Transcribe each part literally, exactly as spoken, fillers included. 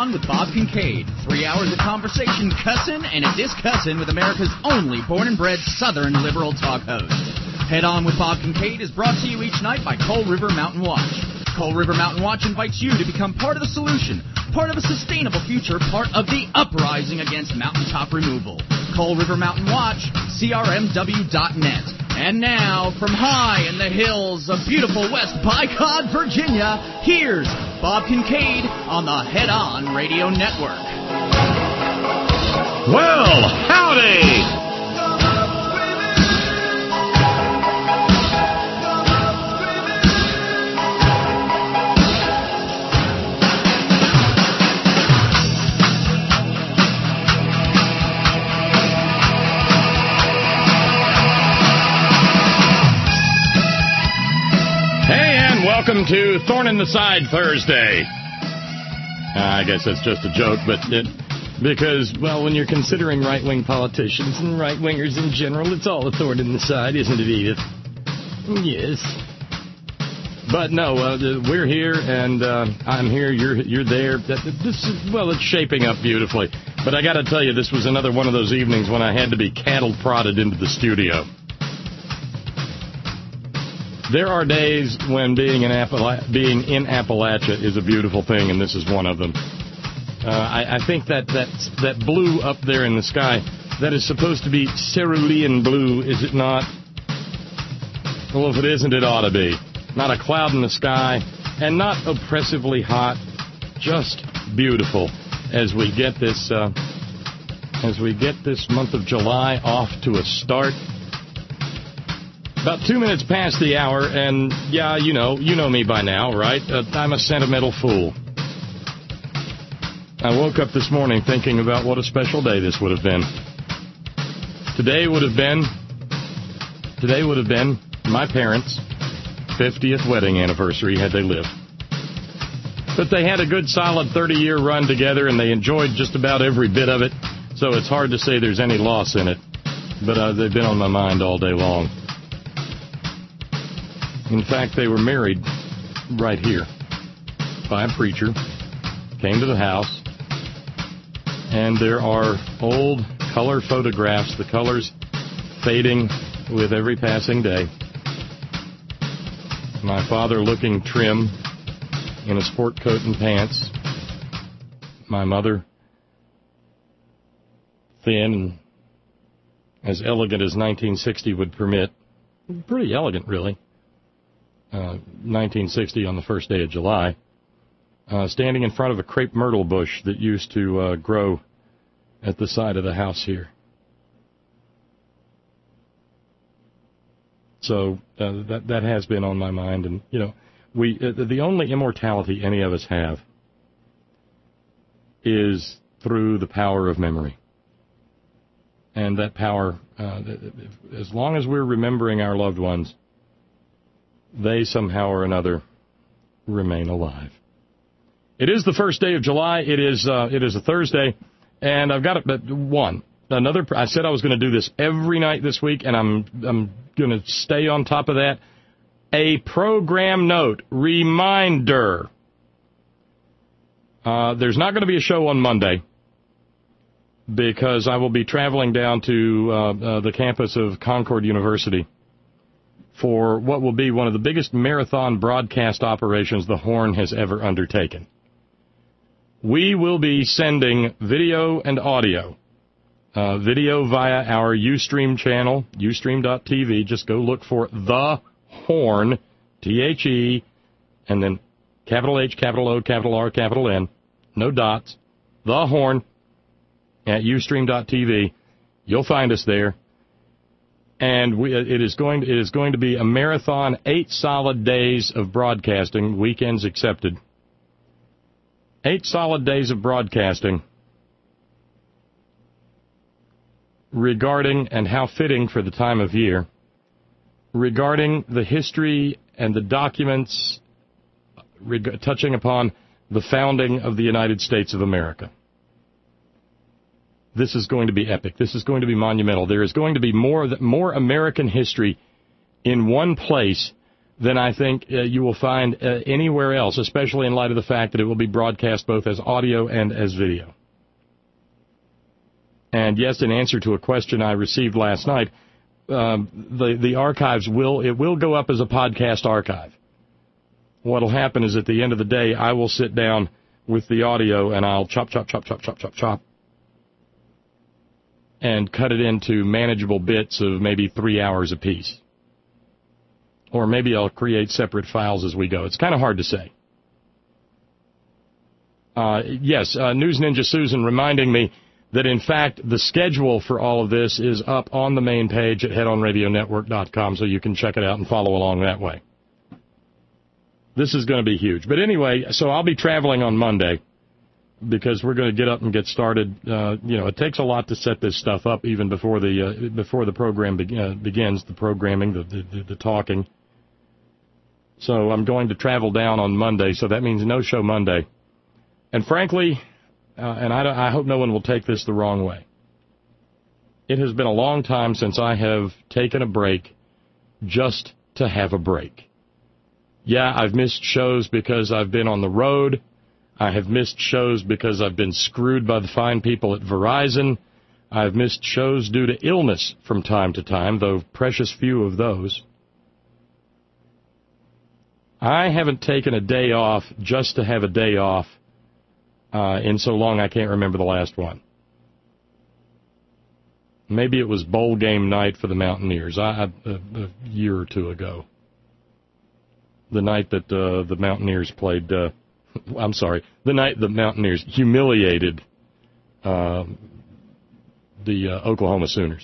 On with Bob Kincaid. Three hours of conversation, cussin' and a discussin' with America's only born and bred Southern liberal talk host. Head On with Bob Kincaid is brought to you each night by Coal River Mountain Watch. Coal River Mountain Watch invites you to become part of the solution, part of a sustainable future, part of the uprising against mountaintop removal. Coal River Mountain Watch, C R M W dot net. And now, from high in the hills of beautiful West Bycod, Virginia, here's Bob Kincaid on the Head On Radio Network. Well, howdy! Welcome to Thorn in the Side Thursday. Uh, I guess that's just a joke, but it, because, well, when you're considering right-wing politicians and right-wingers in general, it's all a thorn in the side, isn't it, Edith? Yes. But no, uh, we're here, and uh, I'm here, you're you're there. This is, well, it's shaping up beautifully. But I got to tell you, this was another one of those evenings when I had to be cattle-prodded into the studio. There are days when being in, Appala- being in Appalachia is a beautiful thing, and this is one of them. Uh, I, I think that, that that blue up there in the sky, that is supposed to be cerulean blue, is it not? Well, if it isn't, it ought to be. Not a cloud in the sky, and not oppressively hot, just beautiful as we get this, uh, as we get this month of July off to a start. About two minutes past the hour, and yeah, you know, you know me by now, right? Uh, I'm a sentimental fool. I woke up this morning thinking about what a special day this would have been. Today would have been, today would have been my parents' fiftieth wedding anniversary had they lived. But they had a good solid thirty-year run together, and they enjoyed just about every bit of it, so it's hard to say there's any loss in it. But uh, they've been on my mind all day long. In fact, they were married right here by a preacher, came to the house, and there are old color photographs, the colors fading with every passing day. My father looking trim in a sport coat and pants. My mother thin and as elegant as nineteen sixty would permit. Pretty elegant, really. Uh, nineteen sixty on the first day of July, uh, standing in front of a crepe myrtle bush that used to uh, grow at the side of the house here. So uh, that that has been on my mind, and you know, we uh, the only immortality any of us have is through the power of memory, and that power, uh, as long as we're remembering our loved ones, they somehow or another remain alive. It is the first day of July. It is uh, it is a Thursday, and I've got it. One another. I said I was going to do this every night this week, and I'm I'm going to stay on top of that. A program note reminder. Uh, there's not going to be a show on Monday because I will be traveling down to uh, uh, the campus of Concord University for what will be one of the biggest marathon broadcast operations the Horn has ever undertaken. We will be sending video and audio. Uh, video via our Ustream channel, ustream dot t v. Just go look for The Horn, T H E, and then capital H, capital O, capital R, capital N, no dots, The Horn, at ustream dot t v. You'll find us there. And we, it is going it is going to be a marathon, eight solid days of broadcasting, weekends accepted. Eight solid days of broadcasting regarding, and how fitting for the time of year, regarding the history and the documents reg- touching upon the founding of the United States of America. This is going to be epic. This is going to be monumental. There is going to be more more American history in one place than I think uh, you will find uh, anywhere else, especially in light of the fact that it will be broadcast both as audio and as video. And yes, in answer to a question I received last night, um, the the archives will it will go up as a podcast archive. What will happen is at the end of the day, I will sit down with the audio and I'll chop, chop, chop, chop, chop, chop, chop, and cut it into manageable bits of maybe three hours apiece. Or maybe I'll create separate files as we go. It's kind of hard to say. Uh, yes, uh, News Ninja Susan reminding me that, in fact, the schedule for all of this is up on the main page at head on radio network dot com, so you can check it out and follow along that way. This is going to be huge. But anyway, so I'll be traveling on Monday because we're going to get up and get started. Uh, you know, it takes a lot to set this stuff up even before the uh, before the program be- uh, begins, the programming, the, the, the talking. So I'm going to travel down on Monday, so that means no show Monday. And frankly, uh, and I, I hope no one will take this the wrong way, it has been a long time since I have taken a break just to have a break. Yeah, I've missed shows because I've been on the road. I have missed shows because I've been screwed by the fine people at Verizon. I've missed shows due to illness from time to time, though precious few of those. I haven't taken a day off just to have a day off uh, in so long I can't remember the last one. Maybe it was bowl game night for the Mountaineers I, a, a year or two ago. The night that uh, the Mountaineers played, uh, I'm sorry, the night the Mountaineers humiliated uh, the uh, Oklahoma Sooners.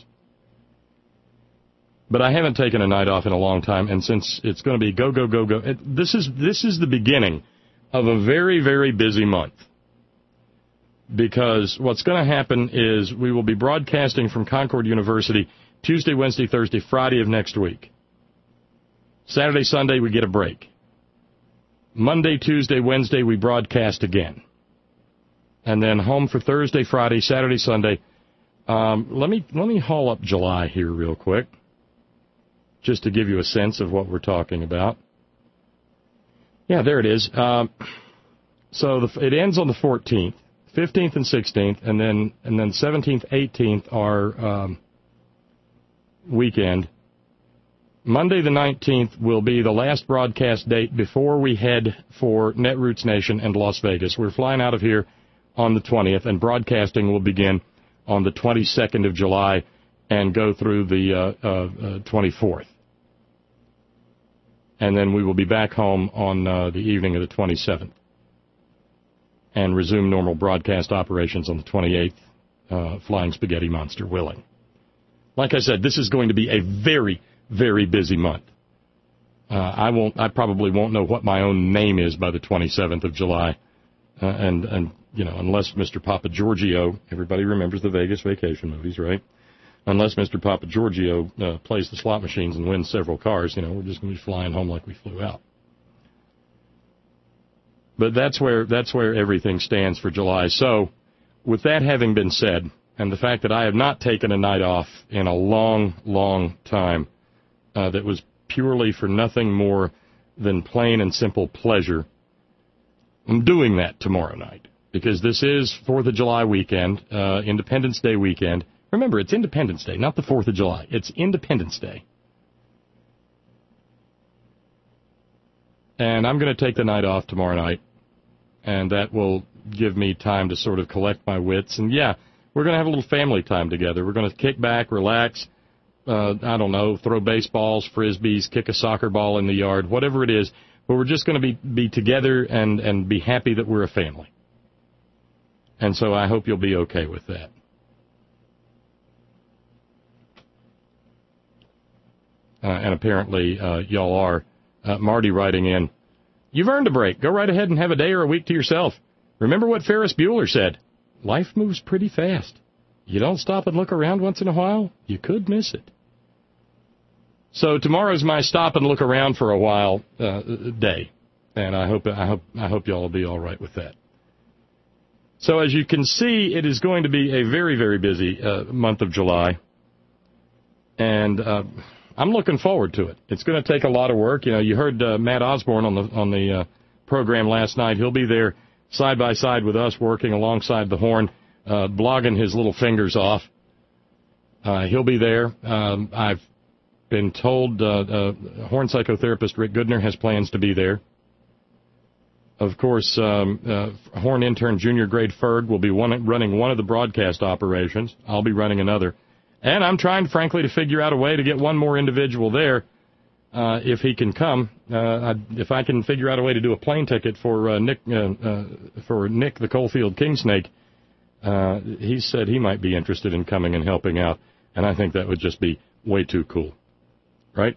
But I haven't taken a night off in a long time, and since it's going to be go, go, go, go, it, this is this is the beginning of a very, very busy month. Because what's going to happen is we will be broadcasting from Concord University Tuesday, Wednesday, Thursday, Friday of next week. Saturday, Sunday, we get a break. Monday, Tuesday, Wednesday, we broadcast again. And then home for Thursday, Friday, Saturday, Sunday. Um, let me let me haul up July here real quick, just to give you a sense of what we're talking about. Yeah, there it is. Um, so the, it ends on the fourteenth, fifteenth and sixteenth, and then and then seventeenth, eighteenth are um, weekend. Monday the nineteenth will be the last broadcast date before we head for Netroots Nation and Las Vegas. We're flying out of here on the twentieth, and broadcasting will begin on the twenty-second of July and go through the uh, uh, uh, twenty-fourth. And then we will be back home on uh, the evening of the twenty-seventh and resume normal broadcast operations on the twenty-eighth, uh, Flying Spaghetti Monster willing. Like I said, this is going to be a very very busy month. Uh, I won't. I probably won't know what my own name is by the twenty-seventh of July, uh, and and you know, unless Mister Papa Giorgio, everybody remembers the Vegas Vacation movies, right? Unless Mister Papa Giorgio uh, plays the slot machines and wins several cars, you know, we're just going to be flying home like we flew out. But that's where that's where everything stands for July. So, with that having been said, and the fact that I have not taken a night off in a long, long time. Uh, that was purely for nothing more than plain and simple pleasure. I'm doing that tomorrow night because this is fourth of July weekend, uh, Independence Day weekend. Remember, it's Independence Day, not the fourth of July. It's Independence Day. And I'm going to take the night off tomorrow night, and that will give me time to sort of collect my wits. And, yeah, we're going to have a little family time together. We're going to kick back, relax. Uh, I don't know, throw baseballs, frisbees, kick a soccer ball in the yard, whatever it is. But we're just going to be, be together and, and be happy that we're a family. And so I hope you'll be okay with that. Uh, and apparently uh, y'all are. Uh, Marty writing in, you've earned a break. Go right ahead and have a day or a week to yourself. Remember what Ferris Bueller said. Life moves pretty fast. You don't stop and look around once in a while, you could miss it. So tomorrow's my stop and look around for a while uh, day, and I hope I hope I hope y'all will be all right with that. So as you can see, it is going to be a very very busy uh, month of July, and uh, I'm looking forward to it. It's going to take a lot of work. You know, you heard uh, Matt Osborne on the on the uh, program last night. He'll be there side by side with us, working alongside the Horn, uh, blogging his little fingers off. Uh, he'll be there. Um, I've been told uh, uh, Horn psychotherapist Rick Goodner has plans to be there. Of course, um, uh, Horn intern Junior Grade Ferg will be one, running one of the broadcast operations. I'll be running another. And I'm trying, frankly, to figure out a way to get one more individual there uh, if he can come. Uh, I, if I can figure out a way to do a plane ticket for uh, Nick, uh, uh, for Nick the Coalfield Kingsnake, uh, he said he might be interested in coming and helping out. And I think that would just be way too cool. Right?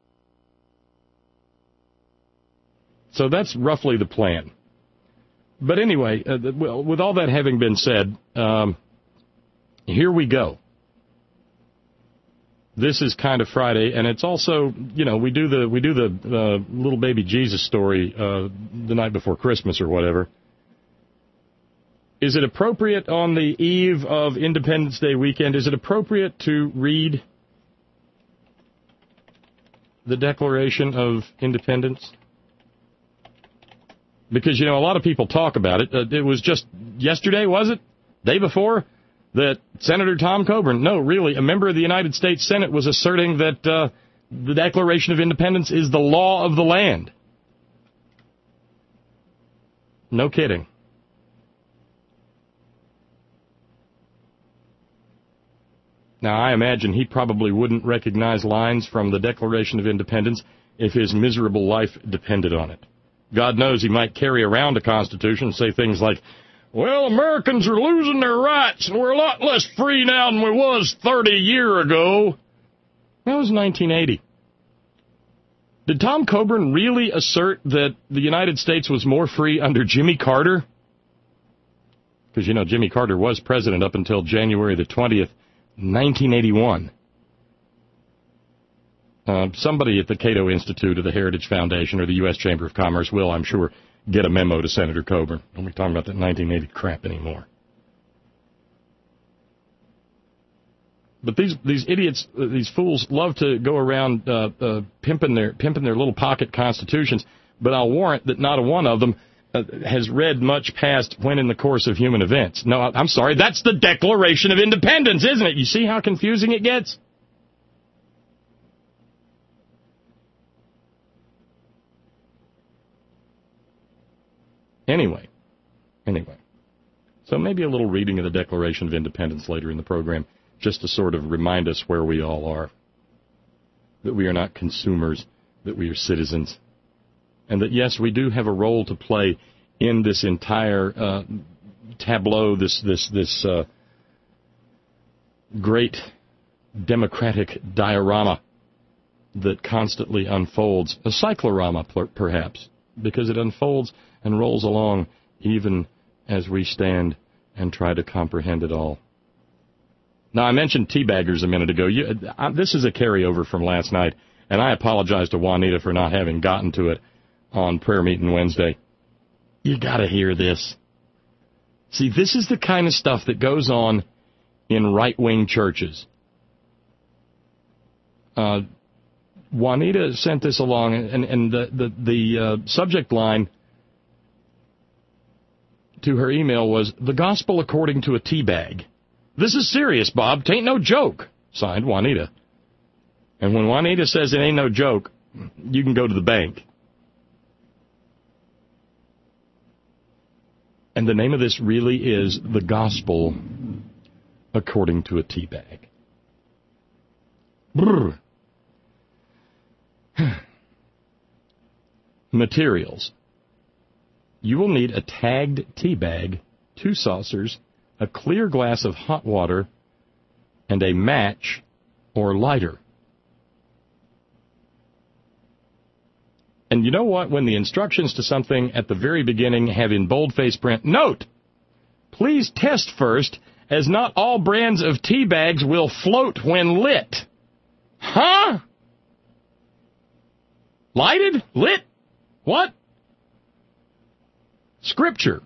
So that's roughly the plan. But anyway, uh, well, with all that having been said, um, here we go. This is Kind of Friday, and it's also, you know, we do the we do the uh, little baby Jesus story uh, the night before Christmas or whatever. Is it appropriate on the eve of Independence Day weekend? Is it appropriate to read the Declaration of Independence? Because, you know, a lot of people talk about it. Uh, it was just yesterday, was it? Day before? That Senator Tom Coburn, no, really, a member of the United States Senate was asserting that uh, the Declaration of Independence is the law of the land. No kidding. Now, I imagine he probably wouldn't recognize lines from the Declaration of Independence if his miserable life depended on it. God knows he might carry around a Constitution and say things like, well, Americans are losing their rights, and we're a lot less free now than we was thirty years ago. That was nineteen eighty. Did Tom Coburn really assert that the United States was more free under Jimmy Carter? Because, you know, Jimmy Carter was president up until January the twentieth, nineteen eighty-one. Uh, somebody at the Cato Institute or the Heritage Foundation or the U S Chamber of Commerce will, I'm sure, get a memo to Senator Coburn. Don't be talking about that nineteen eighty crap anymore. But these these idiots, uh, these fools, love to go around uh, uh, pimping their pimping their little pocket constitutions. But I'll warrant that not a one of them uh, has read much past when in the course of human events. No, I'm sorry, that's the Declaration of Independence, isn't it? You see how confusing it gets? Anyway, anyway, so maybe a little reading of the Declaration of Independence later in the program, just to sort of remind us where we all are, that we are not consumers, that we are citizens, and that, yes, we do have a role to play in this entire uh, tableau, this this this uh, great democratic diorama that constantly unfolds, a cyclorama, perhaps, because it unfolds and rolls along even as we stand and try to comprehend it all. Now, I mentioned teabaggers a minute ago. You, I, this is a carryover from last night, and I apologize to Juanita for not having gotten to it on prayer meeting Wednesday. You got to hear this. See, this is the kind of stuff that goes on in right-wing churches. Uh, Juanita sent this along, and, and the, the, the uh, subject line to her email was, "The Gospel According to a Teabag." This is serious, Bob. Tain't no joke. Signed, Juanita. And when Juanita says it ain't no joke, you can go to the bank. And the name of this really is The Gospel According to a Teabag. Brr. Materials. You will need a tagged tea bag, two saucers, a clear glass of hot water, and a match or lighter. And you know what? When the instructions to something at the very beginning have in boldface print, note, please test first, as not all brands of tea bags will float when lit. Huh? Lighted? Lit? What? Scripture.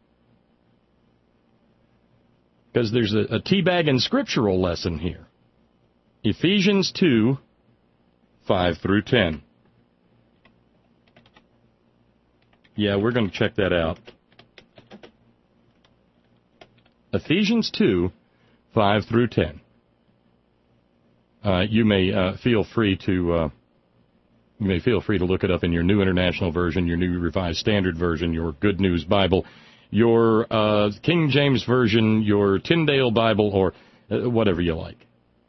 Because there's a, a teabag and scriptural lesson here. Ephesians two, five through ten. Yeah, we're going to check that out. Ephesians two, five through ten. Uh, you may uh, feel free to uh, you may feel free to look it up in your New International Version, your New Revised Standard Version, your Good News Bible, your uh, King James Version, your Tyndale Bible, or uh, whatever you like.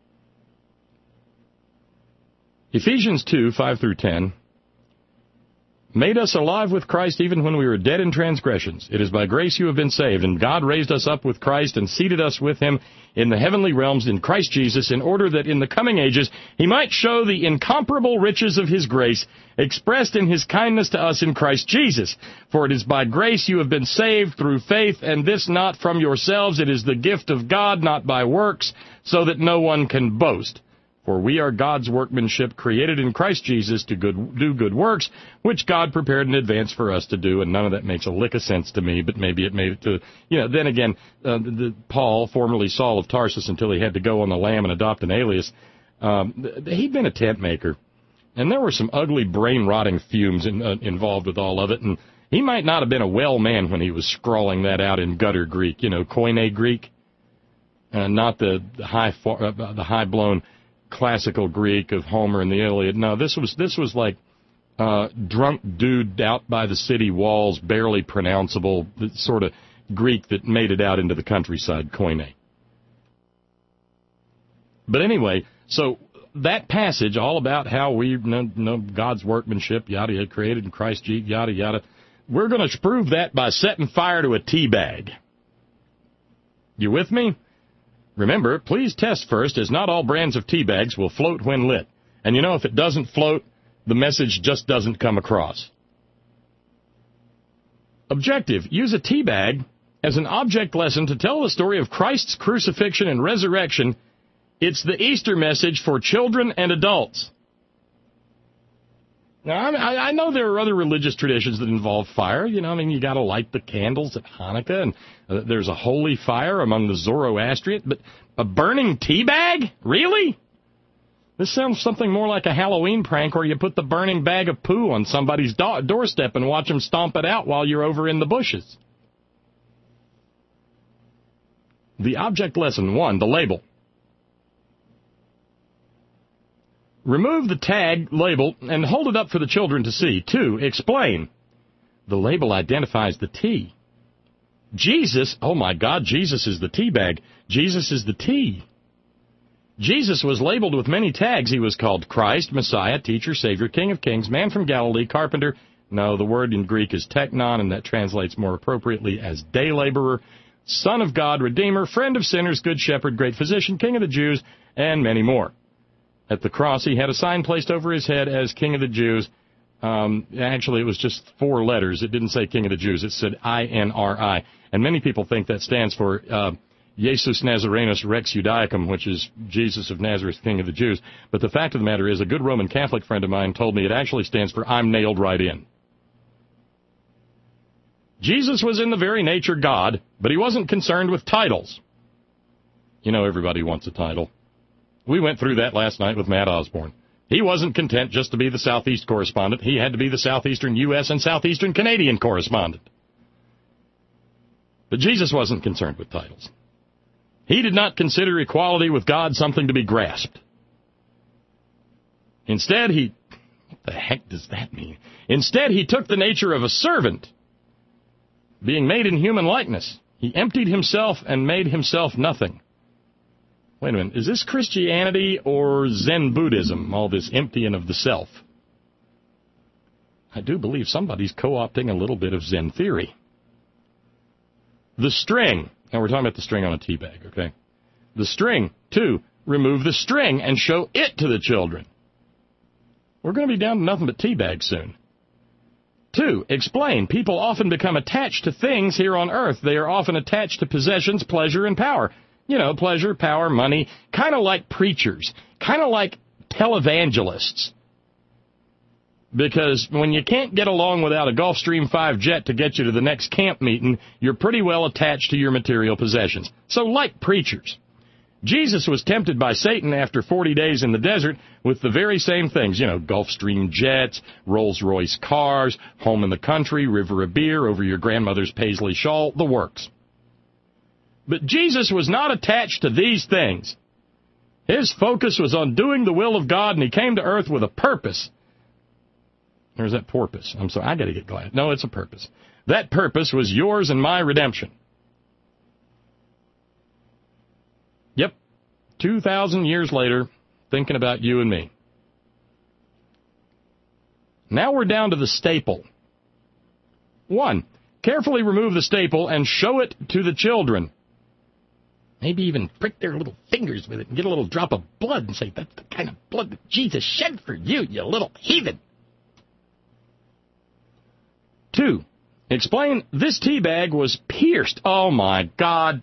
Ephesians two, five through ten. Made us alive with Christ even when we were dead in transgressions. It is by grace you have been saved, and God raised us up with Christ and seated us with him in the heavenly realms in Christ Jesus, in order that in the coming ages he might show the incomparable riches of his grace, expressed in his kindness to us in Christ Jesus. For it is by grace you have been saved through faith, and this not from yourselves. It is the gift of God, not by works, so that no one can boast. For we are God's workmanship, created in Christ Jesus to good, do good works, which God prepared in advance for us to do. And none of that makes a lick of sense to me, but maybe it made it to, you know, then again, uh, the, Paul, formerly Saul of Tarsus, until he had to go on the lam and adopt an alias, um, he'd been a tent maker. And there were some ugly brain-rotting fumes in, uh, involved with all of it. And he might not have been a well man when he was scrawling that out in gutter Greek, you know, Koine Greek, uh, not the, the high, uh, the high-blown classical Greek of Homer and the Iliad. No, this was this was like uh, drunk dude out by the city walls, barely pronounceable, the sort of Greek that made it out into the countryside, Koine. But anyway, so that passage, all about how we know, know God's workmanship, yada yada, created in Christ Jesus, yada yada, we're going to prove that by setting fire to a tea bag. You with me? Remember, please test first, as not all brands of tea bags will float when lit. And you know, if it doesn't float, the message just doesn't come across. Objective. Use a tea bag as an object lesson to tell the story of Christ's crucifixion and resurrection. It's the Easter message for children and adults. Now, I, I know there are other religious traditions that involve fire. You know, I mean, you got to light the candles at Hanukkah, and uh, there's a holy fire among the Zoroastrian. But a burning tea bag? Really? This sounds something more like a Halloween prank where you put the burning bag of poo on somebody's do- doorstep and watch them stomp it out while you're over in the bushes. The object lesson, one, the label. Remove the tag label and hold it up for the children to see. Two, explain. The label identifies the tea. Jesus, oh my God, Jesus is the tea bag. Jesus is the tea. Jesus was labeled with many tags. He was called Christ, Messiah, Teacher, Savior, King of Kings, Man from Galilee, Carpenter. No, the word in Greek is teknon, and that translates more appropriately as day laborer, Son of God, Redeemer, Friend of sinners, Good Shepherd, Great Physician, King of the Jews, and many more. At the cross, he had a sign placed over his head as King of the Jews. Um, actually, it was just four letters. It didn't say King of the Jews. It said I N R I. And many people think that stands for uh, Jesus Nazarenus Rex Judaicum, which is Jesus of Nazareth, King of the Jews. But the fact of the matter is, a good Roman Catholic friend of mine told me it actually stands for I'm nailed right in. Jesus was in the very nature God, but he wasn't concerned with titles. You know, everybody wants a title. We went through that last night with Matt Osborne. He wasn't content just to be the Southeast correspondent. He had to be the Southeastern U S and Southeastern Canadian correspondent. But Jesus wasn't concerned with titles. He did not consider equality with God something to be grasped. Instead, he... What the heck does that mean? Instead, he took the nature of a servant, being made in human likeness. He emptied himself and made himself nothing. Wait a minute, is this Christianity or Zen Buddhism, all this emptying of the self? I do believe somebody's co-opting a little bit of Zen theory. The string. Now, we're talking about the string on a tea bag, okay? The string. Two, remove the string and show it to the children. We're going to be down to nothing but tea bags soon. Two, explain. People often become attached to things here on earth. They are often attached to possessions, pleasure, and power. You know, pleasure, power, money, kind of like preachers, kind of like televangelists. Because when you can't get along without a Gulfstream five jet to get you to the next camp meeting, you're pretty well attached to your material possessions. So like preachers. Jesus was tempted by Satan after forty days in the desert with the very same things. You know, Gulfstream jets, Rolls-Royce cars, home in the country, river of beer, over your grandmother's paisley shawl, the works. But Jesus was not attached to these things. His focus was on doing the will of God, and he came to earth with a purpose. There's that porpoise. I'm sorry, I got to get glad. No, it's a purpose. That purpose was yours and my redemption. Yep, two thousand years later, thinking about you and me. Now we're down to the staple. One, carefully remove the staple and show it to the children. Maybe even prick their little fingers with it and get a little drop of blood and say, that's the kind of blood that Jesus shed for you, you little heathen. Two, explain this tea bag was pierced. Oh, my God.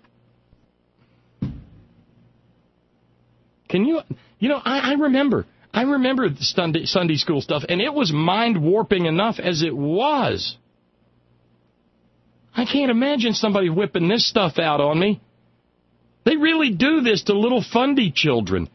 Can you, you know, I, I remember, I remember the Sunday, Sunday school stuff, and it was mind-warping enough as it was. I can't imagine somebody whipping this stuff out on me. They really do this to little fundy children.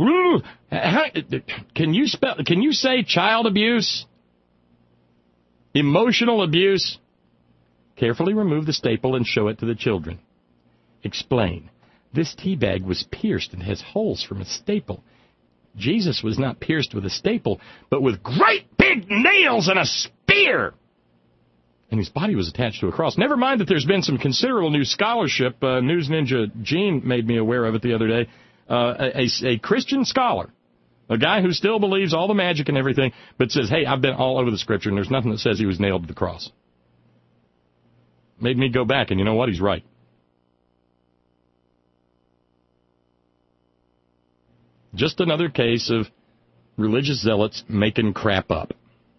Can you spell, can you say child abuse? Emotional abuse? Carefully remove the staple and show it to the children. Explain. This tea bag was pierced and has holes from a staple. Jesus was not pierced with a staple, but with great big nails and a spear. And his body was attached to a cross. Never mind that there's been some considerable new scholarship. Uh, News Ninja Gene made me aware of it the other day. Uh, a, a Christian scholar, a guy who still believes all the magic and everything, but says, hey, I've been all over the Scripture, and there's nothing that says he was nailed to the cross. Made me go back, and you know what? He's right. Just another case of religious zealots making crap up.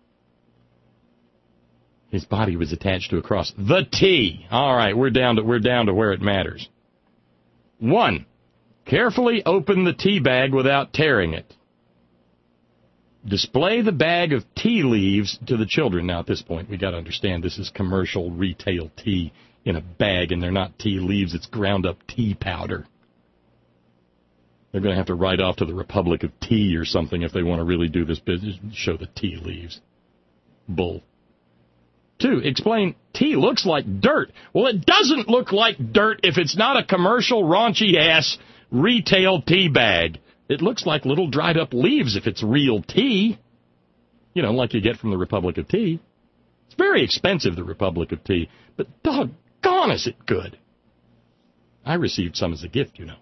His body was attached to a cross. The T. All right, we're down to we're down to where it matters. One, carefully open the tea bag without tearing it. Display the bag of tea leaves to the children. Now, at this point, we got to understand this is commercial retail tea in a bag, and they're not tea leaves. It's ground up tea powder. They're going to have to write off to the Republic of Tea or something if they want to really do this business. Show the tea leaves. Bull. Two, explain tea looks like dirt. Well, it doesn't look like dirt if it's not a commercial raunchy-ass retail tea bag. It looks like little dried-up leaves if it's real tea. You know, like you get from the Republic of Tea. It's very expensive, the Republic of Tea, but doggone is it good. I received some as a gift, you know.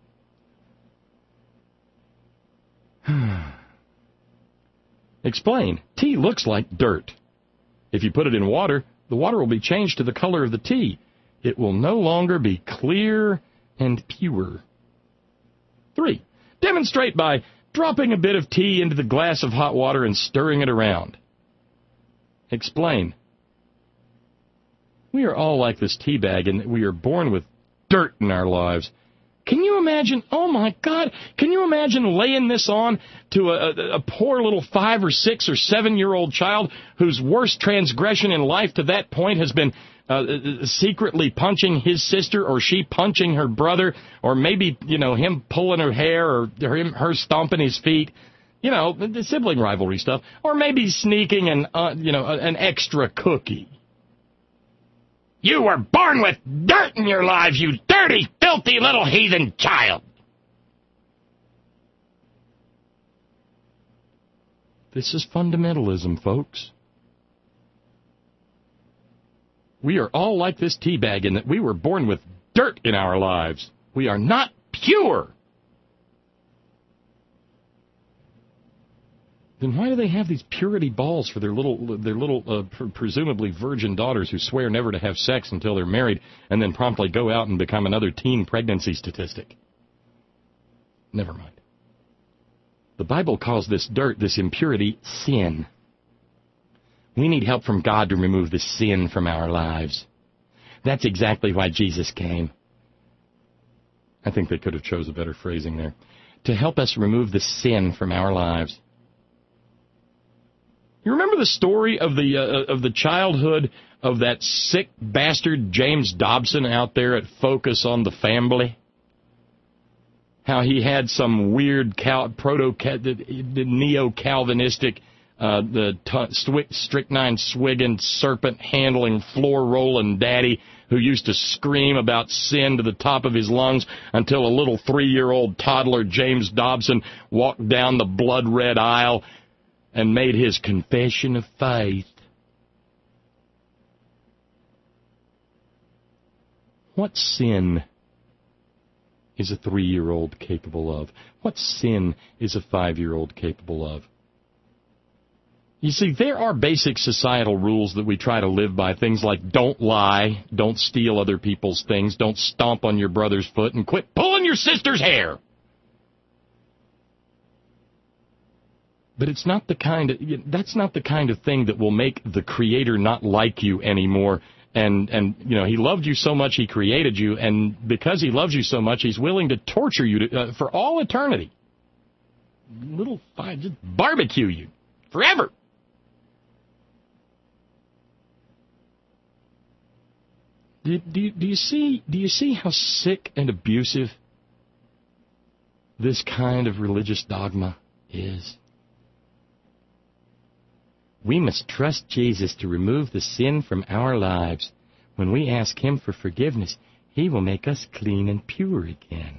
Explain. Tea looks like dirt. If you put it in water, the water will be changed to the color of the tea. It will no longer be clear and pure. Three, demonstrate by dropping a bit of tea into the glass of hot water and stirring it around. Explain. We are all like this tea bag, and we are born with dirt in our lives. Can you imagine, oh my God, can you imagine laying this on to a, a, a poor little five or six or seven-year-old child whose worst transgression in life to that point has been uh, secretly punching his sister, or she punching her brother, or maybe, you know, him pulling her hair, or him, her stomping his feet, you know, the sibling rivalry stuff, or maybe sneaking an, uh, you know, an extra cookie. You were born with dirt in your lives, you dirty, filthy little heathen child. This is fundamentalism, folks. We are all like this tea bag in that we were born with dirt in our lives. We are not pure. Then why do they have these purity balls for their little, their little, uh, pr- presumably virgin daughters who swear never to have sex until they're married and then promptly go out and become another teen pregnancy statistic? Never mind. The Bible calls this dirt, this impurity, sin. We need help from God to remove the sin from our lives. That's exactly why Jesus came. I think they could have chose a better phrasing there. To help us remove the sin from our lives. You remember the story of the uh, of the childhood of that sick bastard James Dobson out there at Focus on the Family? how he had some weird cal- proto neo-Calvinistic, uh, the t- sw- strychnine swigging, serpent handling, floor rolling daddy who used to scream about sin to the top of his lungs until a little three-year-old toddler, James Dobson, walked down the blood-red aisle and made his confession of faith. What sin is a three-year-old capable of? What sin is a five-year-old capable of? You see, there are basic societal rules that we try to live by, things like don't lie, don't steal other people's things, don't stomp on your brother's foot, and quit pulling your sister's hair. But it's not the kind of, that's not the kind of thing that will make the Creator not like you anymore. And, and you know, he loved you so much he created you, and because he loves you so much, he's willing to torture you to, uh, for all eternity. Little, just barbecue you forever. Do, do, do you see, do you see how sick and abusive this kind of religious dogma is? We must trust Jesus to remove the sin from our lives. When we ask him for forgiveness, he will make us clean and pure again.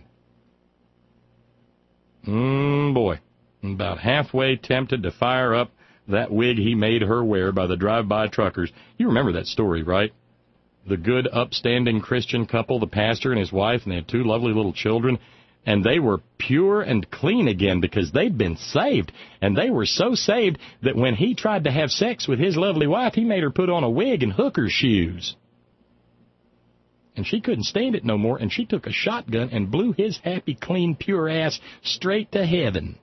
Mmm, boy. I'm about halfway tempted to fire up that wig he made her wear by the drive-by truckers. You remember that story, right? The good, upstanding Christian couple, the pastor and his wife, and they had two lovely little children. And they were pure and clean again because they'd been saved. And they were so saved that when he tried to have sex with his lovely wife, he made her put on a wig and hooker shoes. And she couldn't stand it no more, and she took a shotgun and blew his happy, clean, pure ass straight to heaven.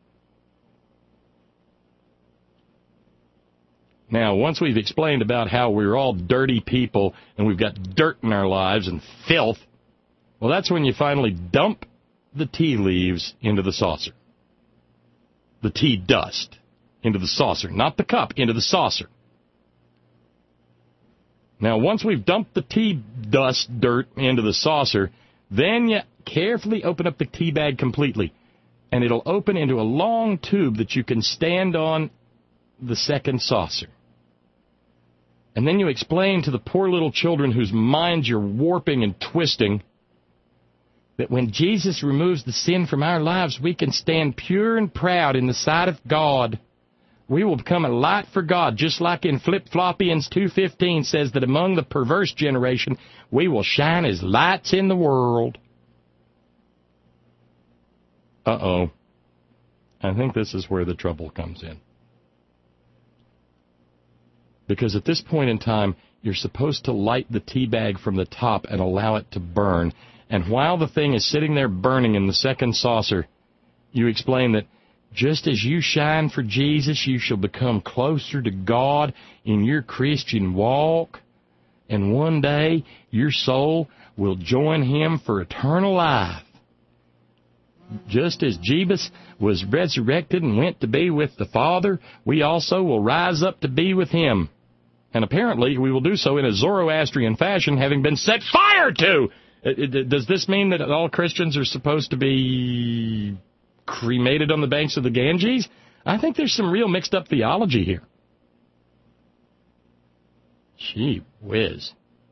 Now, once we've explained about how we're all dirty people and we've got dirt in our lives and filth, well, that's when you finally dump the tea leaves into the saucer. The tea dust into the saucer. Not the cup, into the saucer. Now, once we've dumped the tea dust, dirt, into the saucer, then you carefully open up the tea bag completely. And it'll open into a long tube that you can stand on the second saucer. And then you explain to the poor little children whose minds you're warping and twisting that when Jesus removes the sin from our lives, we can stand pure and proud in the sight of God. We will become a light for God, just like in Flip-Floppians two fifteen says that among the perverse generation, we will shine as lights in the world. Uh-oh. I think this is where the trouble comes in. Because at this point in time, you're supposed to light the tea bag from the top and allow it to burn. And while the thing is sitting there burning in the second saucer, you explain that just as you shine for Jesus, you shall become closer to God in your Christian walk. And one day, your soul will join him for eternal life. Just as Jesus was resurrected and went to be with the Father, we also will rise up to be with him. And apparently, we will do so in a Zoroastrian fashion, having been set fire to. Does this mean that all Christians are supposed to be cremated on the banks of the Ganges? I think there's some real mixed-up theology here. Gee whiz.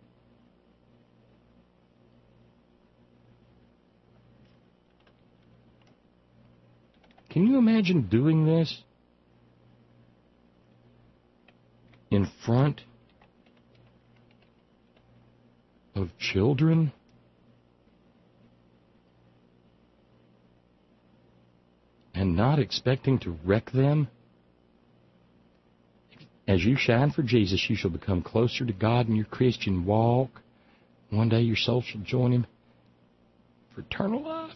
Can you imagine doing this in front of children? And not expecting to wreck them? As you shine for Jesus, you shall become closer to God in your Christian walk. One day your soul shall join him for eternal life.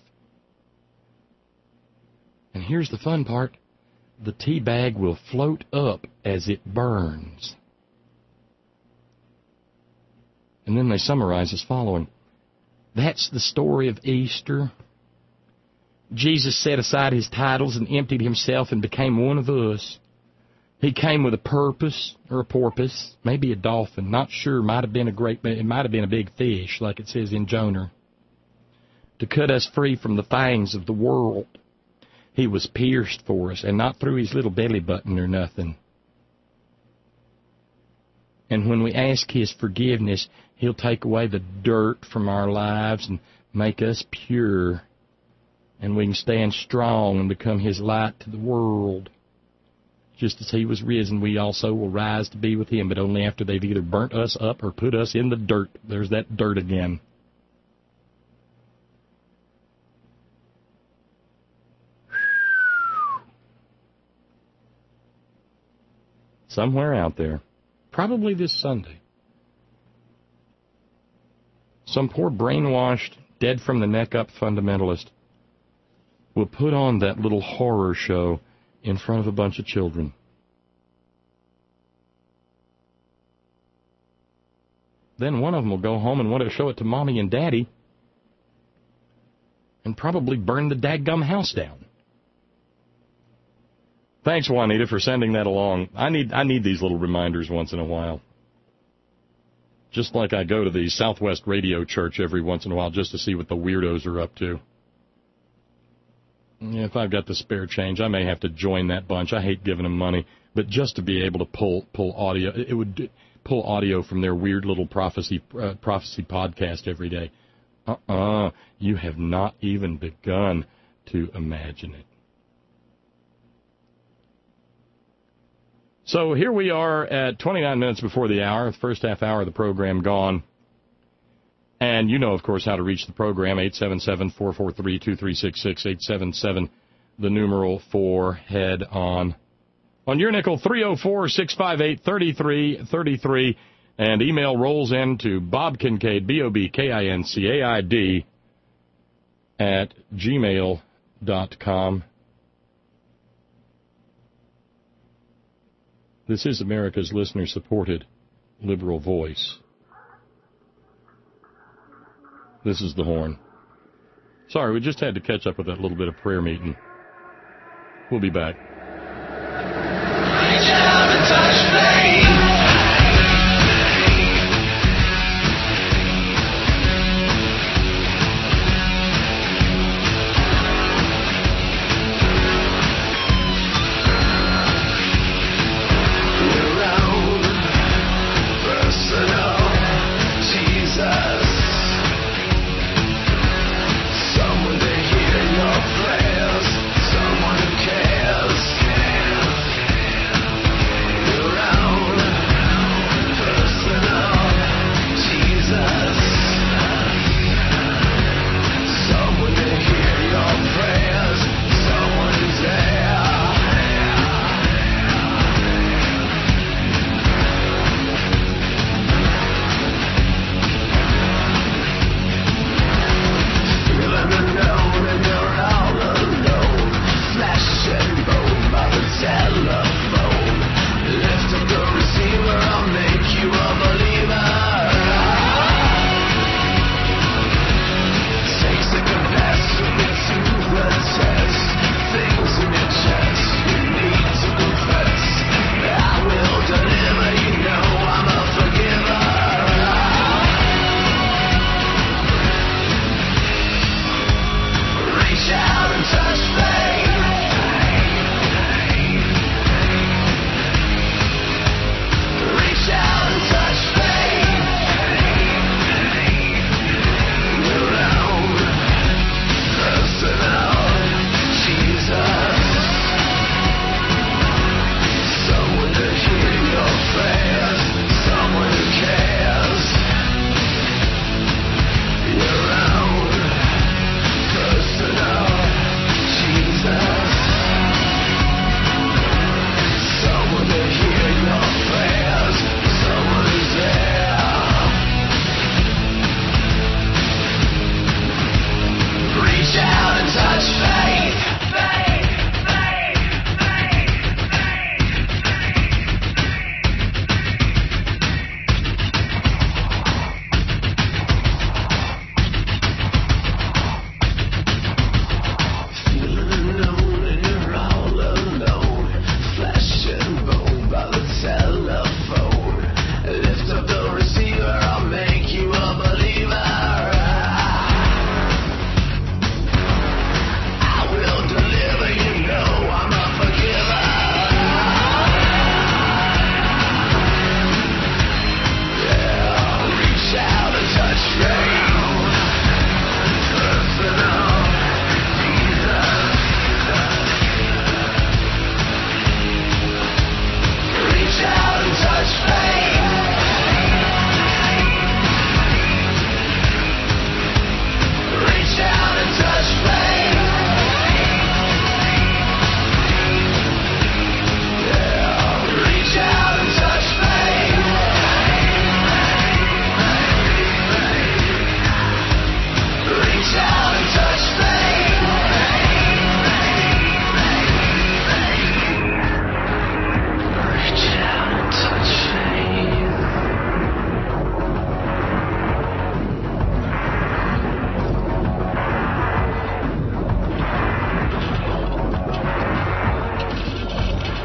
And here's the fun part. The tea bag will float up as it burns. And then they summarize as following. That's the story of Easter. Jesus set aside his titles and emptied himself and became one of us. He came with a purpose, or a porpoise, maybe a dolphin, not sure, might have been a great, it might have been a big fish, like it says in Jonah. to cut us free from the fangs of the world. He was pierced for us, and not through his little belly button or nothing. And when we ask his forgiveness, he'll take away the dirt from our lives and make us pure. And we can stand strong and become his light to the world. Just as he was risen, we also will rise to be with him, but only after they've either burnt us up or put us in the dirt. There's that dirt again. Somewhere out there, probably this Sunday, some poor brainwashed, dead from the neck up fundamentalist will put on that little horror show in front of a bunch of children. Then one of them will go home and want to show it to Mommy and Daddy and probably burn the dadgum house down. Thanks, Juanita, for sending that along. I need I need these little reminders once in a while. Just like I go to the Southwest Radio Church every once in a while just to see what the weirdos are up to. If I've got the spare change, I may have to join that bunch. I hate giving them money, but just to be able to pull pull audio, it would pull audio from their weird little prophecy uh, prophecy podcast every day. Uh-uh, you have not even begun to imagine it. So here we are at twenty-nine minutes before the hour, the first half hour of the program gone. And you know, of course, how to reach the program, eight seven seven, four four three, two three six six, eight seven seven, the numeral four, head on. On your nickel, three oh four, six five eight, three three three three, and email rolls in to Bob Kincaid, B O B K I N C A I D, at gmail dot com. This is America's listener-supported liberal voice. This is the Horn. Sorry, we just had to catch up with that little bit of prayer meeting. We'll be back. Reach out and touch me.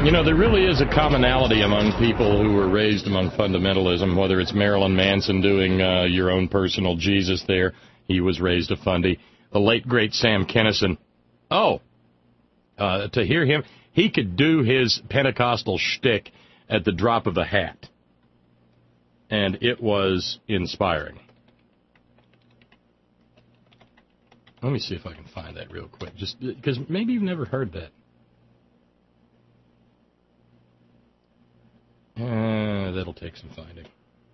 You know, there really is a commonality among people who were raised among fundamentalism, whether it's Marilyn Manson doing uh, your own personal Jesus there. He was raised a fundy. The late, great Sam Kinison. Oh, uh, to hear him, he could do his Pentecostal shtick at the drop of a hat. And it was inspiring. Let me see if I can find that real quick, just because maybe you've never heard that. Uh, that'll take some finding.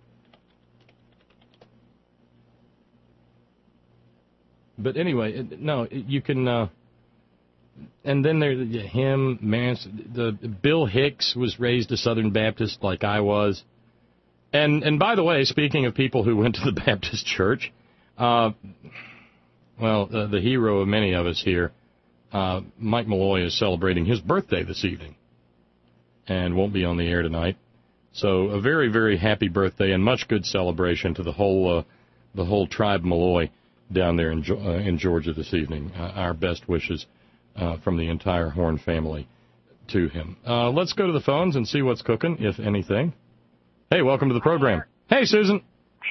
But anyway, no, you can. Uh, and then there, him, Manson, the Bill Hicks was raised a Southern Baptist like I was. And and by the way, speaking of people who went to the Baptist church, uh, well, uh, the hero of many of us here, uh, Mike Malloy, is celebrating his birthday this evening, and won't be on the air tonight. So a very, very happy birthday and much good celebration to the whole uh, the whole tribe Malloy down there in, uh, in Georgia this evening. Uh, our best wishes uh, from the entire Horn family to him. Uh, let's go to the phones and see what's cooking, if anything. Hey, welcome to the program. Hey, Susan.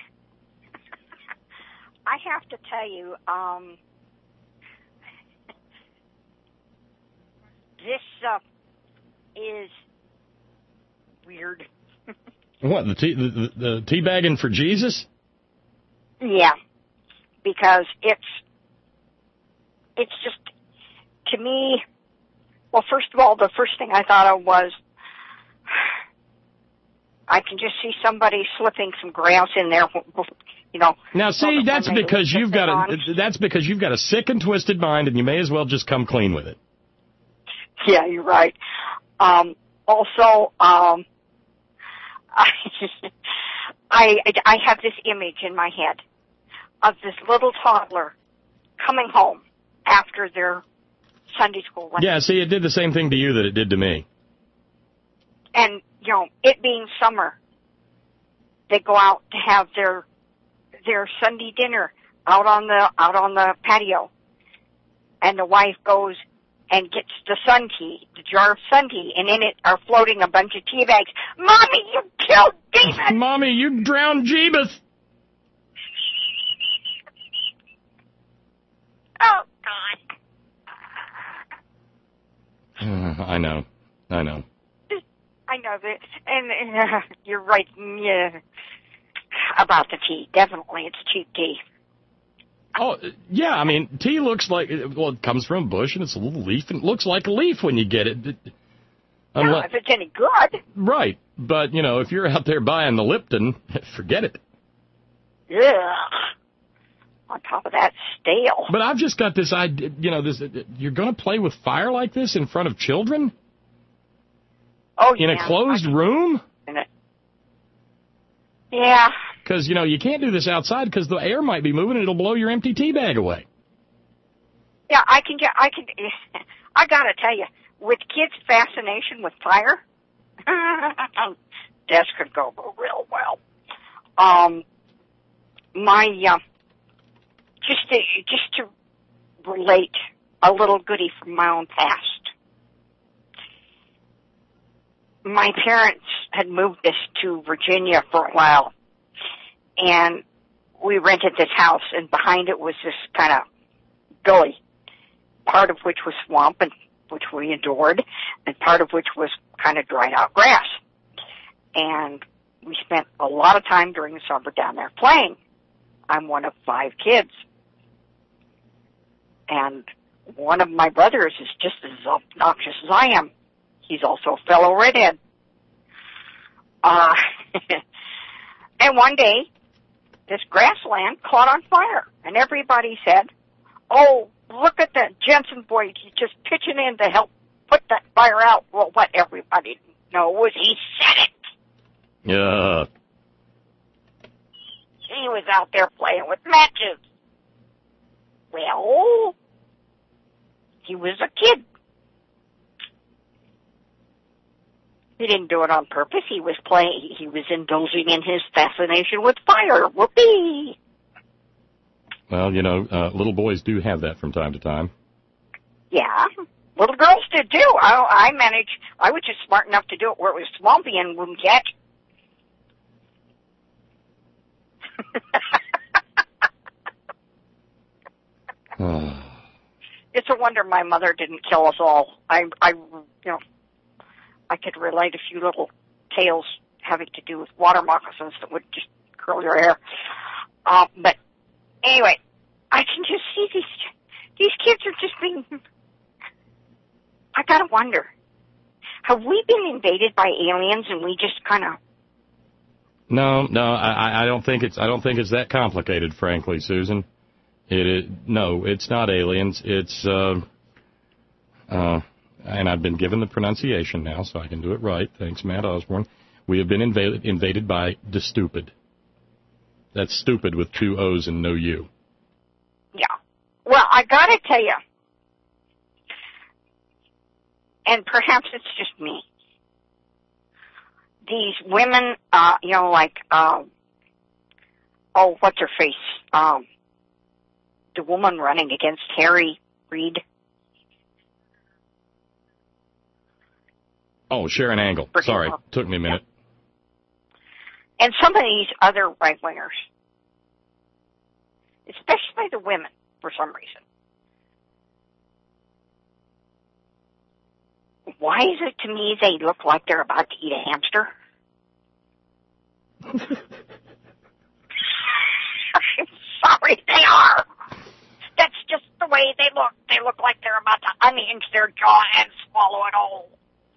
I have to tell you, um, this uh, is weird. What, the tea, the, the, the tea bagging for Jesus? Yeah, because it's it's just, to me, well, first of all, the first thing I thought of was, I can just see somebody slipping some grass in there, you know. Now, see, that's because you've got a that's because you've got a sick and twisted mind, and you may as well just come clean with it. Yeah, you're right. Um, also, um, I, I I have this image in my head of this little toddler coming home after their Sunday school lesson. Yeah, see, it did the same thing to you that it did to me. And, you know, it being summer, they go out to have their their Sunday dinner out on the out on the patio, and the wife goes and gets the sun tea, the jar of sun tea, and in it are floating a bunch of tea bags. Mommy, you killed Jeebus! Mommy, you drowned Jeebus! Oh, God. Uh, I know. I know. I know that, and uh, you're right, yeah, about the tea. Definitely, it's cheap tea. Oh, yeah, I mean, tea looks like, well, it comes from a bush, and it's a little leaf, and it looks like a leaf when you get it. Unless, no, if it's any good. Right, but, you know, if you're out there buying the Lipton, forget it. Yeah. On top of that, stale. But I've just got this idea, you know, this. You're going to play with fire like this in front of children? Oh, in yeah. a closed room? Yeah. Because, you know, you can't do this outside because the air might be moving and it'll blow your empty tea bag away. Yeah, I can get, I can, I gotta tell you, with kids' fascination with fire, this could go real well. Um, my, uh, just to, just to relate a little goodie from my own past. My parents had moved us to Virginia for a while, and we rented this house, and behind it was this kind of gully, part of which was swamp, and which we adored, and part of which was kind of dried out grass. And we spent a lot of time during the summer down there playing. I'm one of five kids. And one of my brothers is just as obnoxious as I am. He's also a fellow redhead. Uh, and one day, this grassland caught on fire, and everybody said, oh, look at that Jensen boy, he's just pitching in to help put that fire out. Well, what everybody didn't know was he said it. Yeah. He was out there playing with matches. Well, he was a kid. He didn't do it on purpose. He was playing, he was indulging in his fascination with fire. Whoopee! Well, you know, uh, little boys do have that from time to time. Yeah, Little girls did too. I, I managed, I was just smart enough to do it where it was swampy and wouldn't catch. It's a wonder my mother didn't kill us all. I, I, you know, I could relate a few little tales having to do with water moccasins that would just curl your hair. Uh, but anyway, I can just see these, these kids are just being, I gotta wonder, have we been invaded by aliens and we just kind of? No, no, I, I don't think it's, I don't think it's that complicated, frankly, Susan. It is, no, it's not aliens. It's, uh, uh, and I've been given the pronunciation now, so I can do it right. Thanks, Matt Osborne. We have been invaded, invaded by the stupid. That's stupid with two O's and no U. Yeah. Well, I gotta tell you, and perhaps it's just me, these women, uh, you know, like, um, oh, what's her face? Um, the woman running against Harry Reid. Oh, Sharon Angle. Sorry, took me a minute. Yeah. And some of these other right-wingers, especially the women, for some reason. Why is it to me they look like they're about to eat a hamster? I'm sorry, they are. That's just the way they look. They look like they're about to unhinge their jaw and swallow it all.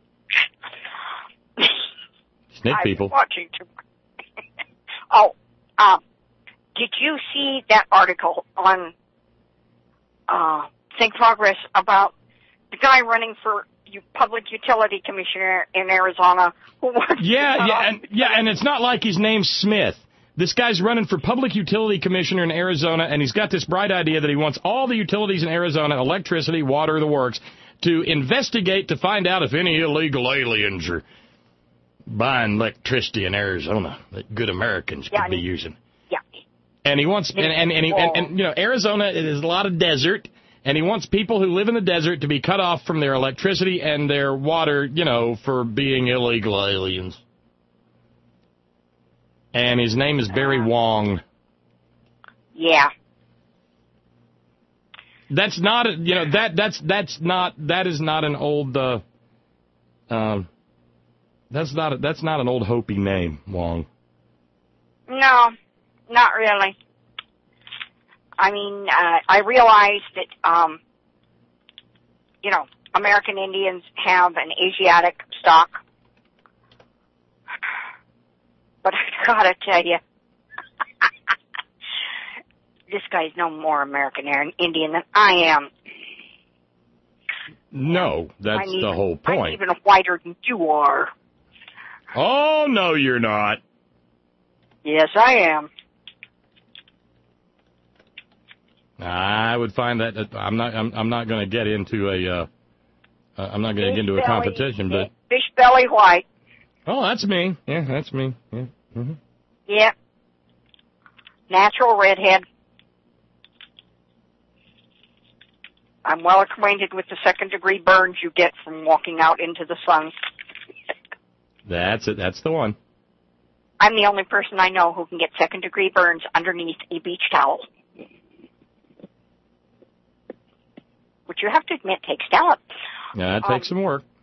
Snake people. I'm watching too much. Oh, um, did you see that article on uh, Think Progress about the guy running for public utility commissioner in Arizona who wants yeah, to yeah, and, yeah, and it's not like his name's Smith. This guy's running for public utility commissioner in Arizona, and he's got this bright idea that he wants all the utilities in Arizona, electricity, water, the works, to investigate to find out if any illegal aliens are buying electricity in Arizona that good Americans yeah, could be using. Yeah. And he wants, and and and, he, and, and you know, Arizona is a lot of desert, and he wants people who live in the desert to be cut off from their electricity and their water, you know, for being illegal aliens. And his name is Barry uh, Wong. Yeah. That's not, a, you know, that that's that's not that is not an old. Uh, um, that's not a, that's not an old Hopi name, Wong. No, not really. I mean, uh, I realize that, um, you know, American Indians have an Asiatic stock. But I gotta tell you, this guy's no more American Indian than I am. No, that's I'm the even, whole point. I'm even whiter than you are. Oh, no, you're not. Yes, I am. I would find that I'm not. I'm, I'm not going to get into a. Uh, uh, I'm not going to get into a belly, competition, but fish belly white. Oh, that's me. Yeah, that's me. Yeah. Mm-hmm. Yeah. Natural redhead. I'm well acquainted with the second degree burns you get from walking out into the sun. That's it. That's the one. I'm the only person I know who can get second degree burns underneath a beach towel. Which you have to admit takes talent. Yeah, it takes um, some work.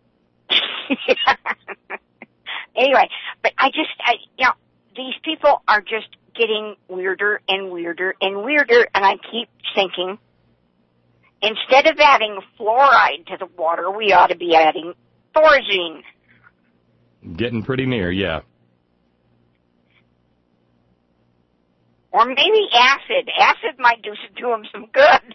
Anyway, but I just, I, you know, these people are just getting weirder and weirder and weirder, and I keep thinking, instead of adding fluoride to the water, we ought to be adding Thorazine. Getting pretty near, yeah. Or maybe acid. Acid might do, do them some good.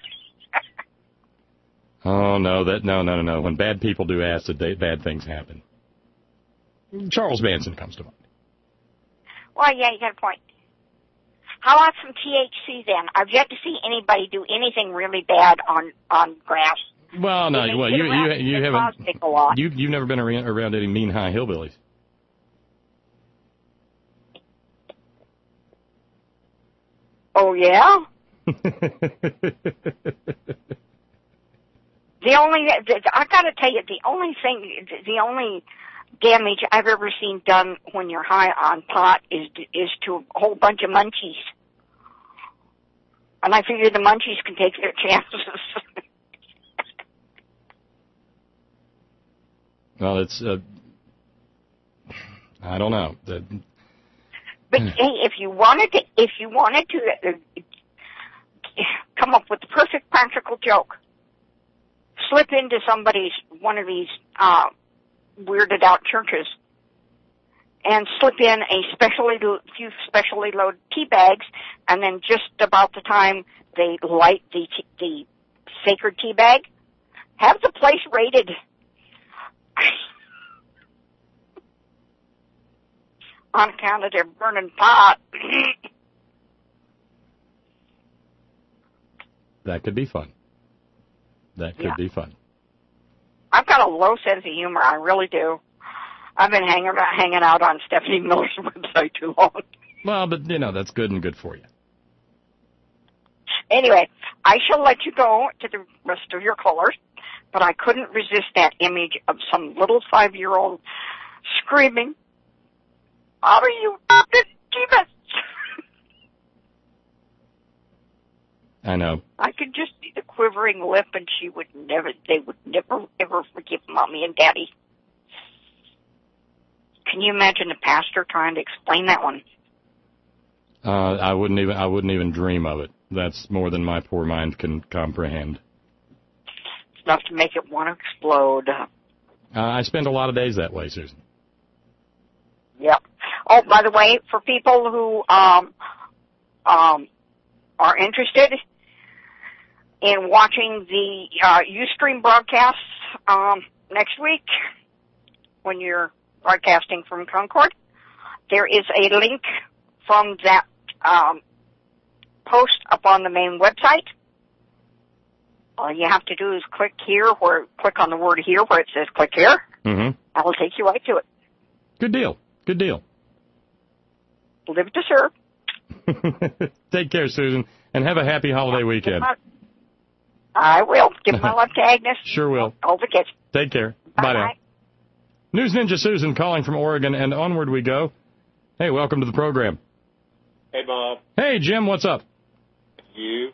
Oh, no, that no, no, no, no. When bad people do acid, they, bad things happen. Charles Manson comes to mind. Well, yeah, you got a point. How about some T H C then? I've yet to see anybody do anything really bad on, on grass. Well, no, well, you you you haven't. You you've never been around, around any mean high hillbillies. Oh yeah. The only, I gotta tell you, the only thing, the only damage I've ever seen done when you're high on pot is is to a whole bunch of munchies. And I figure the munchies can take their chances. Well, it's, uh, I don't know. The, but hey, if you wanted to, if you wanted to uh, come up with the perfect practical joke, slip into somebody's, one of these, uh, weirded out churches and slip in a specially, few specially loaded tea bags, and then just about the time they light the, the sacred tea bag, have the place raided. On account of their burning pot. That could be fun. That could yeah. be fun. I've got a low sense of humor. I really do. I've been hanging hanging out on Stephanie Miller's website too long. Well, but, you know, that's good and good for you. Anyway, I shall let you go to the rest of your callers, but I couldn't resist that image of some little five-year-old screaming, "How are you demons?" I know. I could just see the quivering lip, and she would never, they would never, ever forgive Mommy and Daddy. Can you imagine the pastor trying to explain that one? Uh, I wouldn't even, I wouldn't even dream of it. That's more than my poor mind can comprehend. It's enough to make it want to explode. Uh, I spend a lot of days that way, Susan. Yep. Oh, by the way, for people who um, um, are interested in watching the uh, Ustream broadcasts um, next week, when you're broadcasting from Concord, there is a link from that um, post up on the main website. All you have to do is click here, where click on the word here where it says click here. Mm-hmm. That will take you right to it. Good deal. Good deal. Live to serve. Take care, Susan, and have a happy holiday weekend. I will. Give my love to Agnes. Sure will. All the kids. Take care. Bye, Bye now. bye. News Ninja Susan calling from Oregon, and onward we go. Hey, welcome to the program. Hey, Bob. Hey, Jim, what's up? You.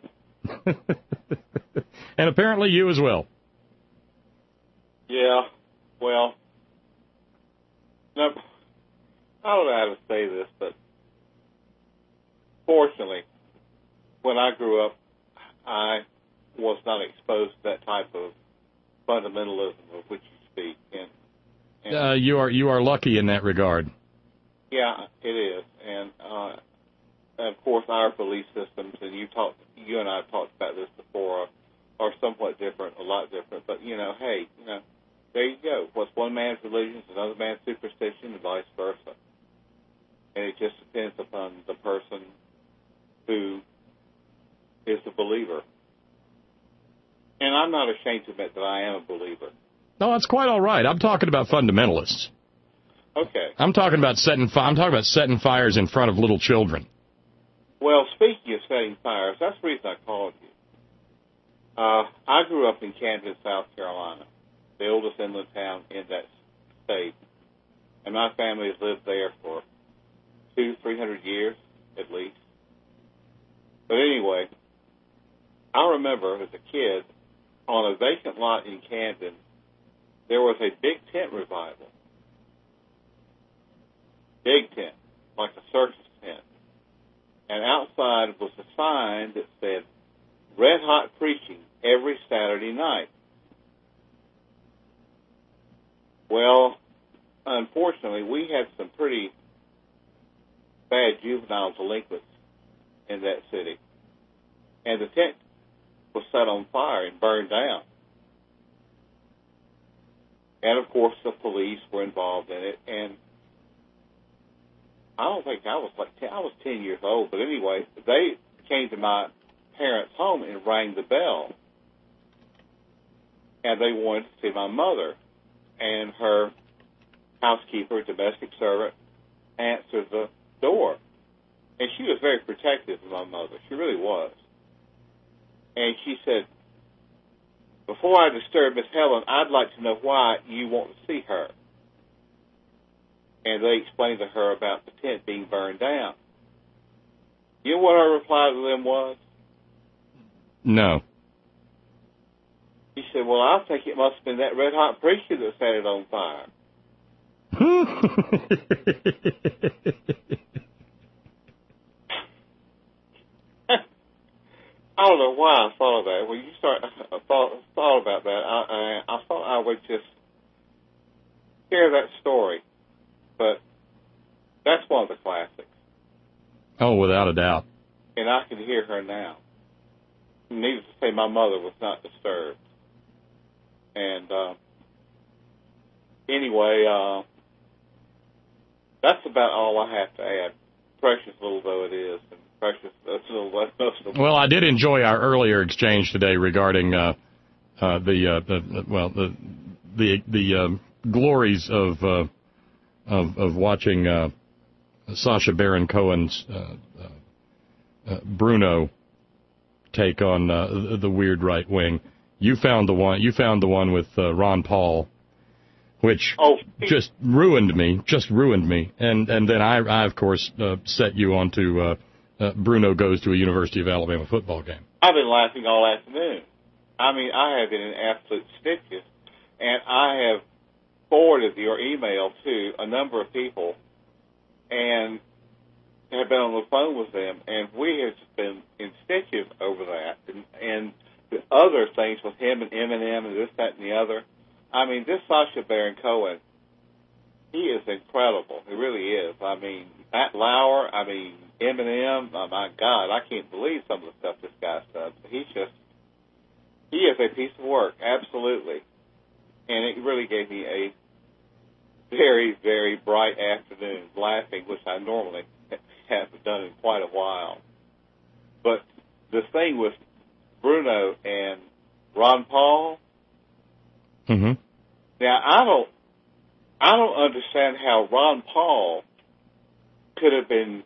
And apparently you as well. Yeah, well, no, I don't know how to say this, but fortunately, when I grew up, I was not exposed to that type of fundamentalism of which you speak. And, and Uh, you are you are lucky in that regard. yeah, it is. And, uh, and of course, our belief systems, and you talked, you and I have talked about this before, are, are somewhat different, a lot different. But, you know, hey, you know, there you go. What's one man's religion is another man's superstition, and vice versa. And it just depends upon the person who is the believer. And I'm not ashamed to admit that I am a believer. No, that's quite all right. I'm talking about fundamentalists. Okay. I'm talking about setting. Fi- I'm talking about setting fires in front of little children. Well, speaking of setting fires, that's the reason I called you. Uh, I grew up in Camden, South Carolina, the oldest inland town in that state, and my family has lived there for two, three hundred years at least. But anyway, I remember as a kid on a vacant lot in Camden, there was a big tent revival. Big tent, like a circus tent. And outside was a sign that said, "Red Hot Preaching every Saturday night." Well, unfortunately, we had some pretty bad juvenile delinquents in that city. And the tent was set on fire and burned down. And, of course, the police were involved in it. And I don't think I was like ten, I was ten years old. But anyway, they came to my parents' home and rang the bell. And they wanted to see my mother. And her housekeeper, domestic servant, answered the door. And she was very protective of my mother. She really was. And she said, before I disturb Miss Helen, I'd like to know why you want to see her. And they explained to her about the tent being burned down. You know what her reply to them was? No. He said, well, I think it must have been that red-hot preacher that set it on fire. I don't know why I thought of that. When you start, I thought, thought about that, I, I, I thought I would just hear that story. But that's one of the classics. Oh, without a doubt. And I can hear her now. Needless to say, my mother was not disturbed. And uh, anyway, uh, that's about all I have to add. Precious little though it is, and precious that's a little less most. Well, I did enjoy our earlier exchange today regarding uh, uh, the, uh, the well the the the um, glories of, uh, of of watching uh, Sacha Baron Cohen's uh, uh, uh, Bruno take on uh, the weird right wing. You found the one. You found the one with uh, Ron Paul, which oh. just ruined me. Just ruined me. And and then I, I of course, uh, set you on to uh, uh, Bruno goes to a University of Alabama football game. I've been laughing all afternoon. I mean, I have been in absolute stitches, and I have forwarded your email to a number of people, and have been on the phone with them, and we have been in stitches over that, and, and the other things with him and Eminem and this, that, and the other. I mean, this Sacha Baron Cohen, he is incredible. He really is. I mean, Matt Lauer, I mean, Eminem, oh my God, I can't believe some of the stuff this guy's done. He's just, he is a piece of work, absolutely. And it really gave me a very, very bright afternoon laughing, which I normally haven't done in quite a while. But the thing with Bruno and Ron Paul, mm-hmm. now I don't, I don't understand how Ron Paul could have been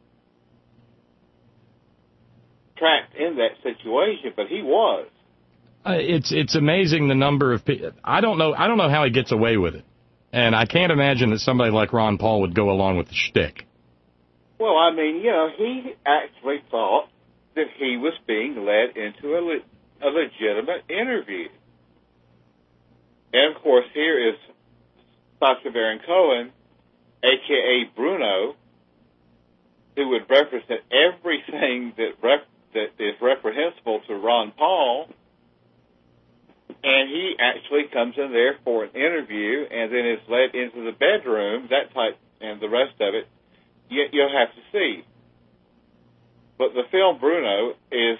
trapped in that situation, but he was. Uh, it's it's amazing the number of people. I don't know. I don't know how he gets away with it, and I can't imagine that somebody like Ron Paul would go along with the shtick. Well, I mean, you know, he actually thought that he was being led into a, le- a legitimate interview. And, of course, here is Sacha Baron Cohen, a k a. Bruno, who would represent everything that rep- that is reprehensible to Ron Paul, and he actually comes in there for an interview and then is led into the bedroom, that type, and the rest of it, you, you'll have to see. But the film Bruno is,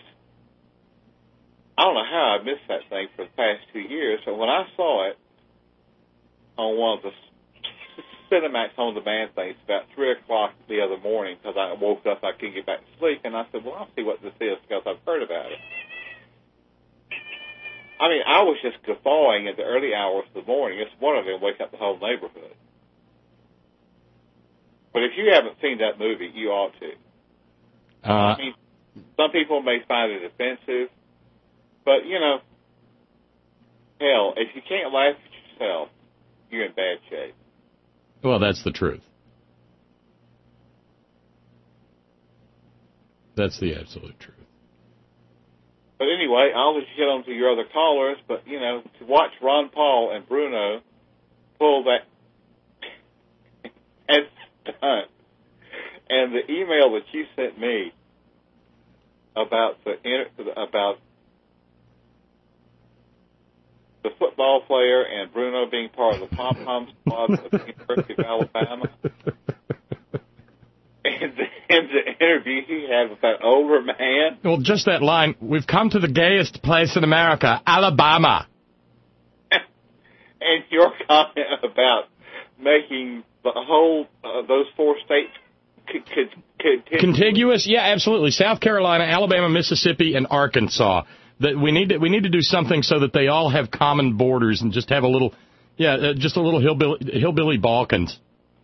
I don't know how I missed that thing for the past two years, so when I saw it on one of the Cinemax on demand things about three o'clock the other morning, because I woke up, I couldn't get back to sleep, and I said, well, I'll see what this is, because I've heard about it. I mean, I was just guffawing at the early hours of the morning. It's one of them wake up the whole neighborhood. But if you haven't seen that movie, you ought to. Uh, I mean, some people may find it offensive, but, you know, hell, if you can't laugh at yourself, you're in bad shape. Well, that's the truth. That's the absolute truth. But anyway, I'll let you get on to your other callers, but, you know, to watch Ron Paul and Bruno pull that and stunt, and the email that you sent me about the about the football player and Bruno being part of the pom-pom squad of the University of Alabama, and the, and the interview he had with that older man. Well, just that line, we've come to the gayest place in America, Alabama. And your comment about making the whole, uh, those four states c- c- contiguous. Contiguous? Yeah, absolutely. South Carolina, Alabama, Mississippi, and Arkansas. That we need to we need to do something so that they all have common borders and just have a little, yeah, uh, just a little hillbilly, hillbilly Balkans.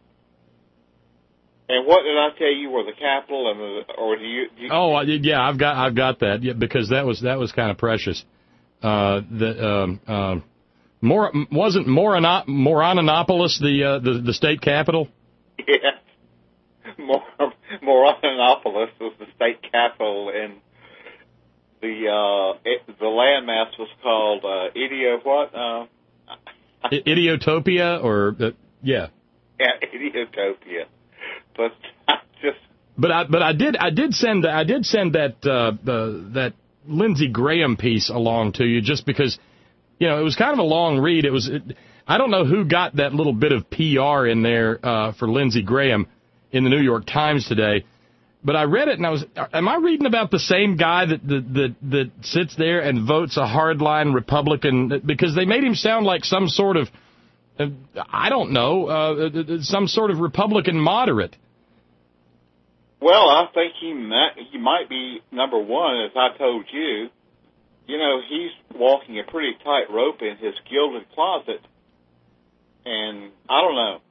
And what did I tell you were the capital and the, or do you? Do you oh, yeah, I've got I've got that yeah, because that was that was kind of precious. Uh, the um, uh, Mor- wasn't Morano- Moranopolis the, uh, the the state capital? Yes. Mor- Moranopolis was the state capital, and the uh, it, the landmass was called uh, Idio what? Uh, I- Idiotopia, or uh, yeah. Yeah, Idiotopia. But I just. But I but I did I did send I did send that uh, the that Lindsey Graham piece along to you just because, you know, it was kind of a long read. It was it, I don't know who got that little bit of P R in there uh, for Lindsey Graham in the New York Times today. But I read it and I was, am I reading about the same guy that that that, that sits there and votes a hardline Republican? Because they made him sound like some sort of, uh, I don't know, uh, some sort of Republican moderate. Well, I think he might, he might be number one, as I told you. You know, he's walking a pretty tight rope in his gilded closet, and I don't know.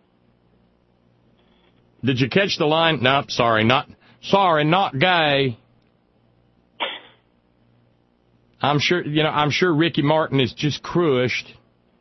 Did you catch the line? No, sorry, not sorry, not gay. I'm sure, you know, I'm sure Ricky Martin is just crushed.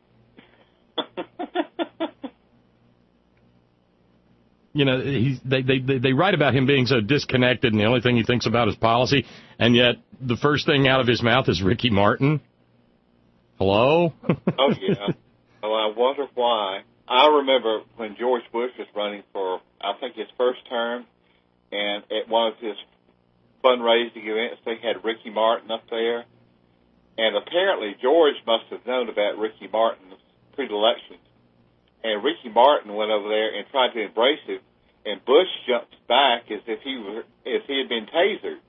You know, he's, they, they they write about him being so disconnected, and the only thing he thinks about is policy, and yet the first thing out of his mouth is Ricky Martin. Hello? Oh, yeah. Well, I wonder why. I remember when George Bush was running for, I think, his first term, and at one of his fundraising events, they had Ricky Martin up there, and apparently George must have known about Ricky Martin's predilections. And Ricky Martin went over there and tried to embrace him, and Bush jumped back as if he were, as he had been tasered.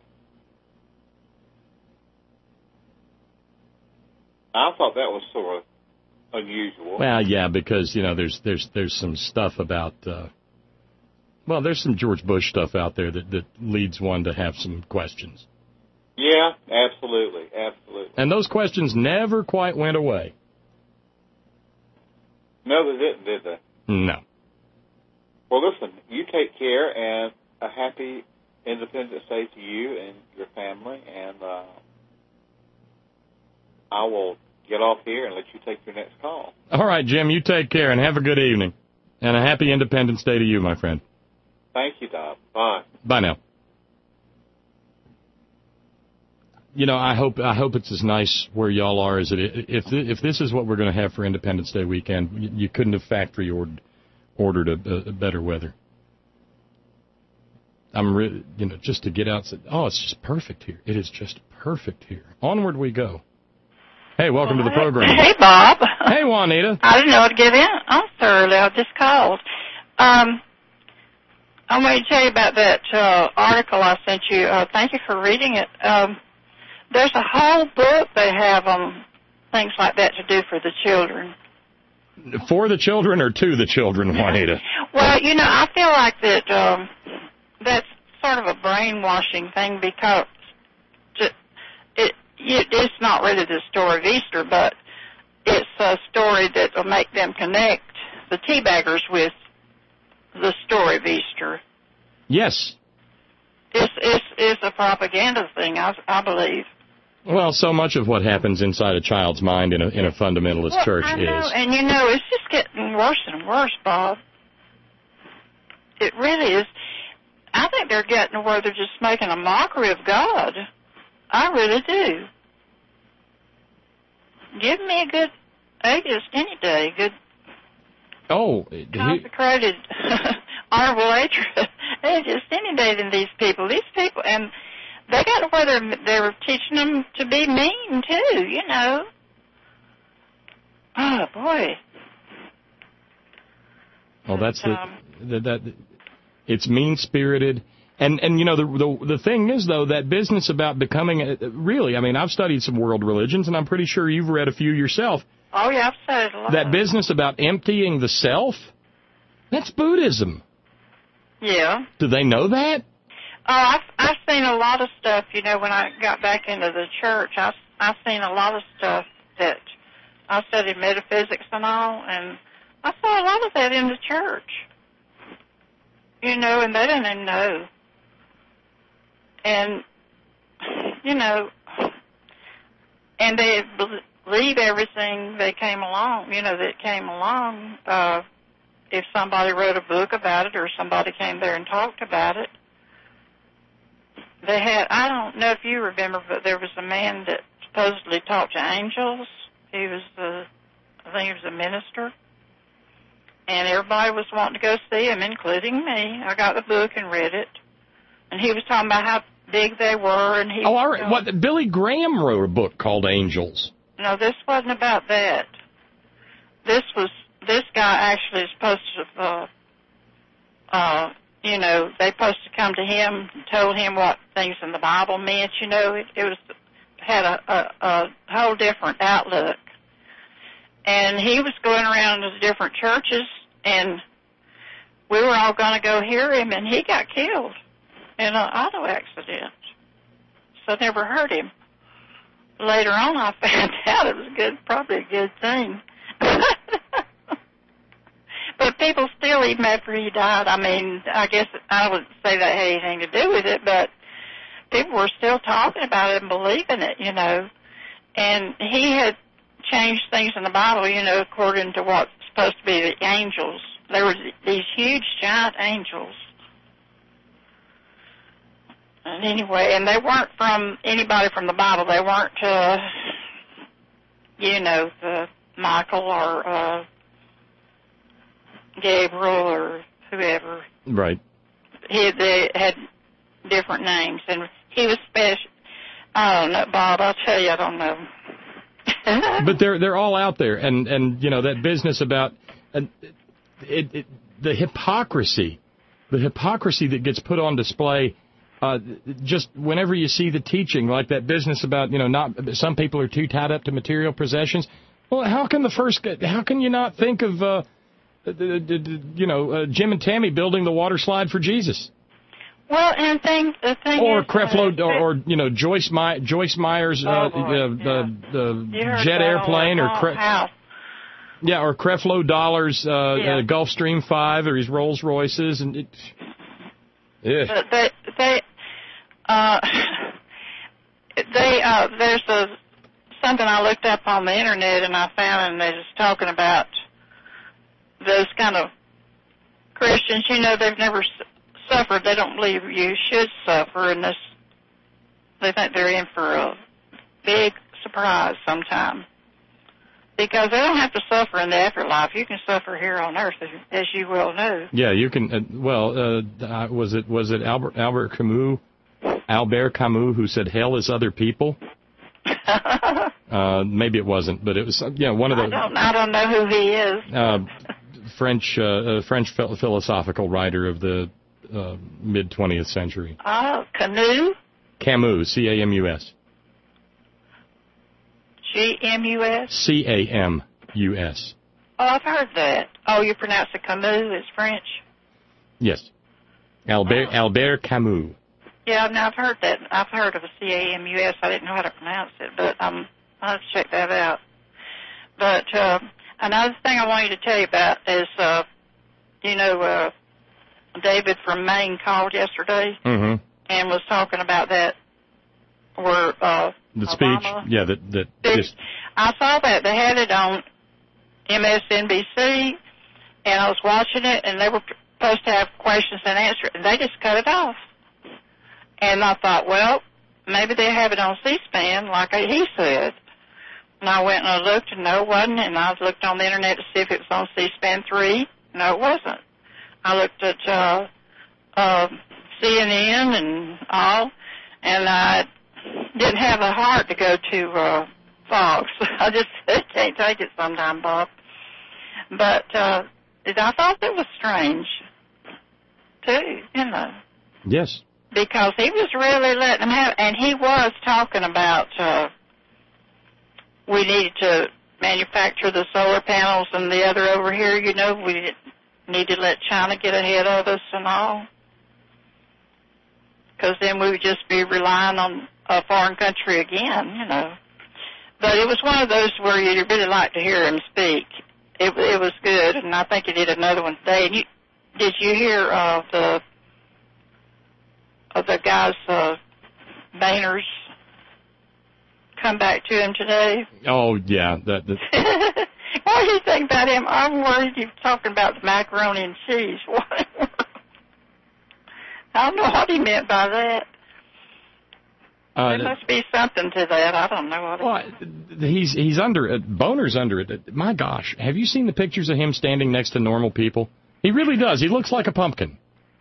I thought that was sort of unusual. Well, yeah, because, you know, there's there's there's some stuff about, uh, well, there's some George Bush stuff out there that, that leads one to have some questions. Yeah, absolutely, absolutely. And those questions never quite went away. No, they didn't, did they? No. Well, listen, you take care, and a happy Independence Day to you and your family, and uh, I will get off here and let you take your next call. All right, Jim, you take care, and have a good evening. And a happy Independence Day to you, my friend. Thank you, Doc. Bye. Bye now. You know, I hope I hope it's as nice where y'all are as it is. If if this is what we're going to have for Independence Day weekend, you, you couldn't have factory ordered ordered a, a better weather. I'm re- you know just to get out. Oh, it's just perfect here. It is just perfect here. Onward we go. Hey, welcome to the program. Hey, Bob. Hey, Juanita. I didn't know how to get in. I'm thoroughly. I just called. Um, I'm going to tell you about that uh, article I sent you. Uh, thank you for reading it. Um, There's a whole book they have on things like that to do for the children. For the children or to the children, Juanita? Well, you know, I feel like that um, that's sort of a brainwashing thing because to, it, it it's not really the story of Easter, but it's a story that will make them connect the teabaggers with the story of Easter. Yes. It's, it's, it's a propaganda thing, I, I believe. Well, so much of what happens inside a child's mind in a in a fundamentalist well, church I know, is. And, you know, it's just getting worse and worse, Bob. It really is. I think they're getting where they're just making a mockery of God. I really do. Give me a good atheist any day, good oh, consecrated, honorable atheist any day than these people. These people, and they got to where they're, they're teaching them to be mean, too, you know. Oh, boy. Well, that's the, um, the that it's mean-spirited. And, and you know, the, the the thing is, though, that business about becoming, a, really, I mean, I've studied some world religions, and I'm pretty sure you've read a few yourself. Oh, yeah, I've studied a lot. That business about emptying the self, that's Buddhism. Yeah. Do they know that? Oh, I've, I've seen a lot of stuff, you know, when I got back into the church. I've, I've seen a lot of stuff that I studied metaphysics and all, and I saw a lot of that in the church. You know, and they didn't even know. And, you know, and they believe everything that came along, you know, that came along. Uh, if somebody wrote a book about it or somebody came there and talked about it, they had, I don't know if you remember, but there was a man that supposedly talked to angels. He was the, I think he was a minister. And everybody was wanting to go see him, including me. I got the book and read it. And he was talking about how big they were. And he oh, all right. What, Billy Graham wrote a book called Angels. No, this wasn't about that. This was, this guy actually is supposed to, uh, uh, you know, they supposed to come to him and told him what things in the Bible meant. You know, it, it was had a, a, a whole different outlook. And he was going around to different churches, and we were all going to go hear him, and he got killed in an auto accident. So I never heard him. Later on, I found out it was good, probably a good thing. But people still, even after he died, I mean, I guess I wouldn't say that had anything to do with it, but people were still talking about it and believing it, you know. And he had changed things in the Bible, you know, according to what's supposed to be the angels. There were these huge, giant angels. And anyway, and they weren't from anybody from the Bible. They weren't, uh, you know, the Michael or uh, Gabriel or whoever. Right. He, they had different names, and he was special. I don't know, Bob. I'll tell you, I don't know. But they're they're all out there, and, and you know that business about uh, it, it, the hypocrisy, the hypocrisy that gets put on display. Uh, just whenever you see the teaching, like that business about, you know, not some people are too tied up to material possessions. Well, how can the first, how can you not think of, uh, the, the, the, you know, uh, Jim and Tammy building the water slide for Jesus? Well, and thing, the thing or is, Creflo, uh, or, or you know, Joyce My, Joyce Meyer's uh, oh uh, the yeah. the jet airplane, or Cre- yeah, or Creflo Dollar's uh, yeah. uh, Gulfstream five, or his Rolls Royces, and it. Yeah. But they, they, uh, they, uh, there's a something I looked up on the internet, and I found, and they was talking about those kind of Christians. You know, they've never suffered. They don't believe you should suffer, and this, they think they're in for a big surprise sometime. Because they don't have to suffer in the afterlife. You can suffer here on earth, as, as you well know. Yeah, you can. Uh, well, uh, was it was it Albert Albert Camus, Albert Camus, who said hell is other people? uh, maybe it wasn't, but it was. Yeah, you know, one of the. I don't. I don't know who he is. uh, French uh, French philosophical writer of the uh, mid twentieth century. Oh, Camus. Camus, C A M U S. G M U S? C A M U S. Oh, I've heard that. Oh, you pronounce it Camus, it's French? Yes. Albert, oh. Albert Camus. Yeah, no, I've heard that. I've heard of a C A M U S. I didn't know how to pronounce it, but um, I'll have to check that out. But uh, another thing I wanted to tell you about is, uh, you know, uh, David from Maine called yesterday mm-hmm. and was talking about that where uh, the Obama, speech, yeah, that that just. I saw that they had it on M S N B C, and I was watching it, and they were supposed to have questions and answers, and they just cut it off. And I thought, well, maybe they have it on C-SPAN, like he said. And I went and I looked, and no, it wasn't. And I looked on the internet to see if it was on C-SPAN three. No, it wasn't. I looked at uh, uh, C N N and all, and I didn't have the heart to go to uh, Fox. I just can't take it sometime, Bob. But uh, I thought it was strange, too, you know. Yes. Because he was really letting them have, and he was talking about uh, we needed to manufacture the solar panels and the other over here, you know, we need to let China get ahead of us and all. Because then we would just be relying on a foreign country again, you know. But it was one of those where you'd really like to hear him speak. It, it was good, and I think he did another one today. And you, did you hear of uh, the of the guy's uh, Boehner's come back to him today? Oh, yeah. That, that. What do you think about him? I'm worried you're talking about the macaroni and cheese. What? I don't know what he meant by that. Uh, there must be something to that. I don't know what well, it is. He's, he's under it. Boner's under it. My gosh, have you seen the pictures of him standing next to normal people? He really does. He looks like a pumpkin.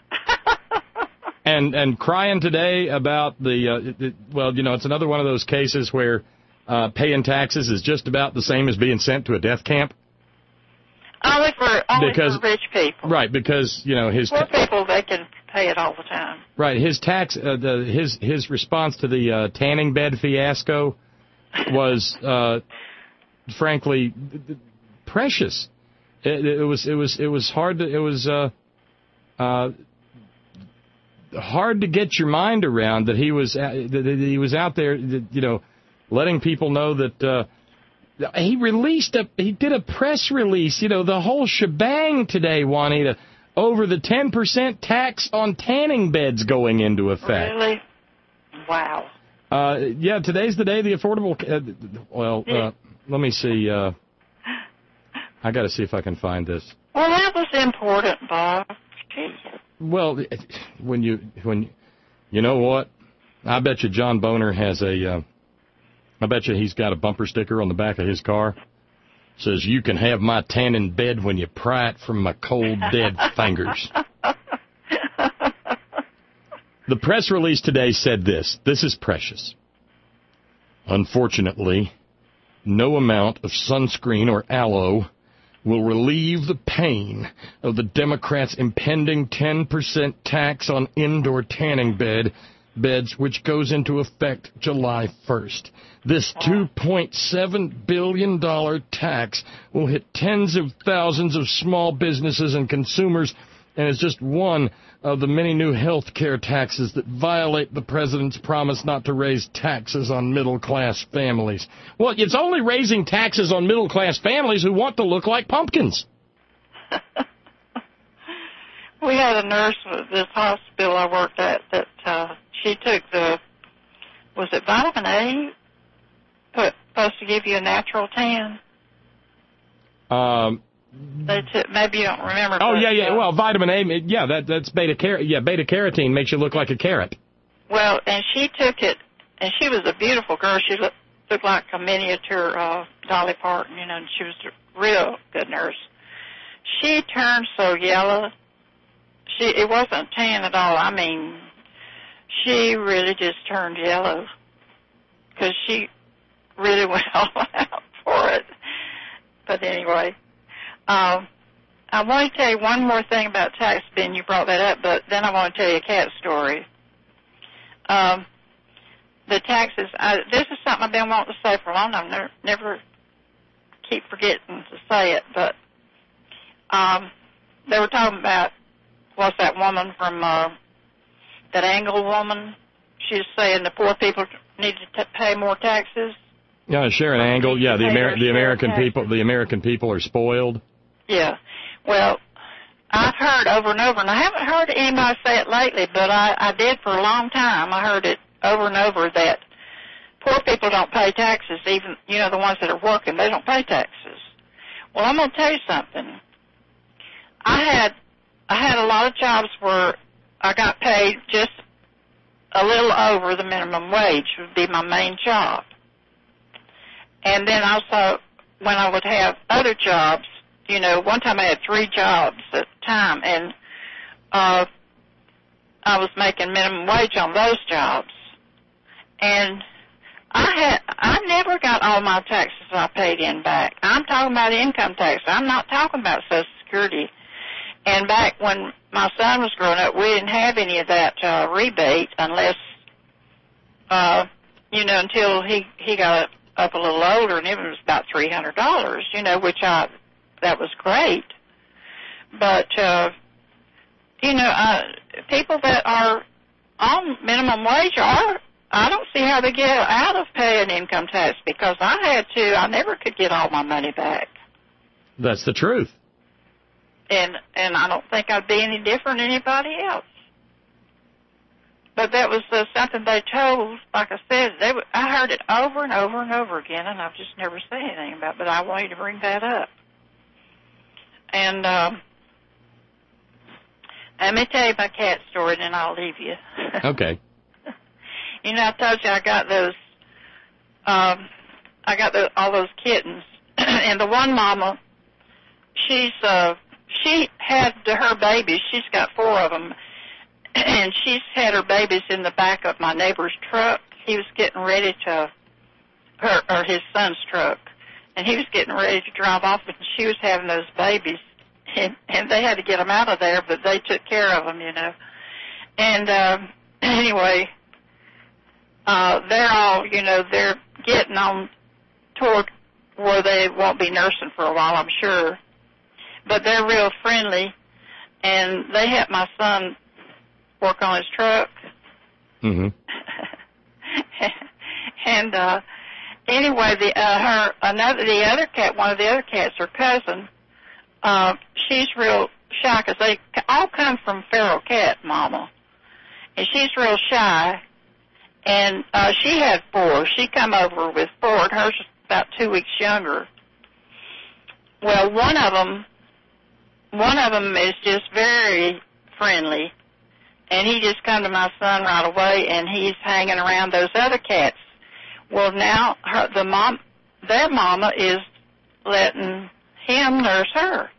and and crying today about the, uh, it, well, you know, it's another one of those cases where uh, paying taxes is just about the same as being sent to a death camp. Only for, only because, for rich people. Right, because, you know, his... Poor ta- people, they can pay it all the time. Right, his tax, uh, the, his his response to the uh, tanning bed fiasco was, uh, frankly, precious. It, it was it was it was hard to it was uh, uh, hard to get your mind around that he was uh, that he was out there, you know, letting people know that. Uh, He released a, he did a press release, you know, the whole shebang today, Juanita, over the ten percent tax on tanning beds going into effect. Really? Wow. Uh, yeah, today's the day the affordable, uh, well, uh, let me see, uh, I got to see if I can find this. Well, that was important, Bob. Jeez. Well, when you, when, you know what? I bet you John Boner has a, uh, I bet you he's got a bumper sticker on the back of his car. Says, you can have my tanning bed when you pry it from my cold, dead fingers. The press release today said this. This is precious. Unfortunately, no amount of sunscreen or aloe will relieve the pain of the Democrats' impending ten percent tax on indoor tanning bed beds, which goes into effect July first. This two point seven billion dollars tax will hit tens of thousands of small businesses and consumers, and is just one of the many new health care taxes that violate the president's promise not to raise taxes on middle-class families. Well, it's only raising taxes on middle-class families who want to look like pumpkins. We had a nurse at this hospital I worked at that uh, she took the, was it vitamin A? Put, supposed to give you a natural tan? Um, they took, maybe you don't remember. Oh, but, yeah, yeah. Uh, well, vitamin A, yeah, that that's beta car- yeah, beta carotene makes you look like a carrot. Well, and she took it, and she was a beautiful girl. She looked, looked like a miniature uh, Dolly Parton, you know, and she was a real good nurse. She turned so yellow. She it wasn't tan at all. I mean, she really just turned yellow because she really went all out for it. But anyway, um, I want to tell you one more thing about tax, Ben. You brought that up, but then I want to tell you a cat story. Um, the taxes, I, this is something I've been wanting to say for a long time. Never, never keep forgetting to say it, but um, they were talking about, what's that woman from, uh, that Angle woman? She was saying the poor people need to t- pay more taxes. Yeah, Sharon Angle. Yeah, the Amer- the American people, the American people are spoiled. Yeah. Well, I've heard over and over, and I haven't heard anybody say it lately, but I, I did for a long time. I heard it over and over that poor people don't pay taxes, even, you know, the ones that are working, they don't pay taxes. Well, I'm going to tell you something. I had I had a lot of jobs where I got paid just a little over the minimum wage would be my main job. And then also when I would have other jobs, you know, one time I had three jobs at a time, and uh, I was making minimum wage on those jobs. And I had I never got all my taxes I paid in back. I'm talking about income tax. I'm not talking about Social Security. And back when my son was growing up, we didn't have any of that uh, rebate unless, uh, you know, until he he got up a little older, and it was about three hundred dollars, you know, which I, that was great. But, uh, you know, uh, people that are on minimum wage are, I don't see how they get out of paying income tax, because I had to, I never could get all my money back. That's the truth. And and I don't think I'd be any different than anybody else. but that was uh, something they told. Like I said, they w- I heard it over and over and over again, and I've just never said anything about it. But I wanted to bring that up. And um, let me tell you my cat story, and then I'll leave you. Okay. You know, I told you I got those. Um, I got the, all those kittens, and the one mama, she's uh, she had her babies. She's got four of them, and she's had her babies in the back of my neighbor's truck. He was getting ready to her or his son's truck, and he was getting ready to drive off, and she was having those babies, and, and they had to get them out of there, but they took care of them, you know. And uh, anyway, uh, they're all, you know, they're getting on toward where they won't be nursing for a while, I'm sure. But they're real friendly, and they help my son work on his truck. Mm-hmm. and uh, anyway, the uh, her another the other cat, one of the other cats, her cousin, uh, she's real shy because they all come from feral cat mama, and she's real shy. And uh, she had four. She come over with four, and hers was about two weeks younger. Well, one of them, one of them is just very friendly, and he just come to my son right away, and he's hanging around those other cats. Well, now her, the mom, their mama is letting him nurse her.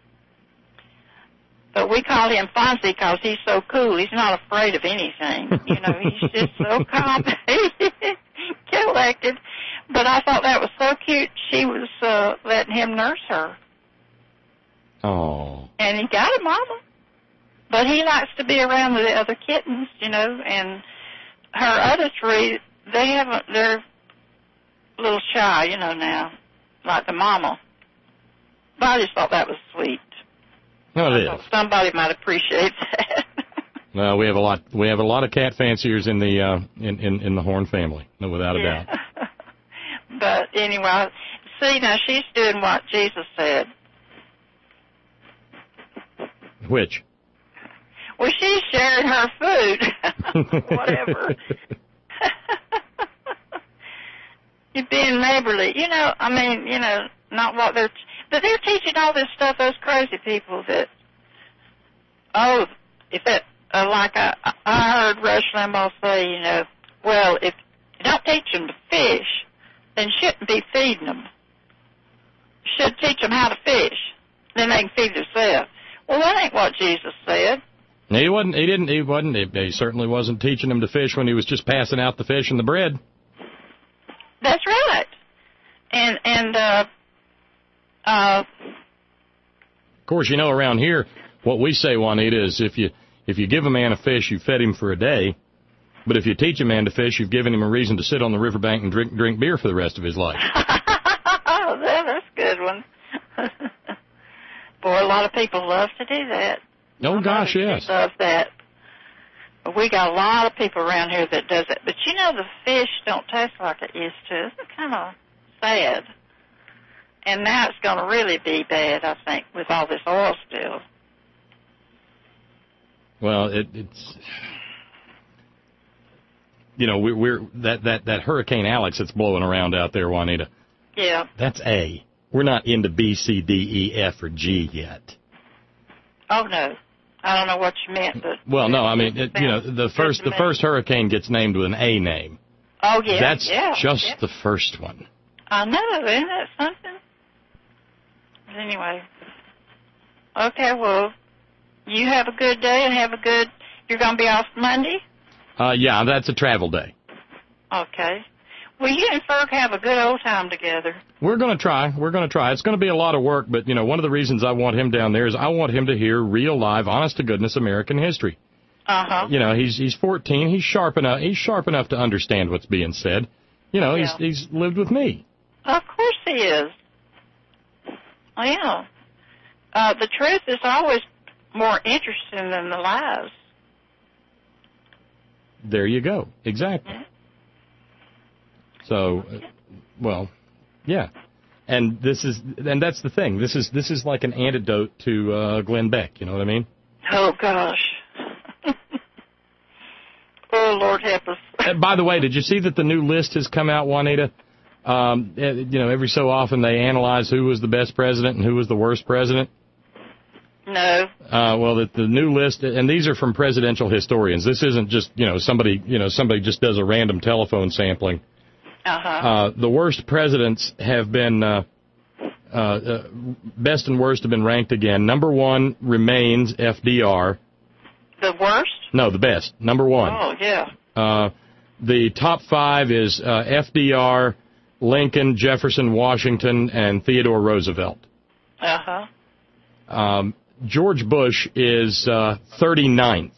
But we call him Fonzie because he's so cool. He's not afraid of anything. You know, he's just so calm, collected. But I thought that was so cute. She was uh, letting him nurse her. Oh. And he got a mama. But he likes to be around the other kittens, you know. And her other three, they haven't. They're a little shy, you know, now, like the mama. But I just thought that was sweet. No, it is. Somebody might appreciate that. Well, we have a lot. We have a lot of cat fanciers in the uh, in, in in the Horn family, no, without a yeah. doubt. But anyway, see now she's doing what Jesus said. Which? Well, she's sharing her food. Whatever. You're being neighborly. You know, I mean, you know, not what they're. But they're teaching all this stuff, those crazy people that, oh, if that, uh, like I, I heard Rush Limbaugh say, you know, well, if you don't teach them to fish, then you shouldn't be feeding them. You should teach them how to fish. Then they can feed themselves. Well, that ain't what Jesus said. He wasn't, he didn't, he wasn't, he, he certainly wasn't teaching them to fish when he was just passing out the fish and the bread. That's right. And, and, uh, Uh, of course, you know, around here, what we say, Juanita, is if you if you give a man a fish, you fed him for a day. But if you teach a man to fish, you've given him a reason to sit on the riverbank and drink drink beer for the rest of his life. Oh, that's a good one. Boy, a lot of people love to do that. Oh, gosh, yes. Love that. But we got a lot of people around here that does it. But, you know, the fish don't taste like it used to. It's kind of sad. And now it's going to really be bad, I think, with all this oil spill. Well, it, it's, you know, we're, we're that, that, that Hurricane Alex that's blowing around out there, Juanita. Yeah. That's A. We're not into B, C, D, E, F, or G yet. Oh, no. I don't know what you meant, but... Well, no, I mean, it, you know, the first the first hurricane gets named with an A name. Oh, yeah. That's yeah, just yeah. the first one. I know, isn't that something? Anyway, okay, well, you have a good day and have a good, you're going to be off Monday? Uh, yeah, that's a travel day. Okay. Well, you and Ferg have a good old time together. We're going to try. We're going to try. It's going to be a lot of work, but, you know, one of the reasons I want him down there is I want him to hear real, live, honest-to-goodness American history. Uh-huh. You know, he's he's fourteen. He's sharp enough. He's sharp enough to understand what's being said. You know, yeah. he's he's lived with me. Of course he is. Yeah. Uh, the truth is always more interesting than the lies. There you go. Exactly. Yeah. So, uh, well, yeah. And this is, and that's the thing. This is this is like an antidote to uh, Glenn Beck. You know what I mean? Oh gosh. Oh, Lord help us. Uh, by the way, did you see that the new list has come out, Juanita? Um, uh, you know, every so often they analyze who was the best president and who was the worst president. No. Uh, well, the, the new list, and these are from presidential historians. This isn't just, you know, somebody, you know, somebody just does a random telephone sampling. Uh-huh. Uh, the worst presidents have been, uh, uh, uh, best and worst have been ranked again. Number one remains F D R. The worst? No, the best. Number one. Oh, yeah. Uh, the top five is uh, F D R, Lincoln, Jefferson, Washington, and Theodore Roosevelt. Uh-huh. Um, George Bush is uh, thirty-ninth.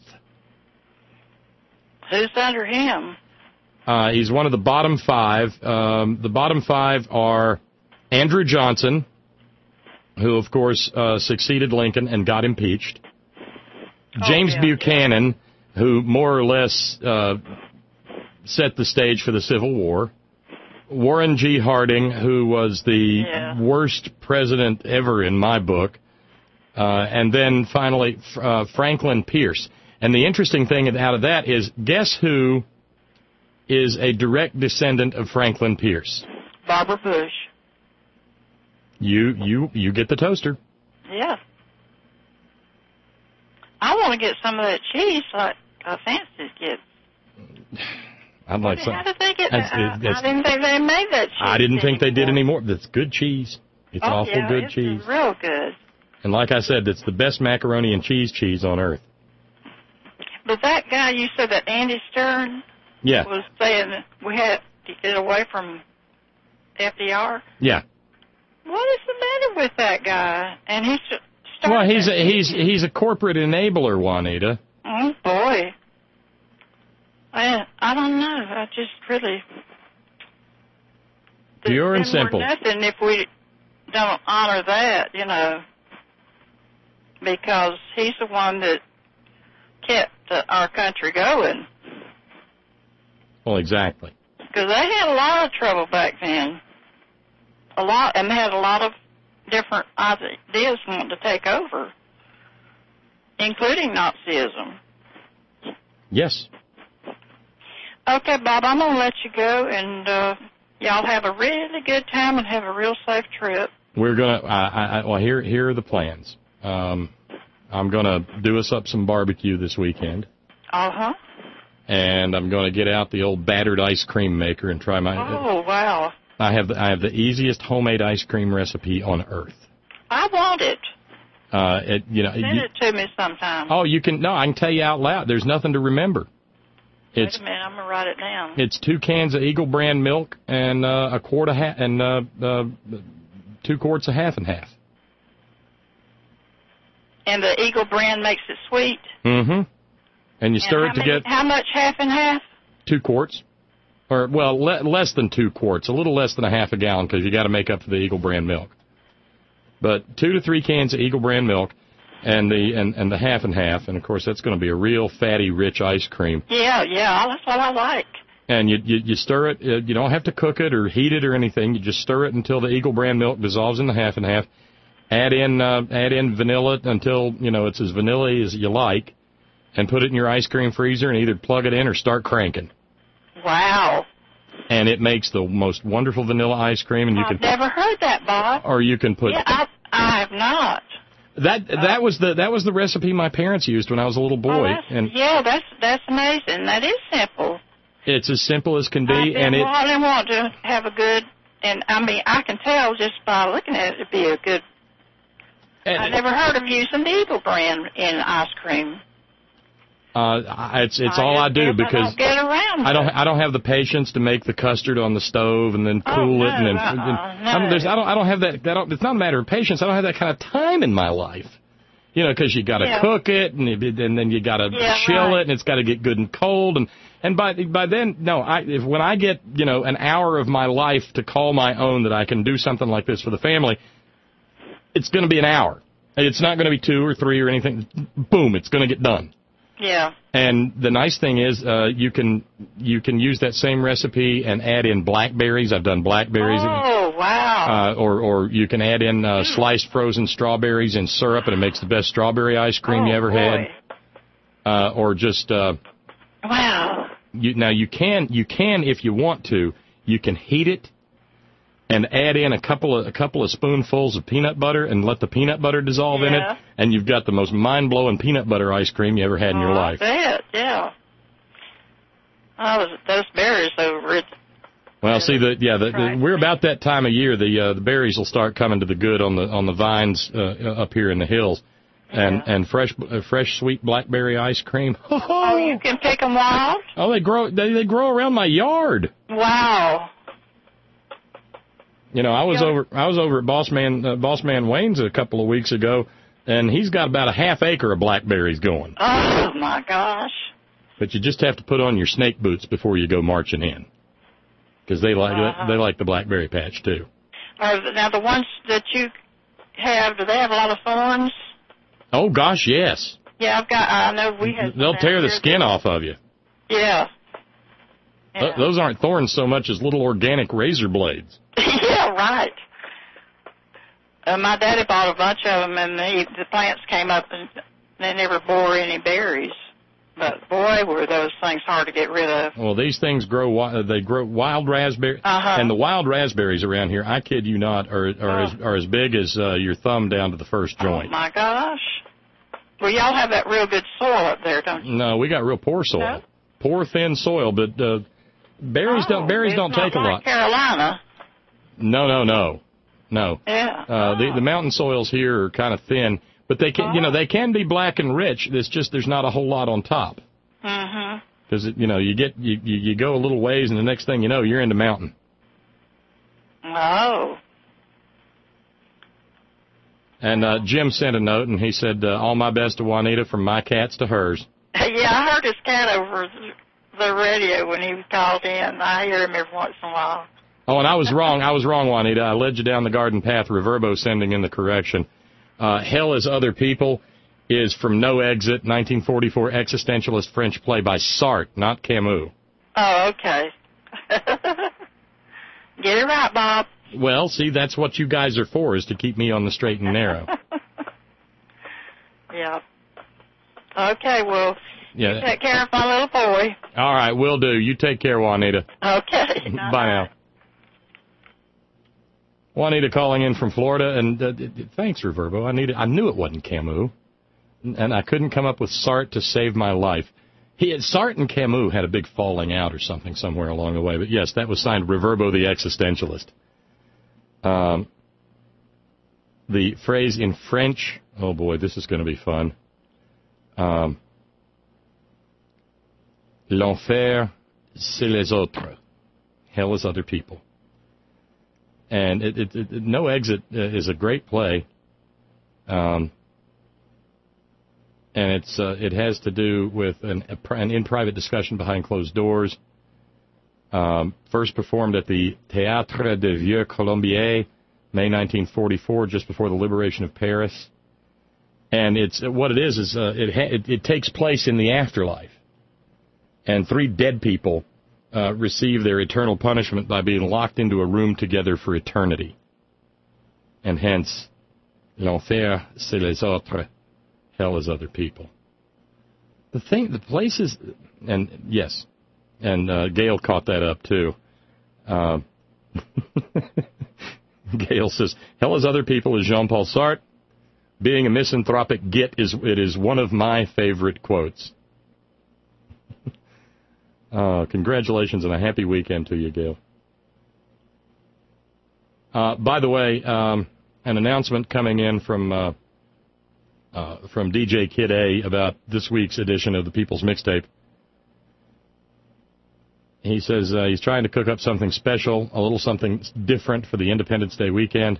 Who's under him? Uh, he's one of the bottom five. Um, the bottom five are Andrew Johnson, who, of course, uh, succeeded Lincoln and got impeached. Oh, James yeah, Buchanan, yeah. who more or less uh, set the stage for the Civil War. Warren G. Harding, who was the yeah. worst president ever in my book. Uh, and then finally, uh, Franklin Pierce. And the interesting thing out of that is, guess who is a direct descendant of Franklin Pierce? Barbara Bush. You you you get the toaster. Yeah. I want to get some of that cheese like uh, Fancy gets. I'd like some. How did they get That's, that? that's, I didn't think they made that cheese. I didn't think they did anymore. anymore. That's good cheese. It's oh, awful yeah, good it's cheese. real good. And like I said, it's the best macaroni and cheese cheese on earth. But that guy, you said that Andy Stern Yeah. was saying that we had to get away from F D R. Yeah. What is the matter with that guy? And he's Well, he's a, he's he's a corporate enabler, Juanita. Oh boy. I I don't know. I just really. Pure and simple. Nothing if we don't honor that, you know, because he's the one that kept uh, our country going. Well, exactly. Because they had a lot of trouble back then. A lot, and they had a lot of different ideas wanting to take over, including Nazism. Yes. Okay, Bob, I'm going to let you go, and uh, y'all have a really good time and have a real safe trip. We're gonna. I, I, well, here here are the plans. Um, I'm gonna do us up some barbecue this weekend. Uh huh. And I'm gonna get out the old battered ice cream maker and try my. Oh wow. I have the, I have the easiest homemade ice cream recipe on earth. I want it. Uh, it you know. Send you, it to me sometime. Oh, you can. No, I can tell you out loud. There's nothing to remember. It's, Wait a minute, I'm gonna write it down. It's two cans of Eagle brand milk and uh, a quart of ha- and uh, uh, two quarts of half and half. And the Eagle brand makes it sweet. Mm-hmm. And you stir and it to many, get how much half and half? Two quarts, or well, le- less than two quarts, a little less than a half a gallon because you got to make up for the Eagle brand milk. But two to three cans of Eagle brand milk. And the and, and the half and half, and of course that's going to be a real fatty, rich ice cream. Yeah, yeah, that's what I like. And you you, you stir it. You don't have to cook it or heat it or anything. You just stir it until the Eagle brand milk dissolves in the half and half. Add in uh, add in vanilla until you know it's as vanilla as you like, and put it in your ice cream freezer and either plug it in or start cranking. Wow. And it makes the most wonderful vanilla ice cream. And you I've can never heard that, Bob. Or you can put. Yeah, I, I have not. That that was the that was the recipe my parents used when I was a little boy. Oh, that's, and yeah, that's that's amazing. That is simple. It's as simple as can be, I and it. I didn't want to have a good, and I mean I can tell just by looking at it, it'd be a good. I never heard of using the Eagle brand in ice cream. Uh, it's it's I all I do because I don't get around I don't it. I don't have the patience to make the custard on the stove and then Oh, cool no, it and then. uh-uh, and no. I, don't, there's, I don't I don't have that. that don't, it's not a matter of patience. I don't have that kind of time in my life. You know, because you got to Yeah. cook it and it, and then you got to Yeah, chill right. it and it's got to get good and cold and and by by then no I if when I get you know an hour of my life to call my own that I can do something like this for the family, it's going to be an hour. It's not going to be two or three or anything. Boom, it's going to get done. Yeah. And the nice thing is, uh, you can you can use that same recipe and add in blackberries. I've done blackberries. Oh wow. Uh, or or you can add in uh, sliced frozen strawberries and syrup, and it makes the best strawberry ice cream oh, you ever boy. had. Uh, or just uh, Wow. You, now you can you can if you want to you can heat it and add in a couple of a couple of spoonfuls of peanut butter and let the peanut butter dissolve yeah. in it, and you've got the most mind blowing peanut butter ice cream you ever had in oh, your life. I bet, yeah. Oh, those berries over it. Well, see the yeah the, the, we're about that time of year. The uh, the berries will start coming to the good on the on the vines uh, up here in the hills. And yeah. and fresh uh, fresh sweet blackberry ice cream. Oh, oh, you can pick them wild? Oh, they grow they they grow around my yard. Wow. You know, I was yeah. over I was over at Boss Man uh, Boss Man Wayne's a couple of weeks ago, and he's got about a half acre of blackberries going. Oh my gosh. But you just have to put on your snake boots before you go marching in, because they like uh-huh. they like the blackberry patch too. Uh, now the ones that you have, do they have a lot of thorns? Oh, gosh, yes. Yeah, I've got, I know we have. They'll tear the skin off of you. Yeah. yeah. Th- those aren't thorns so much as little organic razor blades. yeah, right. Uh, my daddy bought a bunch of them, and they, the plants came up, and they never bore any berries. But, boy, were those things hard to get rid of. Well, these things grow, wi- they grow wild raspberries. Uh-huh. And the wild raspberries around here, I kid you not, are, are, oh. as, are as big as uh, your thumb down to the first joint. Oh, my gosh. Well, y'all have that real good soil up there, don't you? No, we got real poor soil. No? Poor, thin soil, but uh, berries oh, don't berries don't take like a lot. Carolina. No, no, no. No. Yeah. Uh, oh. the, the mountain soils here are kind of thin, but they can, oh. you know, they can be black and rich. It's just there's not a whole lot on top. Mm-hmm. Because, you know, you get you, you, you go a little ways, and the next thing you know, you're in the mountain. Oh. And uh, Jim sent a note, and he said, uh, all my best to Juanita from my cats to hers. Yeah, I heard his cat over the radio when he called in. I hear him every once in a while. Oh, and I was wrong. I was wrong, Juanita. I led you down the garden path. Reverbo sending in the correction. Uh, Hell is Other People is from No Exit, nineteen forty-four existentialist French play by Sartre, not Camus. Oh, okay. Get it right, Bob. Well, see, that's what you guys are for, is to keep me on the straight and narrow. yeah. Okay, well, yeah. you take care of my little boy. All right, will do. You take care, Juanita. Okay. Bye now. Juanita calling in from Florida, and uh, thanks, Reverbo. I needed, I knew it wasn't Camus, and I couldn't come up with Sartre to save my life. He had, Sartre and Camus had a big falling out or something somewhere along the way, but yes, that was signed Reverbo the Existentialist. Um, the phrase in French, oh boy, this is going to be fun. Um, L'enfer, c'est les autres. Hell is other people. And it, it, it, No Exit is a great play. Um, and it's uh, it has to do with an, an in-private discussion behind closed doors. Um, first performed at the Théâtre des Vieux Colombiers, May nineteen forty-four, just before the liberation of Paris. And it's what it is is uh, it, ha- it it takes place in the afterlife, and three dead people uh, receive their eternal punishment by being locked into a room together for eternity. And hence, l'enfer c'est les autres, hell is other people. The thing, the places, and yes. And uh, Gail caught that up, too. Uh, Gail says, hell is other people is Jean-Paul Sartre. Being a misanthropic git, is it is one of my favorite quotes. uh, congratulations and a happy weekend to you, Gail. Uh, by the way, um, an announcement coming in from uh, uh, from D J Kid A about this week's edition of the People's Mixtape. He says uh, he's trying to cook up something special, a little something different for the Independence Day weekend.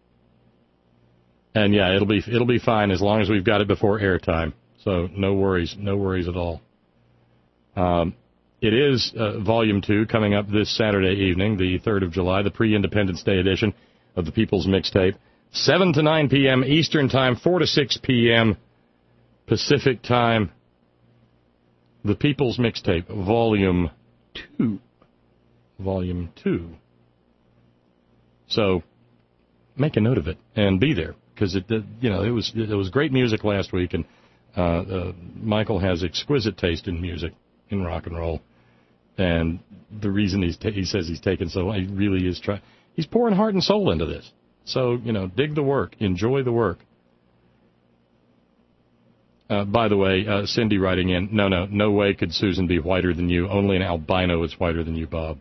And yeah, it'll be it'll be fine as long as we've got it before airtime. So no worries, no worries at all. Um, it is uh, Volume two coming up this Saturday evening, the third of July, the pre-Independence Day edition of the People's Mixtape. seven to nine p.m. Eastern Time, four to six p.m. Pacific Time. The People's Mixtape, Volume Two, Volume Two. So, make a note of it and be there, because it, you know, it was it was great music last week, and uh, uh, Michael has exquisite taste in music, in rock and roll, And the reason he's ta- he says he's taken so long, he really is trying. He's pouring heart and soul into this. So, you know, dig the work. Enjoy the work. Uh, by the way, uh, Cindy writing in, no, no, no way could Susan be whiter than you. Only an albino is whiter than you, Bob.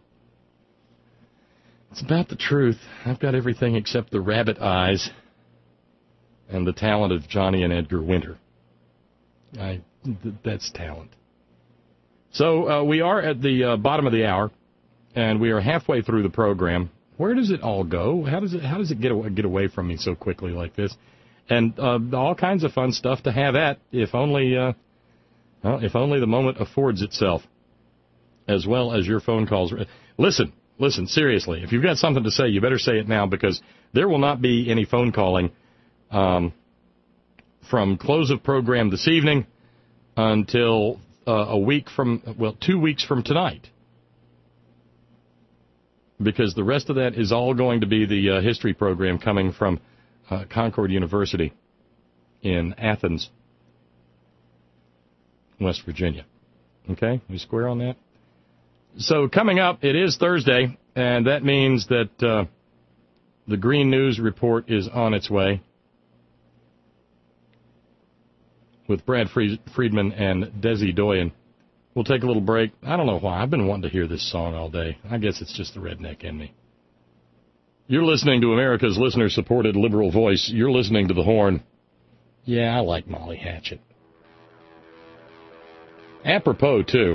It's about the truth. I've got everything except the rabbit eyes and the talent of Johnny and Edgar Winter. I, th- that's talent. So uh, we are at the uh, bottom of the hour, and we are halfway through the program. Where does it all go? How does it how does it get away, get away from me so quickly like this? And uh, all kinds of fun stuff to have at, if only, uh, well, if only the moment affords itself, as well as your phone calls. Listen, listen, seriously, if you've got something to say, you better say it now, because there will not be any phone calling um, from close of program this evening until uh, a week from, well, two weeks from tonight. Because the rest of that is all going to be the uh, history program coming from Uh, Concord University in Athens, West Virginia. Okay? We square on that? So coming up, it is Thursday, and that means that uh, the Green News Report is on its way with Brad Friedman and Desi Doyen. We'll take a little break. I don't know why. I've been wanting to hear this song all day. I guess it's just the redneck in me. You're listening to America's listener-supported liberal voice. You're listening to The Horn. Yeah, I like Molly Hatchet. Apropos, too.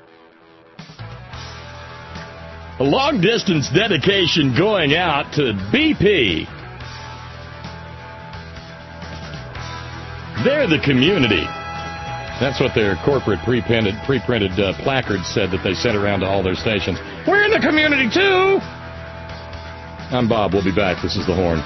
A long-distance dedication going out to B P. They're the community. That's what their corporate pre-printed, pre-printed uh, placards said that they sent around to all their stations. We're in the community, too! I'm Bob. We'll be back. This is The Horn.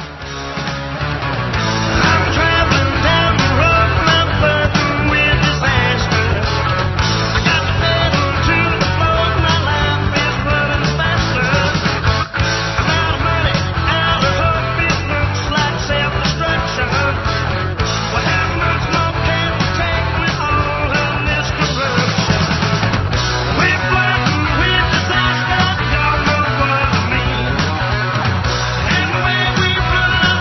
We're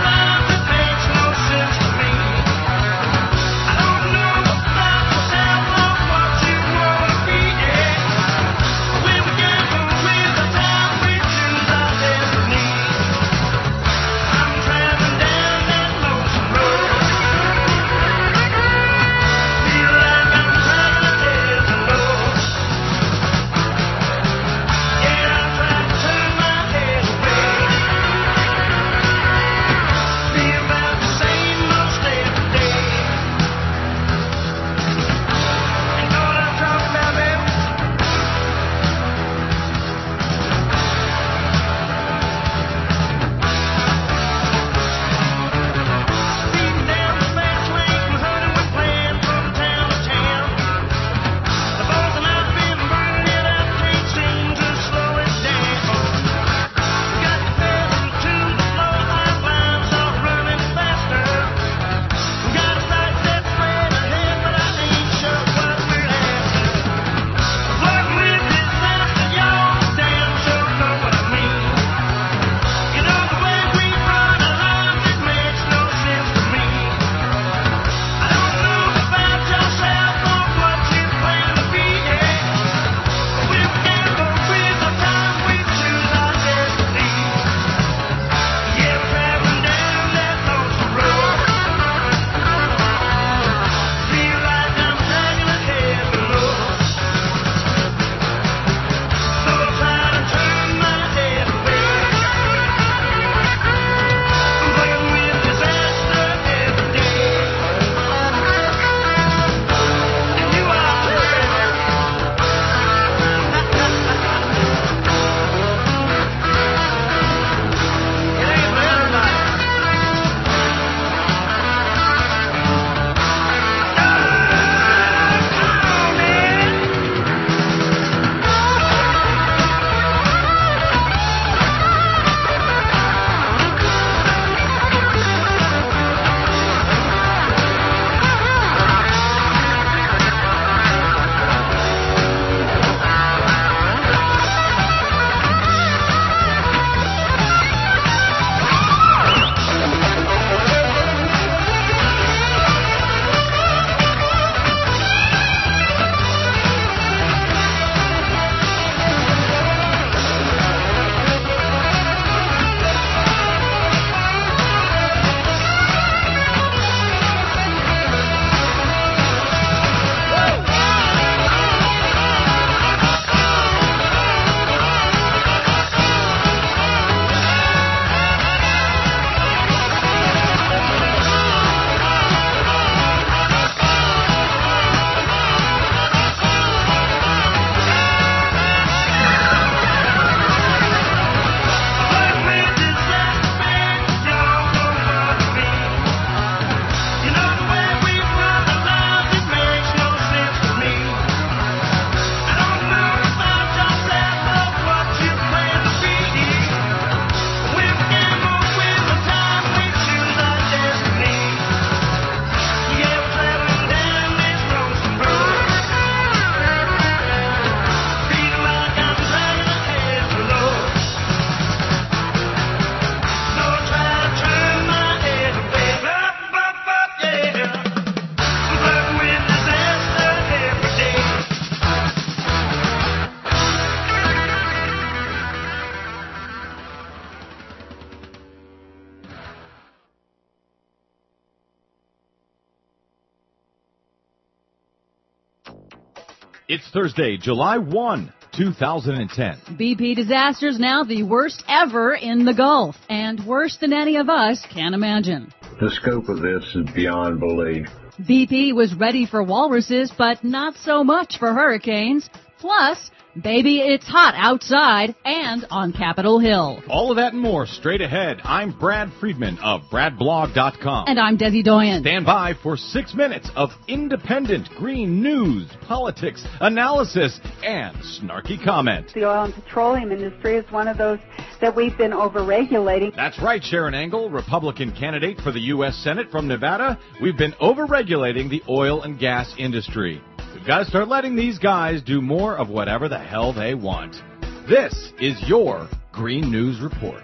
It's Thursday, July first, two thousand ten. B P disasters now the worst ever in the Gulf, and worse than any of us can imagine. The scope of this is beyond belief. B P was ready for walruses, but not so much for hurricanes. Plus, baby, it's hot outside and on Capitol Hill. All of that and more straight ahead. I'm Brad Friedman of brad blog dot com. And I'm Desi Doyen. Stand by for six minutes of independent green news, politics, analysis, and snarky comment. The oil and petroleum industry is one of those that we've been overregulating. That's right, Sharon Angle, Republican candidate for the U S Senate from Nevada. We've been overregulating the oil and gas industry. We've got to start letting these guys do more of whatever the hell they want. This is your Green News Report.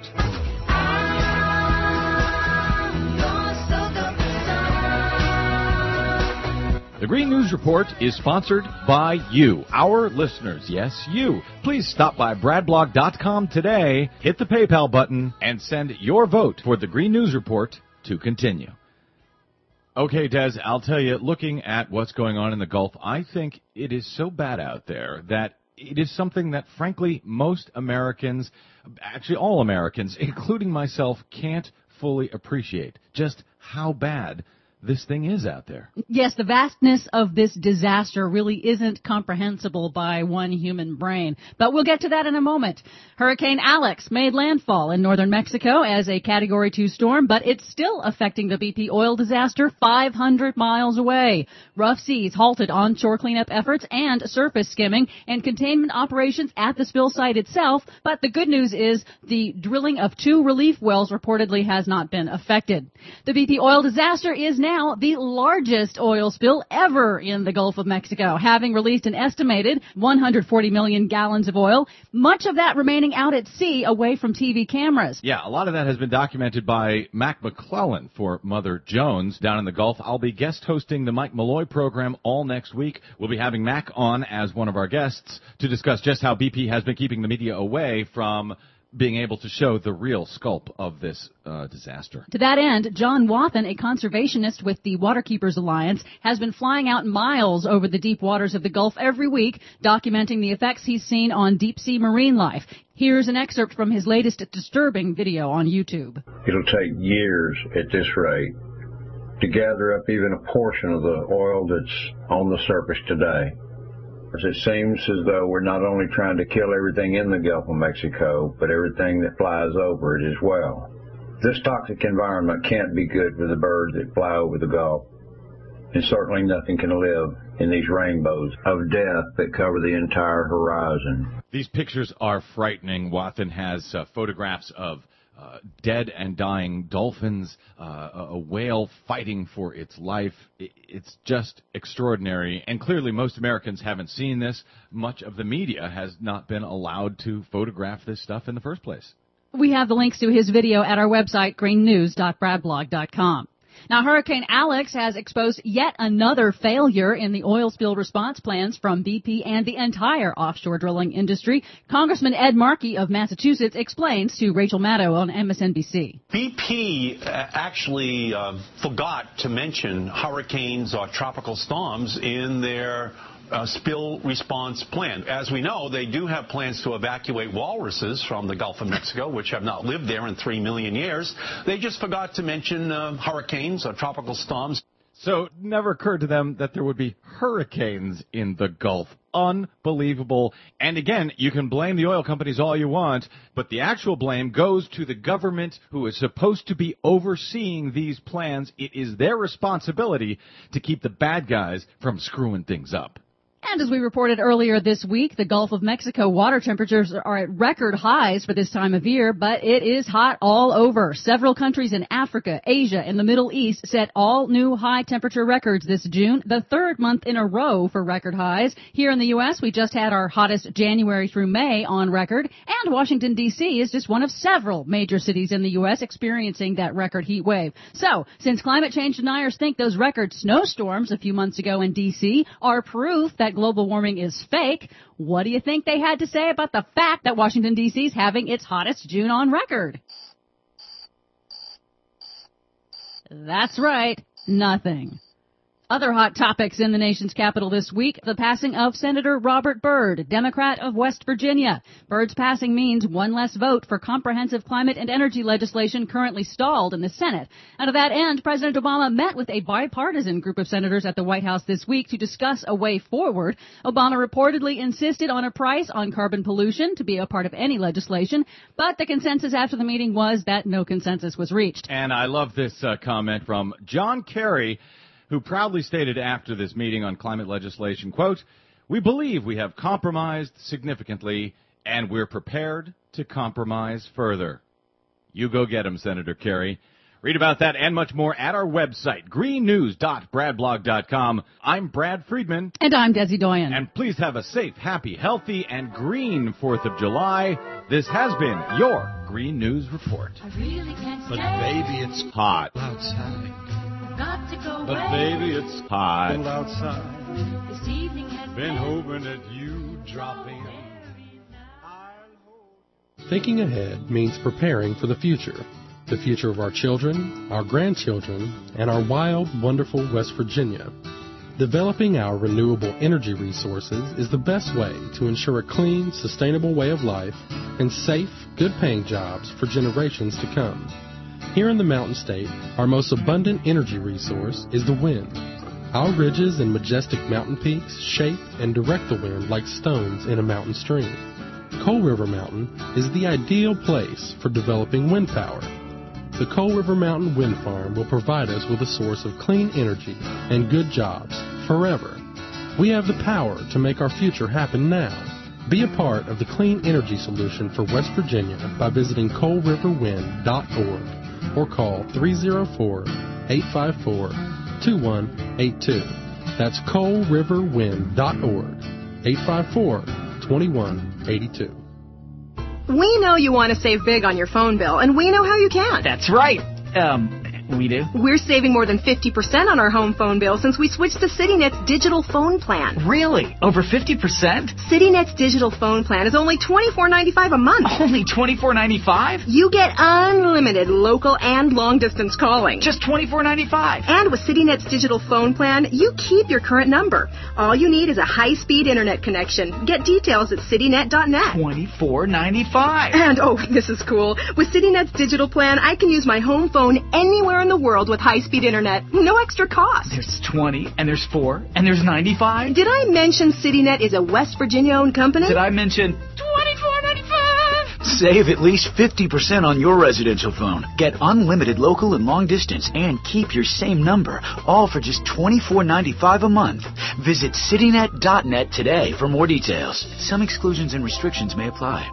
The Green News Report is sponsored by you, our listeners. Yes, you. Please stop by brad blog dot com today, hit the PayPal button, and send your vote for the Green News Report to continue. Okay, Des, I'll tell you, looking at what's going on in the Gulf, I think it is so bad out there that it is something that, frankly, most Americans, actually all Americans, including myself, can't fully appreciate just how bad this thing is out there. Yes, the vastness of this disaster really isn't comprehensible by one human brain. But we'll get to that in a moment. Hurricane Alex made landfall in northern Mexico as a Category two storm, but it's still affecting the B P oil disaster five hundred miles away. Rough seas halted onshore cleanup efforts and surface skimming and containment operations at the spill site itself. But the good news is the drilling of two relief wells reportedly has not been affected. The B P oil disaster is now Now, the largest oil spill ever in the Gulf of Mexico, having released an estimated one hundred forty million gallons of oil, much of that remaining out at sea away from T V cameras. Yeah, a lot of that has been documented by Mac McClellan for Mother Jones down in the Gulf. I'll be guest hosting the Mike Malloy program all next week. We'll be having Mac on as one of our guests to discuss just how B P has been keeping the media away from being able to show the real scope of this uh, disaster. To that end, John Wathen, a conservationist with the Waterkeepers Alliance, has been flying out miles over the deep waters of the Gulf every week, documenting the effects he's seen on deep-sea marine life. Here's an excerpt from his latest disturbing video on YouTube. It'll take years at this rate to gather up even a portion of the oil that's on the surface today. It seems as though we're not only trying to kill everything in the Gulf of Mexico, but everything that flies over it as well. This toxic environment can't be good for the birds that fly over the Gulf, and certainly nothing can live in these rainbows of death that cover the entire horizon. These pictures are frightening. Wathen has uh, photographs of Uh, dead and dying dolphins, uh, a whale fighting for its life. It's just extraordinary. And clearly most Americans haven't seen this. Much of the media has not been allowed to photograph this stuff in the first place. We have the links to his video at our website, green news dot brad blog dot com. Now, Hurricane Alex has exposed yet another failure in the oil spill response plans from B P and the entire offshore drilling industry. Congressman Ed Markey of Massachusetts explains to Rachel Maddow on M S N B C. B P actually uh, forgot to mention hurricanes or tropical storms in their Uh, spill response plan. As we know, they do have plans to evacuate walruses from the Gulf of Mexico, which have not lived there in three million years. They just forgot to mention uh, hurricanes or tropical storms. So it never occurred to them that there would be hurricanes in the Gulf. Unbelievable. And again, you can blame the oil companies all you want, but the actual blame goes to the government who is supposed to be overseeing these plans. It is their responsibility to keep the bad guys from screwing things up. And as we reported earlier this week, the Gulf of Mexico water temperatures are at record highs for this time of year, but it is hot all over. Several countries in Africa, Asia, and the Middle East set all new high temperature records this June, the third month in a row for record highs. Here in the U S, we just had our hottest January through May on record, and Washington, D C is just one of several major cities in the U S experiencing that record heat wave. So, since climate change deniers think those record snowstorms a few months ago in D C are proof that global warming is fake, what do you think they had to say about the fact that Washington, D C is having its hottest June on record? That's right, nothing. Other hot topics in the nation's capital this week, the passing of Senator Robert Byrd, Democrat of West Virginia. Byrd's passing means one less vote for comprehensive climate and energy legislation currently stalled in the Senate. And to that end, President Obama met with a bipartisan group of senators at the White House this week to discuss a way forward. Obama reportedly insisted on a price on carbon pollution to be a part of any legislation, but the consensus after the meeting was that no consensus was reached. And I love this uh, comment from John Kerry, who proudly stated after this meeting on climate legislation, quote, "We believe we have compromised significantly, and we're prepared to compromise further." You go get him, Senator Kerry. Read about that and much more at our website, green news dot brad blog dot com. I'm Brad Friedman. And I'm Desi Doyen. And please have a safe, happy, healthy, and green fourth of July. This has been your Green News Report. I really can't But stay baby, it's hot outside. Got to go But away. baby, it's hot outside. This evening has Been hoping that you drop in. Thinking ahead means preparing for the future. The future of our children, our grandchildren, and our wild, wonderful West Virginia. Developing our renewable energy resources is the best way to ensure a clean, sustainable way of life and safe, good-paying jobs for generations to come. Here in the Mountain State, our most abundant energy resource is the wind. Our ridges and majestic mountain peaks shape and direct the wind like stones in a mountain stream. Coal River Mountain is the ideal place for developing wind power. The Coal River Mountain Wind Farm will provide us with a source of clean energy and good jobs forever. We have the power to make our future happen now. Be a part of the clean energy solution for West Virginia by visiting coal river wind dot org or call three oh four, eight five four, two one eight two. That's coal river wind dot org, eight five four, two one eight two. We know you want to save big on your phone bill, and we know how you can. That's right. Um, we do. We're saving more than fifty percent on our home phone bill since we switched to CityNet's digital phone plan. Really? Over fifty percent? CityNet's digital phone plan is only twenty-four ninety-five a month. Only twenty-four ninety-five? You get unlimited local and long-distance calling. Just twenty-four ninety-five. And with CityNet's digital phone plan, you keep your current number. All you need is a high-speed internet connection. Get details at citynet dot net. twenty-four ninety-five. And, oh, this is cool. With CityNet's digital plan, I can use my home phone anywhere in the world with high-speed internet. No extra cost. There's twenty, and there's four, and there's ninety-five. Did I mention CityNet is a West Virginia-owned company? Did I mention twenty-four ninety-five? Save at least fifty percent on your residential phone. Get unlimited local and long distance and keep your same number, all for just twenty-four ninety-five a month. Visit citynet dot net today for more details. Some exclusions and restrictions may apply.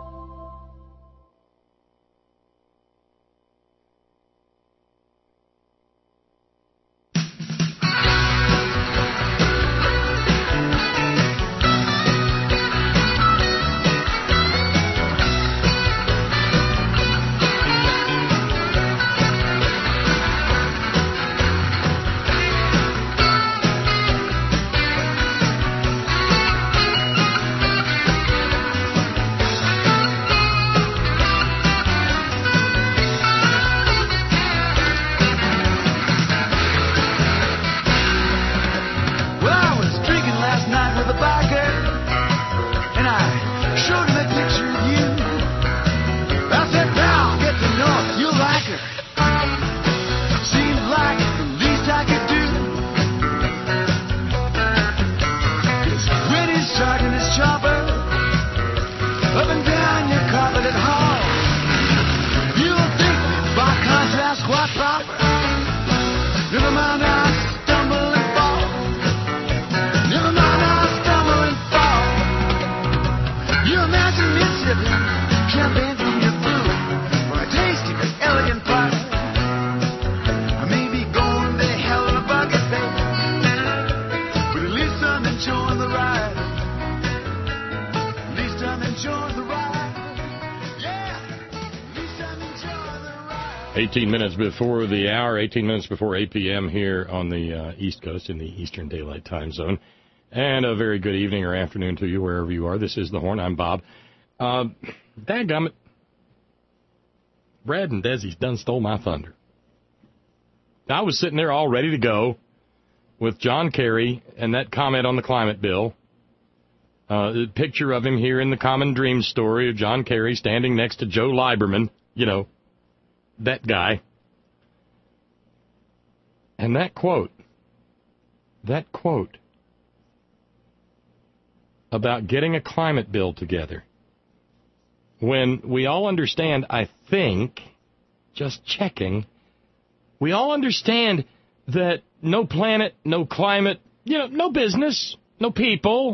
eighteen minutes before the hour, eighteen minutes before eight p.m. here on the uh, East Coast in the Eastern Daylight Time Zone. And a very good evening or afternoon to you wherever you are. This is The Horn. I'm Bob. Uh, dadgummit. Brad and Desi's done stole my thunder. I was sitting there all ready to go with John Kerry and that comment on the climate bill. Uh, the picture of him here in the Common Dreams story of John Kerry standing next to Joe Lieberman, you know, that guy. And that quote, that quote about getting a climate bill together, when we all understand, I think, just checking, we all understand that no planet, no climate, you know, no business, no people.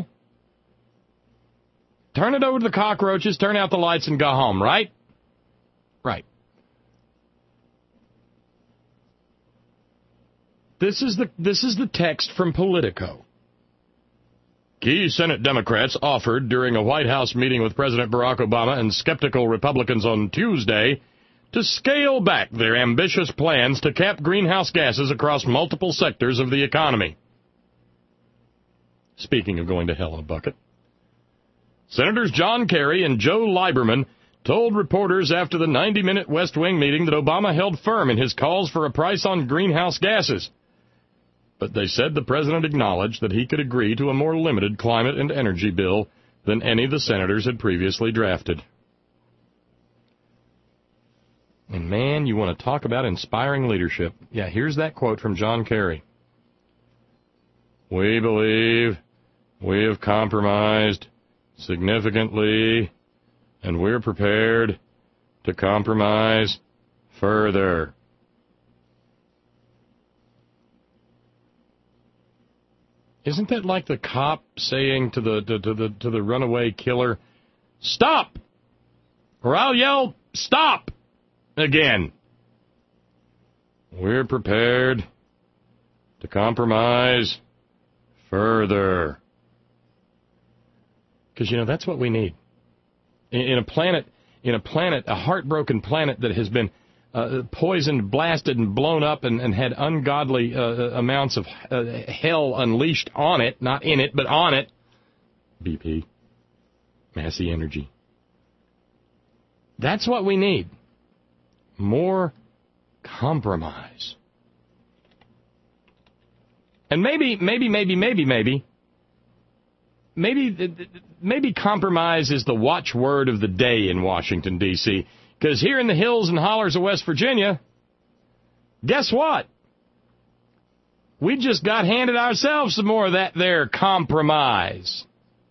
Turn it over to the cockroaches, turn out the lights, and go home, right? Right. This is the this is the text from Politico. Key Senate Democrats offered during a White House meeting with President Barack Obama and skeptical Republicans on Tuesday to scale back their ambitious plans to cap greenhouse gases across multiple sectors of the economy. Speaking of going to hell in a bucket, Senators John Kerry and Joe Lieberman told reporters after the ninety-minute West Wing meeting that Obama held firm in his calls for a price on greenhouse gases. But they said the president acknowledged that he could agree to a more limited climate and energy bill than any the senators had previously drafted. And man, you want to talk about inspiring leadership. Yeah, here's that quote from John Kerry. We believe we have compromised significantly, and we're prepared to compromise further. Isn't that like the cop saying to the to, to the to the runaway killer, "Stop!" or I'll yell, "Stop!" again. We're prepared to compromise further. Because, you know, that's what we need. In, in a planet, in a planet, a heartbroken planet that has been uh, poisoned, blasted, and blown up and, and had ungodly uh, amounts of uh, hell unleashed on it, not in it, but on it. B P. Massey Energy. That's what we need. More compromise. And maybe, maybe, maybe, maybe, maybe, maybe, maybe compromise is the watchword of the day in Washington, D C, because here in the hills and hollers of West Virginia, guess what? We just got handed ourselves some more of that there compromise.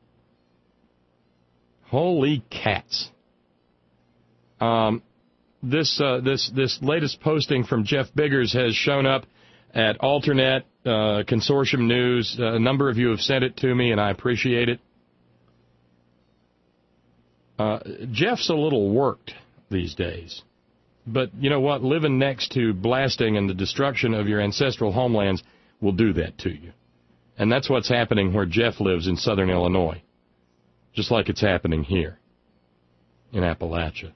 Holy cats. Um, this, uh, this, this latest posting from Jeff Biggers has shown up at Alternet, uh, Consortium News. Uh, a number of you have sent it to me, and I appreciate it. Uh, Jeff's a little worked these days. But you know what? Living next to blasting and the destruction of your ancestral homelands will do that to you. And that's what's happening where Jeff lives in southern Illinois. Just like it's happening here in Appalachia.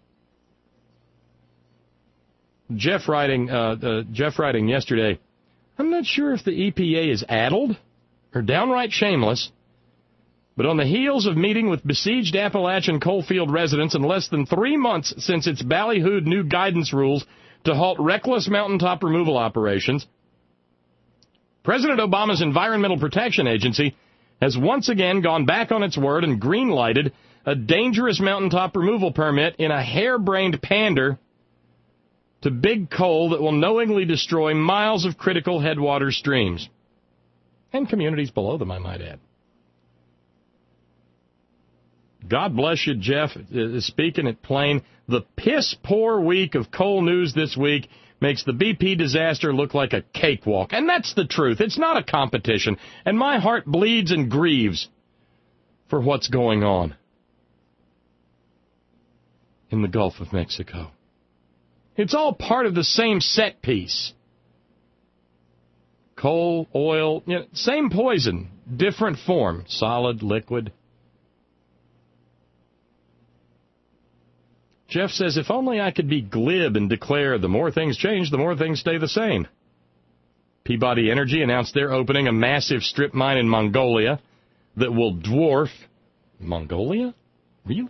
Jeff writing, uh, uh, Jeff writing yesterday, I'm not sure if the E P A is addled or downright shameless, but on the heels of meeting with besieged Appalachian coalfield residents in less than three months since its ballyhooed new guidance rules to halt reckless mountaintop removal operations, President Obama's Environmental Protection Agency has once again gone back on its word and green-lighted a dangerous mountaintop removal permit in a harebrained pander to big coal that will knowingly destroy miles of critical headwater streams. And communities below them, I might add. God bless you, Jeff. Uh, speaking it plain, the piss-poor week of coal news this week makes the B P disaster look like a cakewalk. And that's the truth. It's not a competition. And my heart bleeds and grieves for what's going on in the Gulf of Mexico. It's all part of the same set piece. Coal, oil, you know, same poison, different form, solid, liquid. Jeff says, if only I could be glib and declare the more things change, the more things stay the same. Peabody Energy announced they're opening a massive strip mine in Mongolia that will dwarf... Mongolia? Really?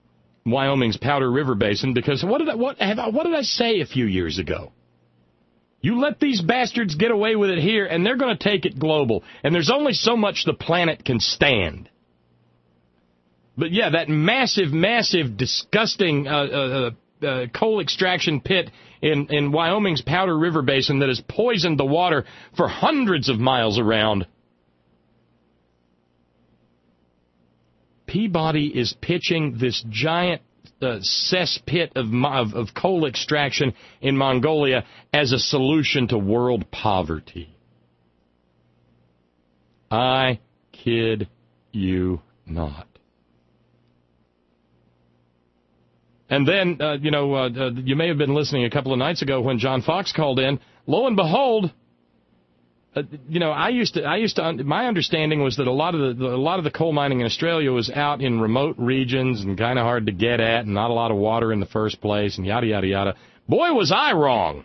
Wyoming's Powder River Basin, because what did I, what, have I, what did I say a few years ago? You let these bastards get away with it here, and they're going to take it global. And there's only so much the planet can stand. But, yeah, that massive, massive, disgusting uh, uh, uh, coal extraction pit in, in Wyoming's Powder River Basin that has poisoned the water for hundreds of miles around. Peabody is pitching this giant uh, cesspit of, of, of coal extraction in Mongolia as a solution to world poverty. I kid you not. And then, uh, you know, uh, uh, you may have been listening a couple of nights ago when John Fox called in. Lo and behold, uh, you know, I used to, I used to, my understanding was that a lot of the, the a lot of the coal mining in Australia was out in remote regions and kind of hard to get at, and not a lot of water in the first place, and yada yada yada. Boy, was I wrong.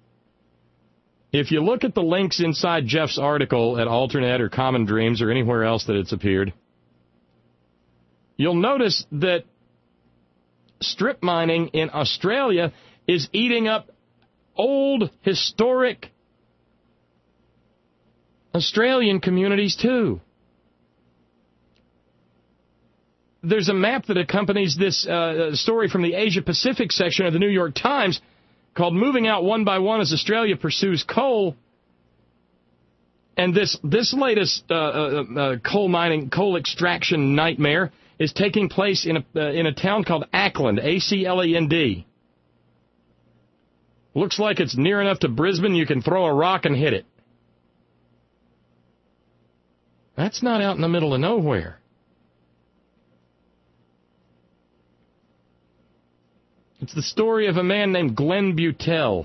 If you look at the links inside Jeff's article at Alternet or Common Dreams or anywhere else that it's appeared, you'll notice that strip mining in Australia is eating up old, historic Australian communities, too. There's a map that accompanies this uh, story from the Asia-Pacific section of the New York Times called Moving Out One by One as Australia Pursues Coal. And this, this latest uh, uh, uh, coal mining, coal extraction nightmare is taking place in a uh, in a town called Acland, A C L E N D. Looks like it's near enough to Brisbane you can throw a rock and hit it. That's not out in the middle of nowhere. It's the story of a man named Glenn Butel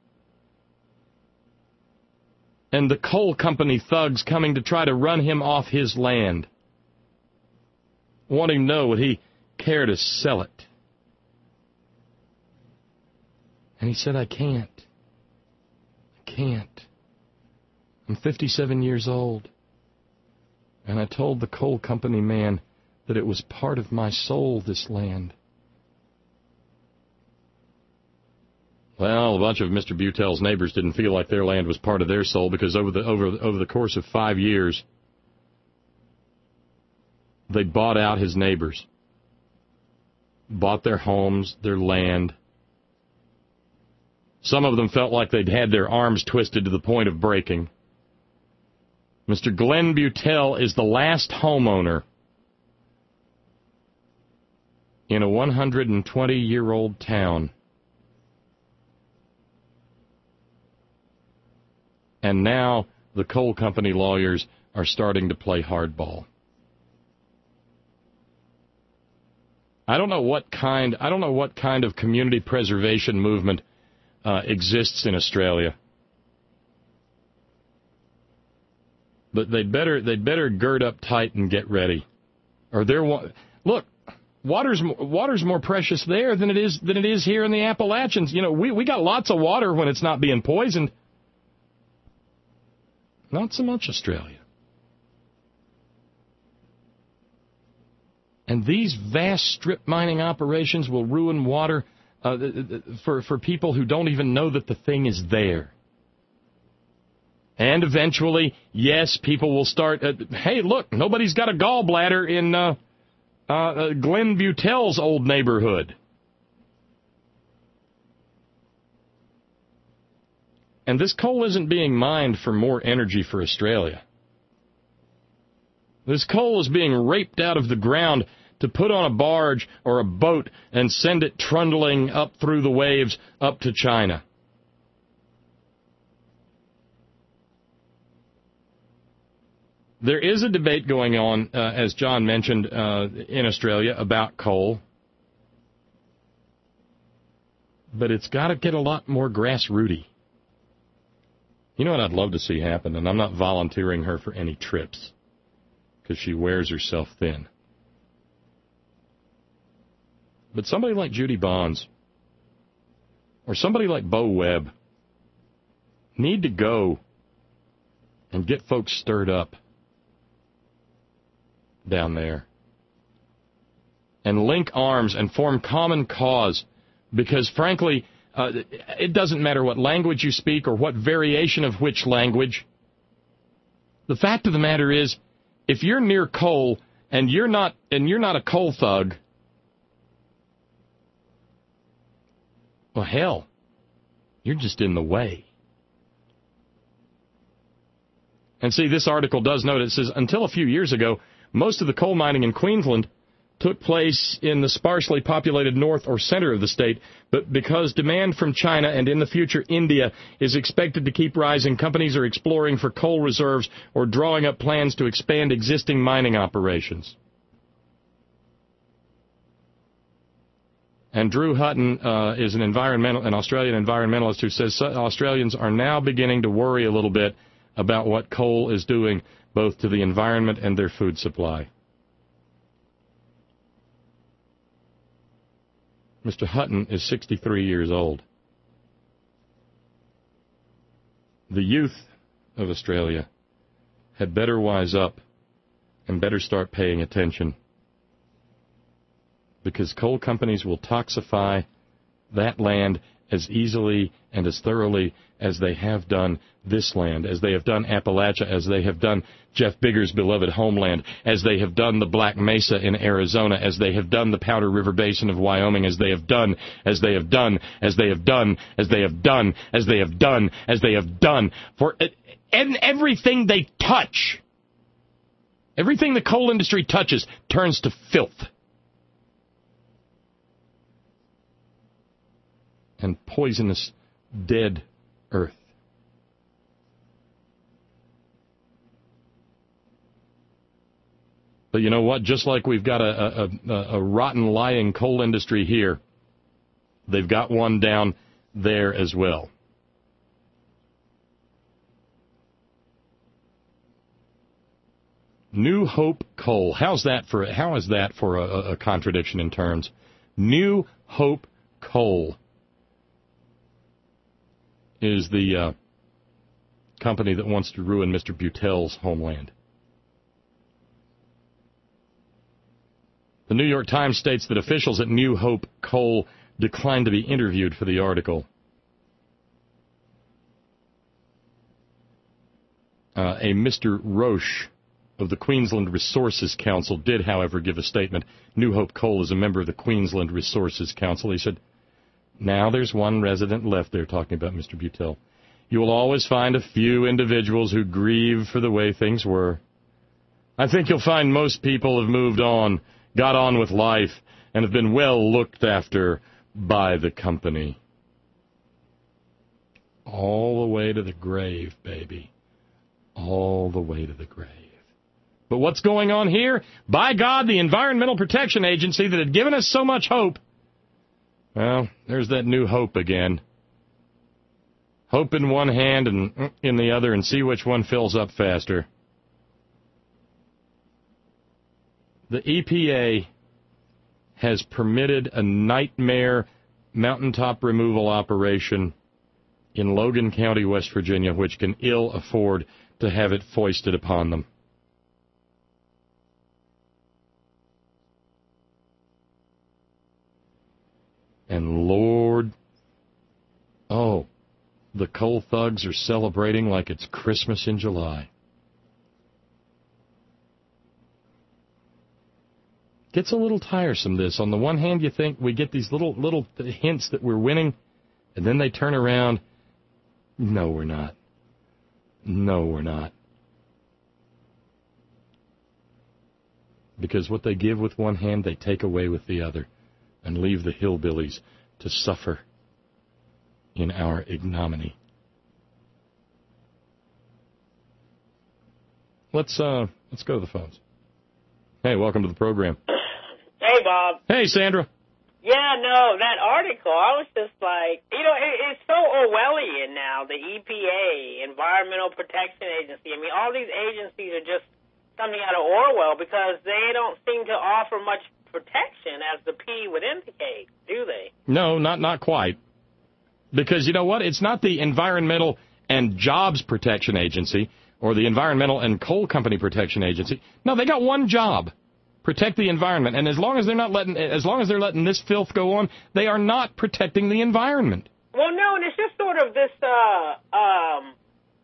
and the coal company thugs coming to try to run him off his land, wanting to know would he care to sell it. And he said, I can't. I can't. I'm fifty-seven years old. And I told the coal company man that it was part of my soul, this land. Well, a bunch of Mister Butel's neighbors didn't feel like their land was part of their soul because over the over over the course of five years, they bought out his neighbors, bought their homes, their land. Some of them felt like they'd had their arms twisted to the point of breaking. Mister Glenn Butel is the last homeowner in a one hundred twenty-year-old town. And now the coal company lawyers are starting to play hardball. I don't know what kind, I don't know what kind of community preservation movement uh, exists in Australia. But they'd better they'd better gird up tight and get ready, or they're look. Water's water's more precious there than it is than it is here in the Appalachians. You know, we we got lots of water when it's not being poisoned. Not so much Australia. And these vast strip mining operations will ruin water uh, for for people who don't even know that the thing is there. And eventually, yes, people will start, uh, hey, look, nobody's got a gallbladder in uh, uh, Glenn Butel's old neighborhood. And this coal isn't being mined for more energy for Australia. This coal is being raped out of the ground to put on a barge or a boat and send it trundling up through the waves up to China. There is a debate going on, uh, as John mentioned, uh, in Australia about coal. But it's got to get a lot more grassrooty. You know what I'd love to see happen, and I'm not volunteering her for any trips, because she wears herself thin. But somebody like Judy Bonds, or somebody like Bo Webb, need to go and get folks stirred up down there and link arms and form common cause, because frankly Uh, it doesn't matter what language you speak or what variation of which language. The fact of the matter is, if you're near coal and you're not and you're not a coal thug, well, hell, you're just in the way. And see, this article does note, it says, until a few years ago, most of the coal mining in Queensland took place in the sparsely populated north or center of the state, but because demand from China and in the future India is expected to keep rising, companies are exploring for coal reserves or drawing up plans to expand existing mining operations. And Drew Hutton uh, is an environmental, an Australian environmentalist who says Australians are now beginning to worry a little bit about what coal is doing both to the environment and their food supply. Mister Hutton is sixty-three years old. The youth of Australia had better wise up and better start paying attention, because coal companies will toxify that land as easily and as thoroughly as they have done this land, as they have done Appalachia, as they have done Jeff Bigger's beloved homeland, as they have done the Black Mesa in Arizona, as they have done the Powder River Basin of Wyoming, as they have done, as they have done, as they have done, as they have done, as they have done, as they have done, for and everything they touch, everything the coal industry touches turns to filth and poisonous dead earth. But you know what? Just like we've got a, a, a, a rotten, lying coal industry here, they've got one down there as well. New Hope Coal. How's that for? How is that for a, a contradiction in terms? New Hope Coal is the uh, company that wants to ruin Mister Butel's homeland. The New York Times states that officials at New Hope Coal declined to be interviewed for the article. Uh, a Mister Roche of the Queensland Resources Council did, however, give a statement. New Hope Coal is a member of the Queensland Resources Council. He said, now there's one resident left there, talking about Mister Butel. You will always find a few individuals who grieve for the way things were. I think you'll find most people have moved on, got on with life, and have been well looked after by the company. All the way to the grave, baby. All the way to the grave. But what's going on here? By God, the Environmental Protection Agency that had given us so much hope, well, there's that new hope again. Hope in one hand and in the other, and see which one fills up faster. The E P A has permitted a nightmare mountaintop removal operation in Logan County, West Virginia, which can ill afford to have it foisted upon them. And Lord, oh, the coal thugs are celebrating like it's Christmas in July. Gets a little tiresome, this. On the one hand, you think we get these little little hints that we're winning, and then they turn around. No, we're not. No, we're not. Because what they give with one hand, they take away with the other, and leave the hillbillies to suffer in our ignominy. Let's uh, let's go to the phones. Hey, welcome to the program. Hey, Bob. Hey, Sandra. Yeah, no, that article, I was just like, you know, it, it's so Orwellian now, the E P A, Environmental Protection Agency. I mean, all these agencies are just coming out of Orwell because they don't seem to offer much protection, as the P would indicate, do they? No, not not quite. Because you know what? It's not the Environmental and Jobs Protection Agency or the Environmental and Coal Company Protection Agency. No, they got one job: protect the environment. And as long as they're not letting, as long as they're letting this filth go on, they are not protecting the environment. Well, no, and it's just sort of this, uh, um,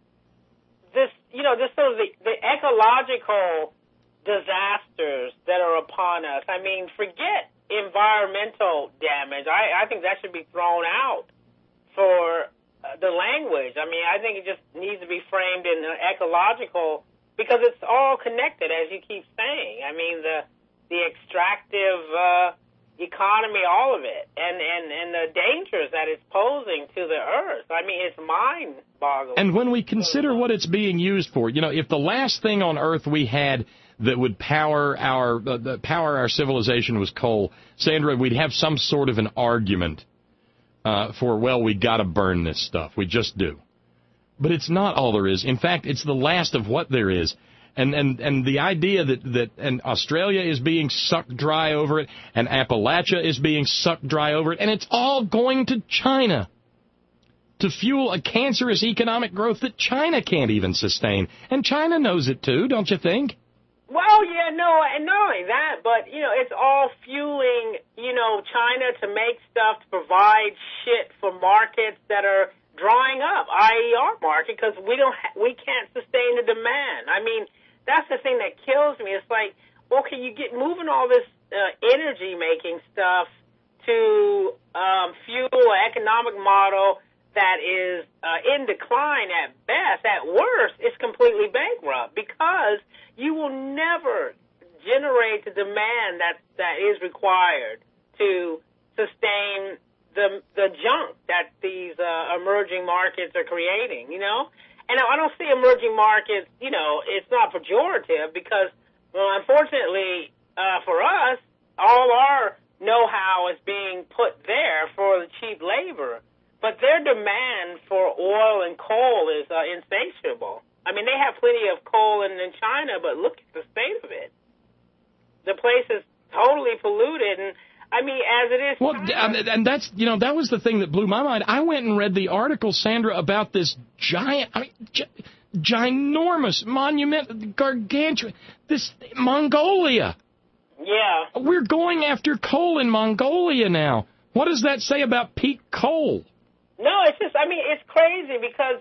this, you know, this sort of the, the ecological disasters that are upon us. I mean, forget environmental damage. I, I think that should be thrown out for uh, the language. I mean, I think it just needs to be framed in an ecological, because it's all connected, as you keep saying. I mean, the the extractive uh, economy, all of it, and, and, and the dangers that it's posing to the earth. I mean, it's mind-boggling. And when we consider what it's being used for, you know, if the last thing on earth we had that would power our uh, power our civilization was coal, Sandra, we'd have some sort of an argument uh, for, well, we got to burn this stuff. We just do. But it's not all there is. In fact, it's the last of what there is. And and and the idea that, that and Australia is being sucked dry over it, and Appalachia is being sucked dry over it, and it's all going to China to fuel a cancerous economic growth that China can't even sustain. And China knows it too, don't you think? Well, yeah, no, and not only that, but, you know, it's all fueling, you know, China to make stuff, to provide shit for markets that are drying up, that is our market, because we don't, ha- we can't sustain the demand. I mean, that's the thing that kills me. It's like, okay, you get moving all this uh, energy-making stuff to um, fuel an economic model that is uh, in decline at best. At worst, it's completely bankrupt, because you will never generate the demand that that is required to sustain the the junk that these uh, emerging markets are creating, you know? And I don't see emerging markets, you know, it's not pejorative, because, well, unfortunately, uh, for us, all our know-how is being put there for the cheap labor. But their demand for oil and coal is uh, insatiable. I mean, they have plenty of coal in, in China, but look at the state of it. The place is totally polluted, and I mean, as it is. Well, and that's, you know, that was the thing that blew my mind. I went and read the article, Sandra, about this giant, I mean, gi- ginormous, monument, gargantuan, this Mongolia. Yeah. We're going after coal in Mongolia now. What does that say about peak coal? No, it's just, I mean, it's crazy, because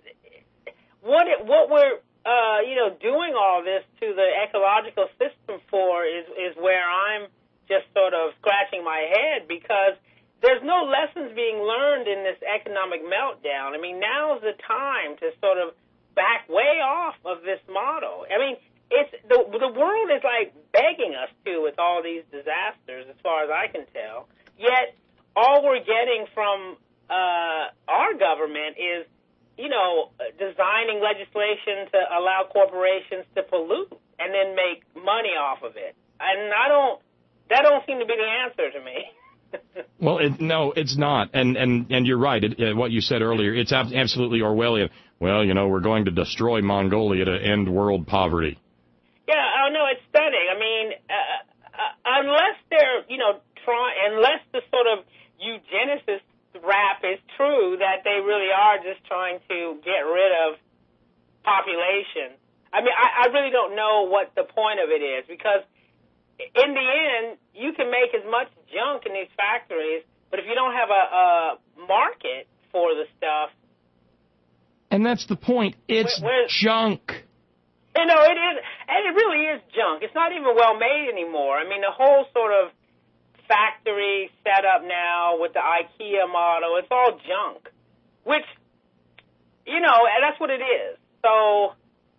what it, what we're, uh, you know, doing all this to the ecological system for is, is where I'm just sort of scratching my head, because there's no lessons being learned in this economic meltdown. I mean, now's the time to sort of back way off of this model. I mean, it's the the world is like begging us to with all these disasters, as far as I can tell. Yet all we're getting from uh, our government is, you know, designing legislation to allow corporations to pollute and then make money off of it. And I don't. That don't seem to be the answer to me. Well, it, no, it's not. And and, and you're right. It, uh, what you said earlier, it's ab- absolutely Orwellian. Well, you know, we're going to destroy Mongolia to end world poverty. Yeah, oh, no, it's stunning. I mean, uh, uh, unless they're, you know, try, unless the sort of eugenicist rap is true, that they really are just trying to get rid of population. I mean, I, I really don't know what the point of it is, because in the end, you can make as much junk in these factories, but if you don't have a, a market for the stuff... And that's the point. It's where, junk. You know, it is, and it really is junk. It's not even well made anymore. I mean, the whole sort of factory setup now with the IKEA model, it's all junk, which, you know, and that's what it is. So,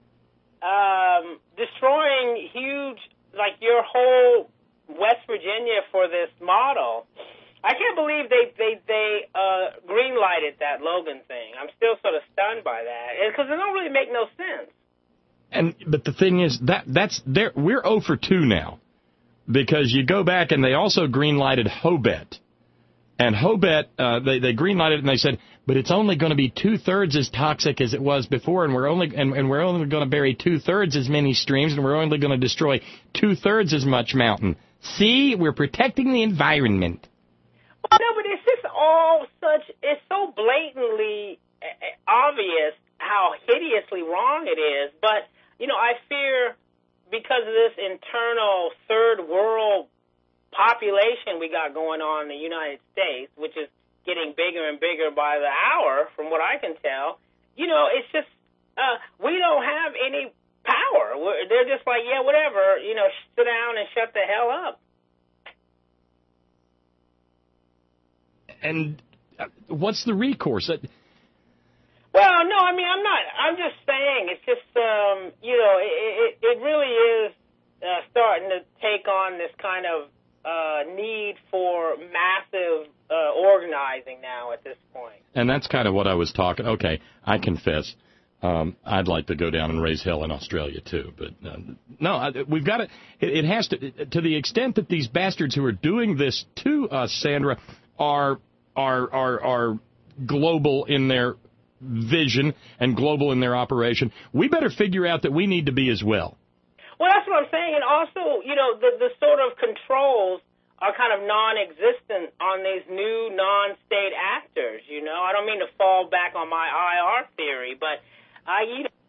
um, destroying huge... like your whole West Virginia for this model. I can't believe they they they uh, green-lighted that Logan thing. I'm still sort of stunned by that, because it don't really make no sense. And but the thing is that that's there. We're oh for two now, because you go back and they also green-lighted Hobet, and Hobet uh, they they green-lighted it and they said, but it's only going to be two-thirds as toxic as it was before, and we're only and, and we're only going to bury two-thirds as many streams, and we're only going to destroy two-thirds as much mountain. See, we're protecting the environment. Well, no, but it's just all such, it's so blatantly obvious how hideously wrong it is. But, you know, I fear, because of this internal third world population we got going on in the United States, which is getting bigger and bigger by the hour, from what I can tell. You know, it's just, uh, we don't have any power. We're, they're just like, yeah, whatever, you know, sit down and shut the hell up. And what's the recourse? Well, no, I mean, I'm not, I'm just saying, it's just, um, you know, it, it, it really is uh, starting to take on this kind of uh, need for massive uh, organizing now at this point. And that's kind of what I was talking. Okay, I confess, um, I'd like to go down and raise hell in Australia too. But uh, no, I, we've got to. It, it has to. To the extent that these bastards who are doing this to us, Sandra, are are are are global in their vision and global in their operation. We better figure out that we need to be as well. Well, that's what I'm saying. And also, you know, the, the sort of controls are kind of non-existent on these new non-state actors, you know. I don't mean to fall back on my I R theory, but I, you know,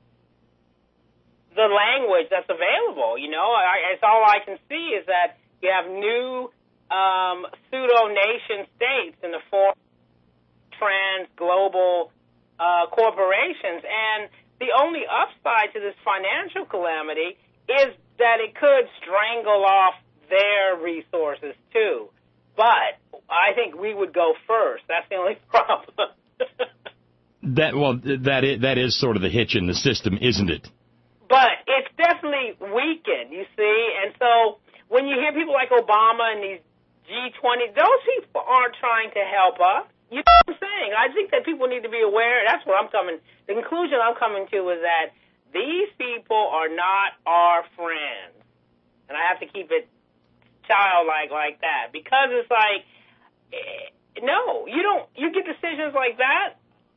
the language that's available, you know, I, it's all I can see is that you have new um, pseudo-nation states in the form of trans-global uh, corporations, and the only upside to this financial calamity is that it could strangle off their resources, too. But I think we would go first. That's the only problem. that well, that is, that is sort of the hitch in the system, isn't it? But it's definitely weakened, you see. And so when you hear people like Obama and these G twenty, those people aren't trying to help us. You know what I'm saying? I think that people need to be aware. That's where I'm coming. The conclusion I'm coming to is that these people are not our friends. And I have to keep it childlike like that. Because it's like, no, you don't, you get decisions like that.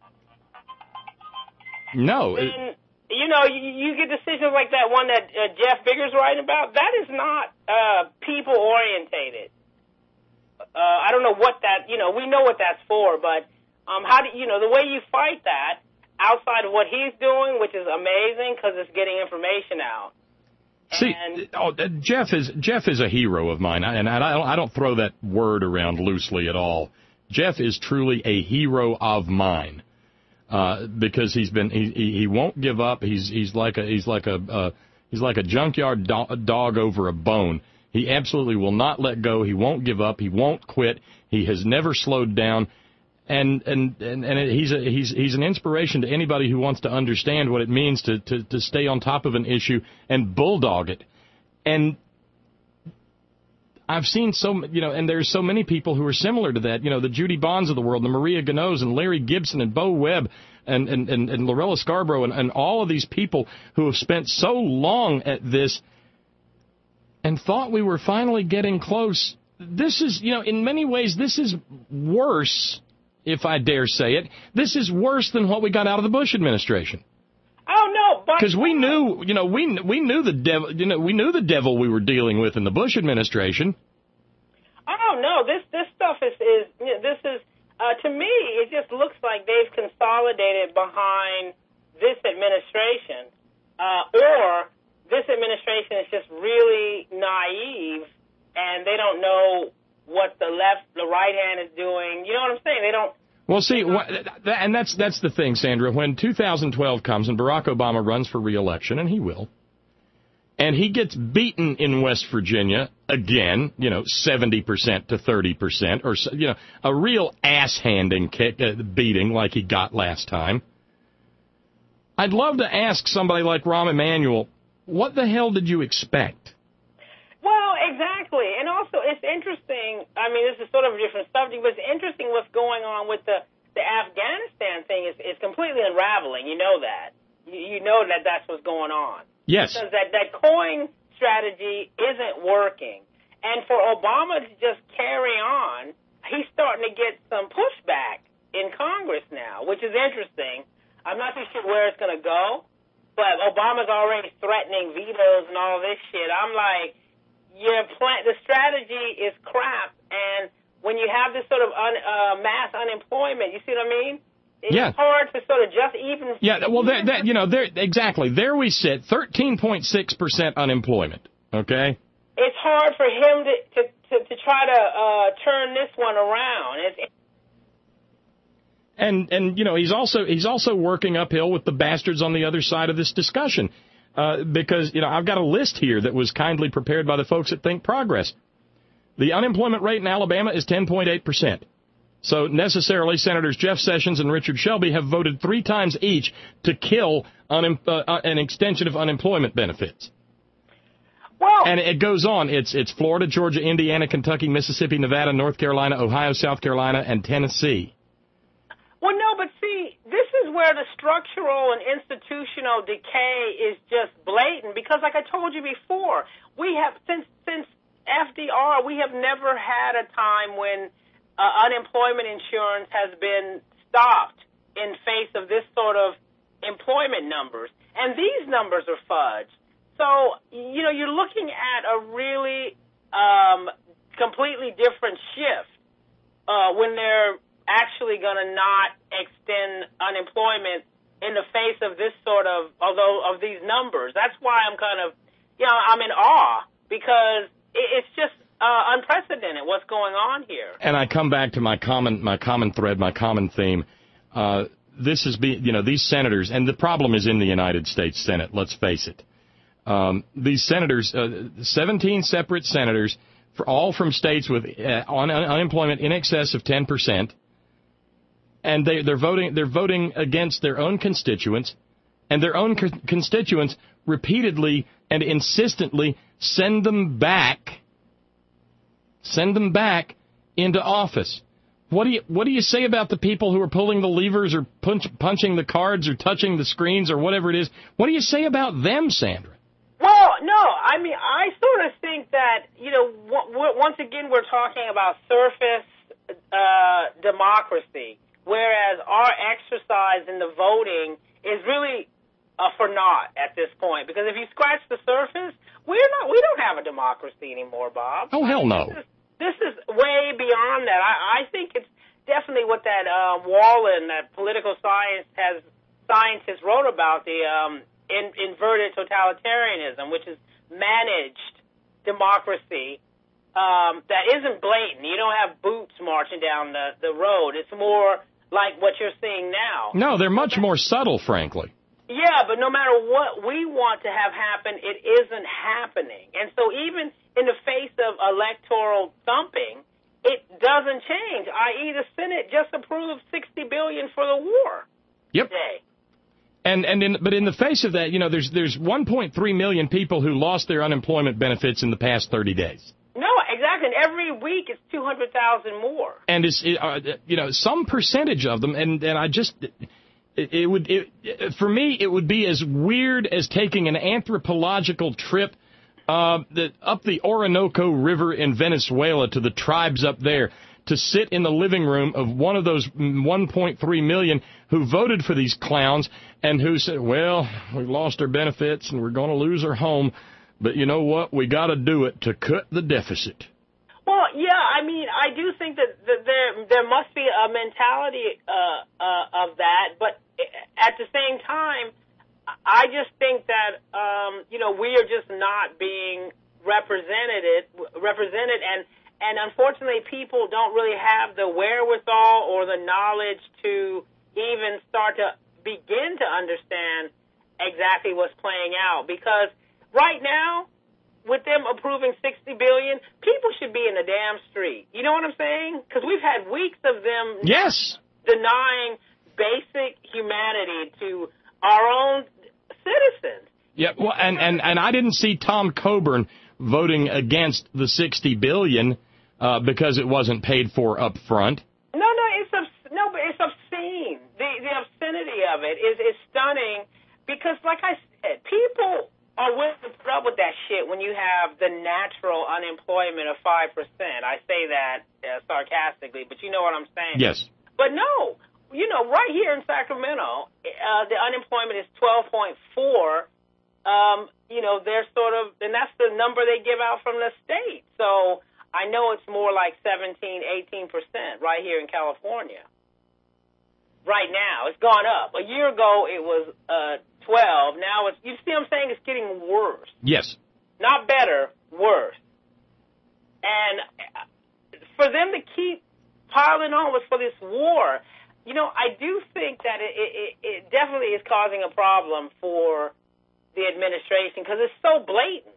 No. And, you know, you, you get decisions like that one that uh, Jeff Bigger's writing about. That is not uh, people-orientated. Uh, I don't know what that, you know, we know what that's for, but um, how do you know, the way you fight that outside of what he's doing, which is amazing because it's getting information out. See, and, oh, Jeff is Jeff is a hero of mine, and I don't, I don't throw that word around loosely at all. Jeff is truly a hero of mine uh, because he's been he, he he won't give up. He's he's like a he's like a uh, he's like a junkyard do- dog over a bone. He absolutely will not let go. He won't give up. He won't quit. He has never slowed down. And and and, and he's a, he's he's an inspiration to anybody who wants to understand what it means to, to, to stay on top of an issue and bulldog it. And I've seen so you know, and there's so many people who are similar to that. You know, the Judy Bonds of the world, the Maria Ganoes and Larry Gibson and Bo Webb and and and, and Lorella Scarborough and, and all of these people who have spent so long at this and thought we were finally getting close. This is, you know, in many ways, this is worse. If I dare say it, this is worse than what we got out of the Bush administration. Oh no, because we knew, you know, we we knew the devil, you know, we knew the devil we were dealing with in the Bush administration. Oh no, this this stuff is is you know, this is uh, to me it just looks like they've consolidated behind this administration, uh, or this administration is just really naive and they don't know what the left, the right hand is doing. You know what I'm saying? They don't. Well, see, what, and that's that's the thing, Sandra. When two thousand twelve comes and Barack Obama runs for re-election, and he will, and he gets beaten in West Virginia again, you know, seventy percent to thirty percent, or, you know, a real ass-handing kick, uh, beating like he got last time. I'd love to ask somebody like Rahm Emanuel, what the hell did you expect? Well, exactly. And also, it's interesting. I mean, this is sort of a different subject, but it's interesting what's going on with the, the Afghanistan thing. Is it's completely unraveling. You know that. You, you know that that's what's going on. Yes. Because that, that coin strategy isn't working. And for Obama to just carry on, he's starting to get some pushback in Congress now, which is interesting. I'm not too sure where it's going to go, but Obama's already threatening vetoes and all this shit. I'm like, your plan, the strategy is crap, and when you have this sort of un, uh, mass unemployment, you see what I mean? It's yeah. hard to sort of just even... Yeah, well, that, that, you know, there exactly. There we sit, thirteen point six percent unemployment, okay? It's hard for him to, to, to, to try to uh, turn this one around. It's, And, and you know, he's also he's also working uphill with the bastards on the other side of this discussion. Uh, because, you know, I've got a list here that was kindly prepared by the folks at Think Progress. The unemployment rate in Alabama is ten point eight percent. So necessarily, Senators Jeff Sessions and Richard Shelby have voted three times each to kill un- uh, an extension of unemployment benefits. Well, and it goes on. It's it's Florida, Georgia, Indiana, Kentucky, Mississippi, Nevada, North Carolina, Ohio, South Carolina, and Tennessee. Well, no, but see, this is where the structural and institutional decay is just blatant. Because, like I told you before, we have since since F D R, we have never had a time when uh, unemployment insurance has been stopped in face of this sort of employment numbers, and these numbers are fudged. So, you know, you're looking at a really um, completely different shift uh, when they're actually going to not extend unemployment in the face of this sort of, although of these numbers. That's why I'm kind of, you know, I'm in awe because it's just uh, unprecedented what's going on here. And I come back to my common, my common thread, my common theme. Uh, this is, be, you know, these senators, and the problem is in the United States Senate. Let's face it. Um, these senators, uh, seventeen separate senators, for all from states with uh, on unemployment in excess of ten percent. And they, they're voting. They're voting against their own constituents, and their own co- constituents repeatedly and insistently send them back. Send them back into office. What do you What do you say about the people who are pulling the levers or punch, punching the cards or touching the screens or whatever it is? What do you say about them, Sandra? Well, no. I mean, I sort of think that you know. W- w- once again, we're talking about surface uh, democracy. Whereas our exercise in the voting is really uh, for naught at this point, because if you scratch the surface, we're not, we don't have a democracy anymore, Bob. Oh, hell no. This is, this is way beyond that. I, I think it's definitely what that um, Wallen, that political science has scientist wrote about, the um, in, inverted totalitarianism, which is managed democracy. Um, that isn't blatant. You don't have boots marching down the, the road. It's more like what you're seeing now. No, they're much more subtle, frankly. Yeah, but no matter what we want to have happen, it isn't happening. And so even in the face of electoral thumping, it doesn't change, that is the Senate just approved sixty billion dollars for the war. Yep. Today. And and in, but in the face of that, you know, there's there's one point three million people who lost their unemployment benefits in the past thirty days. No, exactly. And every week it's two hundred thousand more. And it's, it, uh, you know, some percentage of them, and, and I just, it, it would, it, for me, it would be as weird as taking an anthropological trip uh, the, up the Orinoco River in Venezuela to the tribes up there to sit in the living room of one of those one point three million who voted for these clowns and who said, well, we lost our benefits and we're going to lose our home. But you know what? We got to do it to cut the deficit. Well, yeah, I mean, I do think that, that there there must be a mentality uh, uh, of that, but at the same time, I just think that um, you know we are just not being represented represented, and and unfortunately, people don't really have the wherewithal or the knowledge to even start to begin to understand exactly what's playing out, because right now, with them approving sixty billion dollars, people should be in the damn street. You know what I'm saying? Because we've had weeks of them yes. denying basic humanity to our own citizens. Yeah, well, and, and, and I didn't see Tom Coburn voting against the sixty billion dollars uh, because it wasn't paid for up front. No, no, it's obs- no, but it's obscene. The the obscenity of it is is stunning because, like I said, people are willing to put up with that shit when you have the natural unemployment of five percent. I say that uh, sarcastically, but you know what I'm saying. Yes. But no, you know, right here in Sacramento, uh, the unemployment is twelve point four. Um, you know, they're sort of, and that's the number they give out from the state. So I know it's more like seventeen, eighteen percent right here in California. Right now, it's gone up. A year ago, it was uh, twelve. Now it's, you see what I'm saying? It's getting worse. Yes. Not better, worse. And for them to keep piling on with for this war, you know, I do think that it, it, it definitely is causing a problem for the administration because it's so blatant.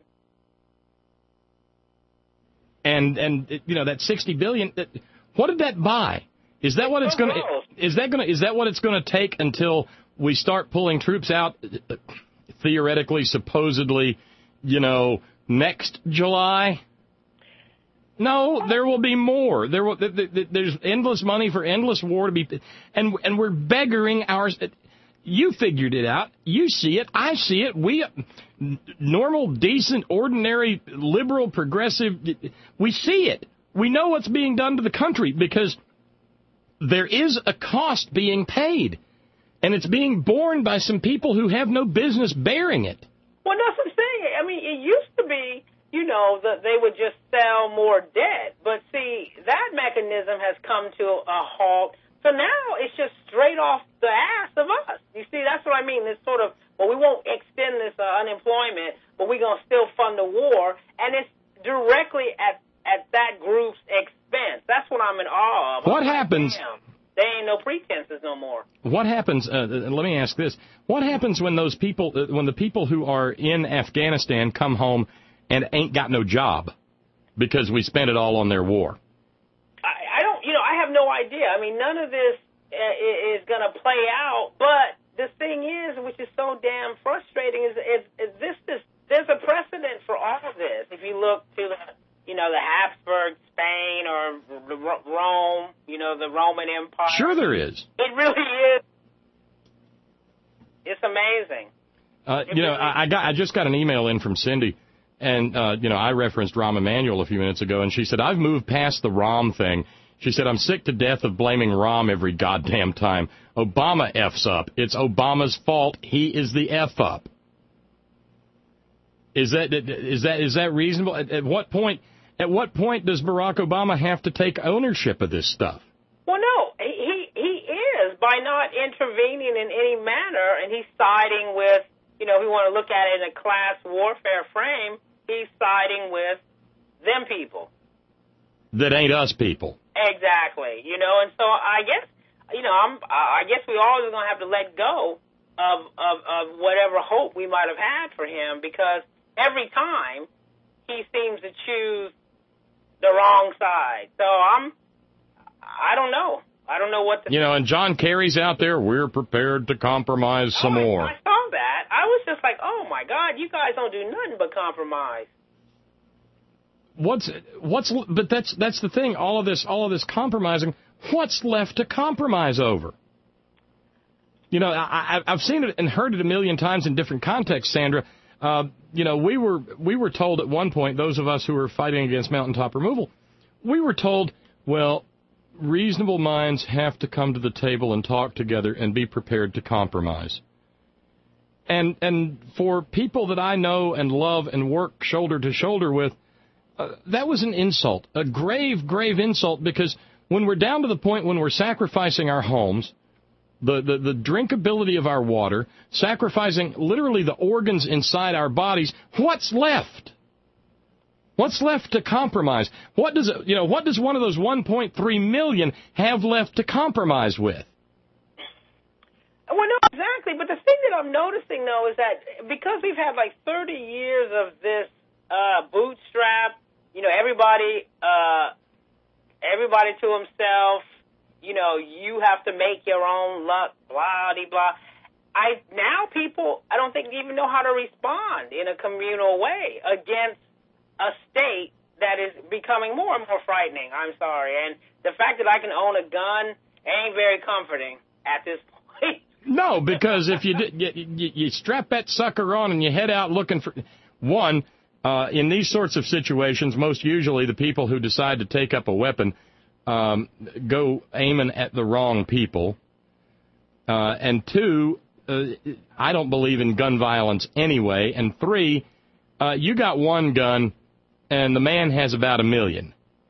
And and you know that sixty billion dollars. What did that buy? Is that what it's going to? Is that going to? Is that what it's going to take until we start pulling troops out? Theoretically, supposedly, you know, next July. No, there will be more. There will. There's endless money for endless war to be, and and we're beggaring ours. You figured it out. You see it. I see it. We, normal, decent, ordinary, liberal, progressive, we see it. We know what's being done to the country because there is a cost being paid, and it's being borne by some people who have no business bearing it. Well, that's what I'm saying. I mean, it used to be, you know, that they would just sell more debt. But, see, that mechanism has come to a halt. So now it's just straight off the ass of us. You see, that's what I mean. This sort of, well, we won't extend this uh, unemployment, but we're going to still fund the war. And it's directly at, at that group's expense. That's what I'm in awe of. What I'm happens? Like, there ain't no pretenses no more. What happens, uh, let me ask this. What happens when those people, uh, when the people who are in Afghanistan come home and ain't got no job because we spent it all on their war? I, I don't, you know, I have no idea. I mean, none of this uh, is going to play out. But the thing is, which is so damn frustrating, is, is, is this, this, there's a precedent for all of this. If you look to the, you know, the Habsburg, Spain, or Rome, you know, the Roman Empire. Sure there is. It really is. It's amazing. Uh, you know, I, I got I just got an email in from Cindy, and, uh, you know, I referenced Rahm Emanuel a few minutes ago, and she said, I've moved past the Rahm thing. She said, I'm sick to death of blaming Rahm every goddamn time. Obama F's up. It's Obama's fault. He is the F up. Is that is that is that reasonable? At, at what point? At what point does Barack Obama have to take ownership of this stuff? Well, no, he he is by not intervening in any manner, and he's siding with, you know, if we want to look at it in a class warfare frame, he's siding with them people. That ain't us people. Exactly, you know, and so I guess, you know, I'm I guess we all are going to have to let go of, of of whatever hope we might have had for him, because every time he seems to choose the wrong side. So I'm, I don't know. I don't know what to You know, and John Kerry's out there, we're prepared to compromise some oh, more. I saw that. I was just like, oh, my God, you guys don't do nothing but compromise. What's, what's, but that's, that's the thing, all of this, all of this compromising, what's left to compromise over? You know, I, I've seen it and heard it a million times in different contexts, Sandra. Uh, you know, we were we were told at one point, those of us who were fighting against mountaintop removal, we were told, well, reasonable minds have to come to the table and talk together and be prepared to compromise. And and for people that I know and love and work shoulder to shoulder with, uh, that was an insult, a grave, grave insult, because when we're down to the point when we're sacrificing our homes, The, the the drinkability of our water, sacrificing literally the organs inside our bodies, what's left? What's left to compromise? What does it, you know, what does one of those one point three million have left to compromise with? Well, no, exactly. But the thing that I'm noticing, though, is that because we've had like thirty years of this uh, bootstrap, you know, everybody, uh, everybody to himself. You know, you have to make your own luck, blah, de, blah. I now people, I don't think, even know how to respond in a communal way against a state that is becoming more and more frightening. I'm sorry. And the fact that I can own a gun ain't very comforting at this point. No, because if you, you, you, you strap that sucker on and you head out looking for, one, uh, in these sorts of situations, most usually the people who decide to take up a weapon Um, go aiming at the wrong people. Uh, and two, uh, I don't believe in gun violence anyway. And three, uh, you got one gun and the man has about a million.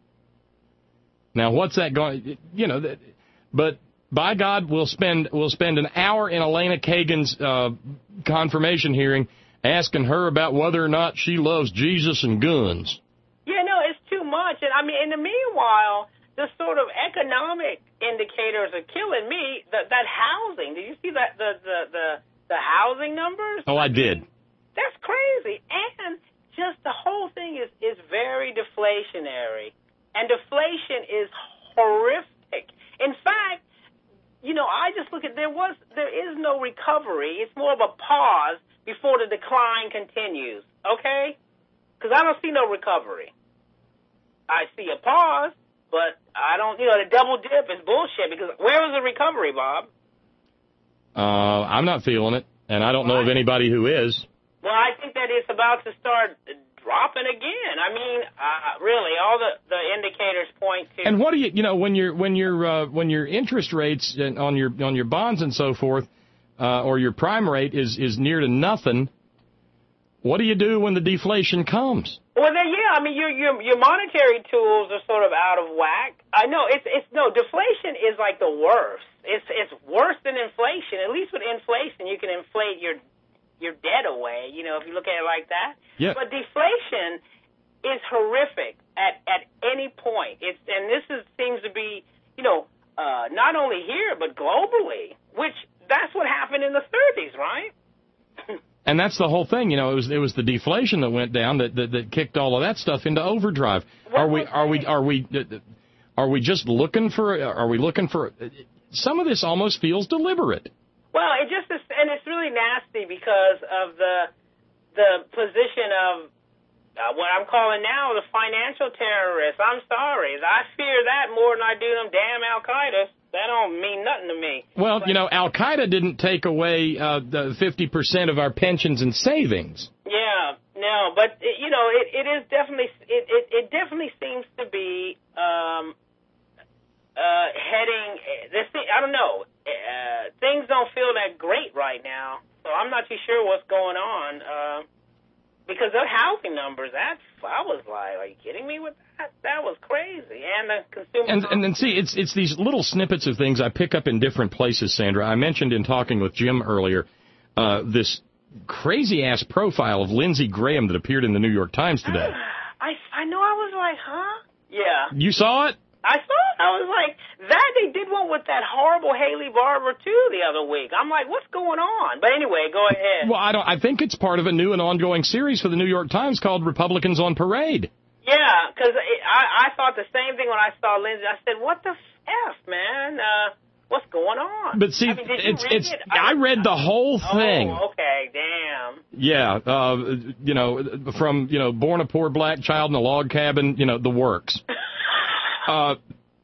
Now, what's that going, you know, that, but by God, we'll spend, we'll spend an hour in Elena Kagan's, uh, confirmation hearing asking her about whether or not she loves Jesus and guns. Yeah, no, it's too much. And I mean, in the meanwhile, the sort of economic indicators are killing me. That that housing. Did you see that the the the, the housing numbers? Oh, I did. That's crazy. And just the whole thing is is very deflationary, and deflation is horrific. In fact, you know, I just look at there was there is no recovery. It's more of a pause before the decline continues. Okay, because I don't see no recovery. I see a pause, but I don't. You know, the double dip is bullshit. Because where was the recovery, Bob? Uh, I'm not feeling it, and I don't know of anybody who is. Well, I think that it's about to start dropping again. I mean, uh, really, all the, the indicators point to. And what do you, you know, when your when your uh, when your interest rates on your on your bonds and so forth, uh, or your prime rate is is near to nothing, what do you do when the deflation comes? Well, then, yeah, I mean, your your your monetary tools are sort of out of whack. I know it's it's no deflation is like the worst. It's it's worse than inflation. At least with inflation, you can inflate your your debt away, you know, if you look at it like that. Yeah. But deflation is horrific at, at any point. It's and this is seems to be, you know, uh, not only here but globally, which that's what happened in the thirties, right? And that's the whole thing, you know. It was it was the deflation that went down that that, that kicked all of that stuff into overdrive. What are we are we are we are we just looking for? Are we looking for? Some of this almost feels deliberate. Well, it just is, and it's really nasty because of the the position of uh, what I'm calling now the financial terrorists. I'm sorry, I fear that more than I do them damn Al Qaeda. That don't mean nothing to me. Well, but, you know, Al Qaeda didn't take away uh, the fifty percent of our pensions and savings. Yeah, no, but it, you know, it, it is definitely it, it, it definitely seems to be um, uh, heading. This thing, I don't know. Uh, things don't feel that great right now, so I'm not too sure what's going on. Uh, because the housing numbers, that's I was like, are you kidding me with that? That was crazy. And the consumer. And and then see, it's it's these little snippets of things I pick up in different places, Sandra. I mentioned in talking with Jim earlier uh, this crazy ass profile of Lindsey Graham that appeared in the New York Times today. I I know I was like, huh? Yeah. You saw it? I saw it. I was like, that they did one with that horrible Haley Barbour, too, the other week. I'm like, what's going on? But anyway, go ahead. Well, I don't. I think it's part of a new and ongoing series for the New York Times called Republicans on Parade. Yeah, because I, I thought the same thing when I saw Lindsey. I said, what the F, man? Uh, what's going on? But see, I mean, did it's, you read it's, it? I read the whole thing. Oh, okay, damn. Yeah, uh, you know, from, you know, born a poor black child in a log cabin, you know, the works. uh,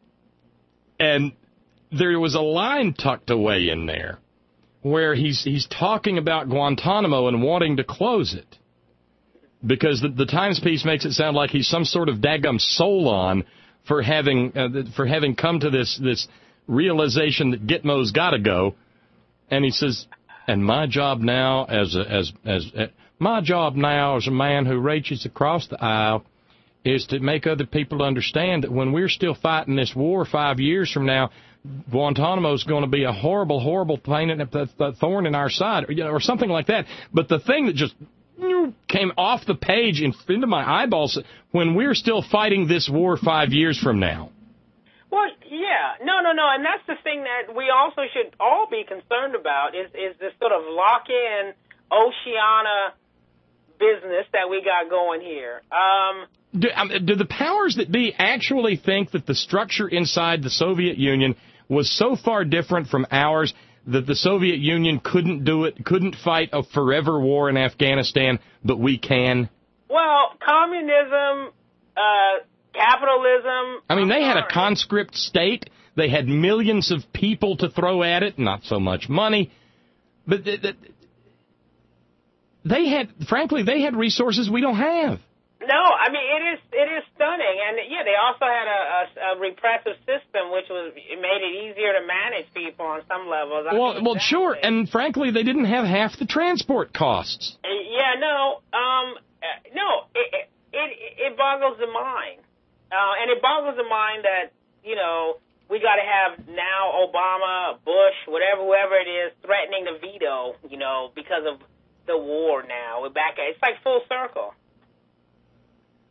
and there was a line tucked away in there where he's he's talking about Guantanamo and wanting to close it. Because the, the Times piece makes it sound like he's some sort of daggum Solon for having uh, for having come to this this realization that Gitmo's got to go, and he says, "And my job now as a, as as uh, my job now as a man who reaches across the aisle is to make other people understand that when we're still fighting this war five years from now, Guantanamo's going to be a horrible, horrible pain and a thorn in our side," or, you know, or something like that. But the thing that just came off the page and into my eyeballs, when we're still fighting this war five years from now. Well, yeah, no, no, no, and that's the thing that we also should all be concerned about is is this sort of lock-in Oceania business that we got going here. Um, do, um, do the powers that be actually think that the structure inside the Soviet Union was so far different from ours that the Soviet Union couldn't do it, couldn't fight a forever war in Afghanistan, but we can? Well, communism, uh, capitalism. I mean, they had a conscript state. They had millions of people to throw at it, not so much money. But they had, frankly, they had resources we don't have. No, I mean, it is it is stunning. And, yeah, they also had a, a, a repressive system, which was it made it easier to manage people on some levels. I Well, well, sure. And, frankly, they didn't have half the transport costs. Yeah, no. Um, no, it, it, it boggles the mind. Uh, and it boggles the mind that, you know, we got to have now Obama, Bush, whatever, whoever it is, threatening to veto, you know, because of the war now. We're back at, it's like full circle.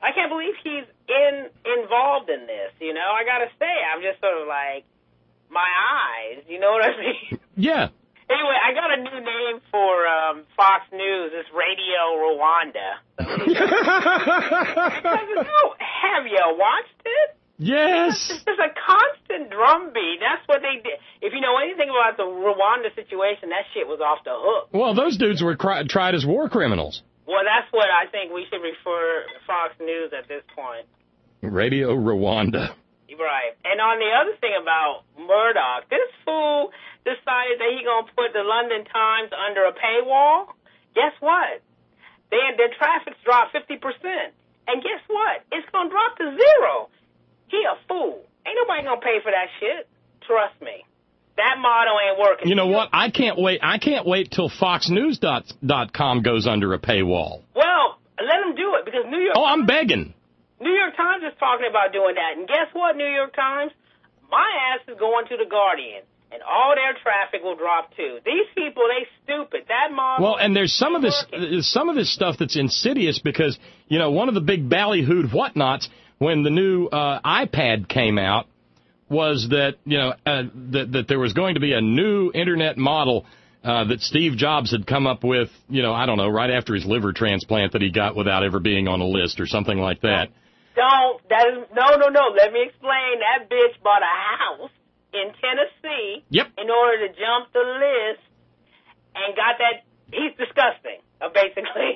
I can't believe he's in involved in this, you know? I gotta say, I'm just sort of like, my eyes, you know what I mean? Yeah. Anyway, I got a new name for um, Fox News. It's Radio Rwanda. So, because, no, have you watched it? Yes. It's just a constant drumbeat. That's what they did. If you know anything about the Rwanda situation, that shit was off the hook. Well, those dudes were cri- tried as war criminals. Well, that's what I think we should refer Fox News at this point. Radio Rwanda. Right. And on the other thing about Murdoch, this fool decided that he going to put the London Times under a paywall. Guess what? They, their traffic's dropped fifty percent. And guess what? It's going to drop to zero. He a fool. Ain't nobody going to pay for that shit. Trust me. That motto ain't working. You know what? I can't wait. I can't wait till fox news dot com goes under a paywall. Well, let them do it because New York... Oh, I'm begging. New York Times is talking about doing that. And guess what, New York Times? My ass is going to The Guardian, and all their traffic will drop, too. These people, they stupid. That model... Well, and there's some of this working. some of this stuff that's insidious because, you know, one of the big ballyhooed whatnots when the new uh, iPad came out was that, you know, uh, that, that there was going to be a new Internet model uh, that Steve Jobs had come up with, you know, I don't know, right after his liver transplant that he got without ever being on a list or something like that. Don't, that is, no, no, no, let me explain. That bitch bought a house in Tennessee yep. in order to jump the list and got that, he's disgusting, uh, basically.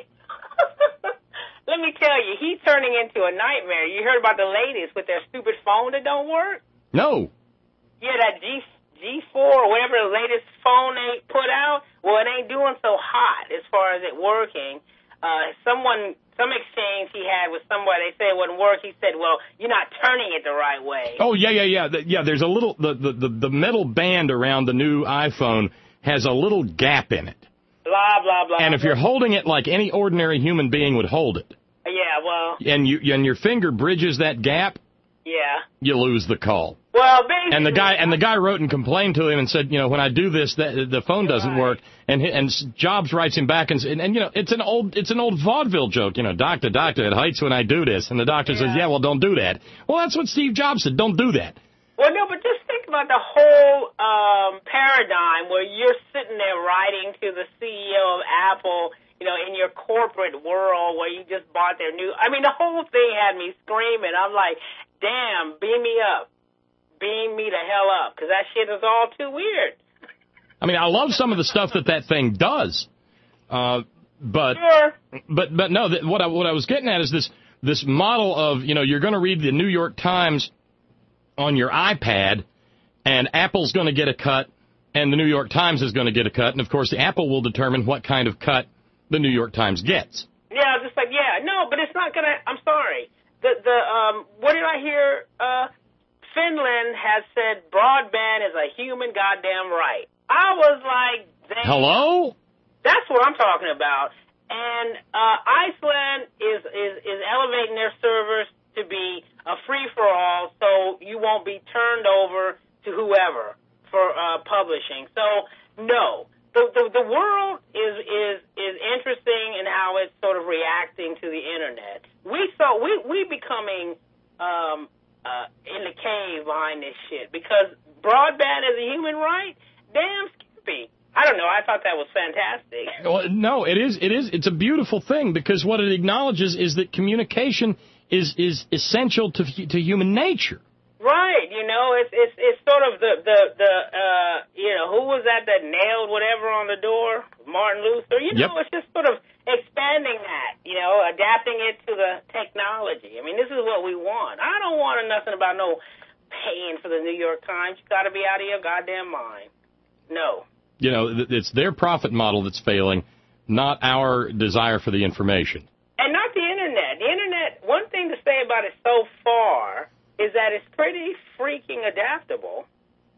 Let me tell you, he's turning into a nightmare. You heard about the ladies with their stupid phone that don't work? No. Yeah, that G, G4 or whatever the latest phone they put out, well, it ain't doing so hot as far as it working. Uh, someone... Some exchange he had with somebody, they said it wouldn't work. He said, well, you're not turning it the right way. Oh, yeah, yeah, yeah. The, yeah, there's a little, the, the, the, the metal band around the new iPhone has a little gap in it. Blah, blah, blah. And if you're holding it like any ordinary human being would hold it. Yeah, well. And you and your finger bridges that gap. Yeah. You lose the call. Well, basically. And the guy and the guy wrote and complained to him and said, you know, when I do this, the, the phone doesn't right. work. And and Jobs writes him back and, and and you know, it's an old it's an old vaudeville joke. You know, doctor, doctor, it hurts when I do this. And the doctor yeah. says, yeah, well, don't do that. Well, that's what Steve Jobs said. Don't do that. Well, no, but just think about the whole um, paradigm where you're sitting there writing to the C E O of Apple, you know, in your corporate world where you just bought their new... I mean, the whole thing had me screaming. I'm like, damn, beam me up. Beam me the hell up, because that shit is all too weird. I mean, I love some of the stuff that that thing does, uh, but sure. but but no, what I what I was getting at is this this model of, you know, you're going to read the New York Times on your iPad, and Apple's going to get a cut, and the New York Times is going to get a cut, and of course, the Apple will determine what kind of cut the New York Times gets. Yeah, just like yeah, no, but it's not gonna. I'm sorry. The the um, what did I hear? Uh. Finland has said broadband is a human goddamn right. I was like, damn. Hello? That's what I'm talking about. And uh, Iceland is, is, is elevating their servers to be a free-for-all so you won't be turned over to whoever for uh, publishing. So, no. The, the, the world is, is, is interesting in how it's sort of reacting to the Internet. We, so, we, we becoming... Um, Uh, in the cave behind this shit, because broadband is a human right? Damn Skippy. I don't know. I thought that was fantastic. Well, no, it is. It is. It's a beautiful thing because what it acknowledges is that communication is is essential to to human nature. Right. You know, it's it's it's sort of the the the uh, you know, who was that that nailed whatever on the door? Martin Luther. You know, yep. It's just sort of expanding that, you know, adapting it to the technology. I mean, this is what we want. I don't want nothing about no paying for the New York Times. You got to be out of your goddamn mind. No. You know, it's their profit model that's failing, not our desire for the information. And not the Internet. The Internet, one thing to say about it so far is that it's pretty freaking adaptable.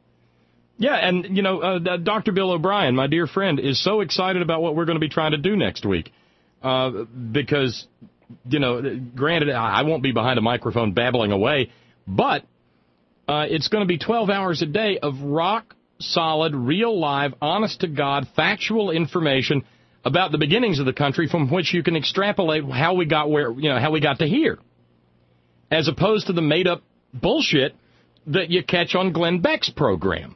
Yeah, and, you know, uh, Doctor Bill O'Brien, my dear friend, is so excited about what we're going to be trying to do next week. Uh, because, you know, granted, I won't be behind a microphone babbling away, but uh, it's going to be twelve hours a day of rock-solid, real, live, honest-to-God, factual information about the beginnings of the country from which you can extrapolate how we got where, you know, how we got to here. as opposed to the made-up bullshit that you catch on Glenn Beck's program.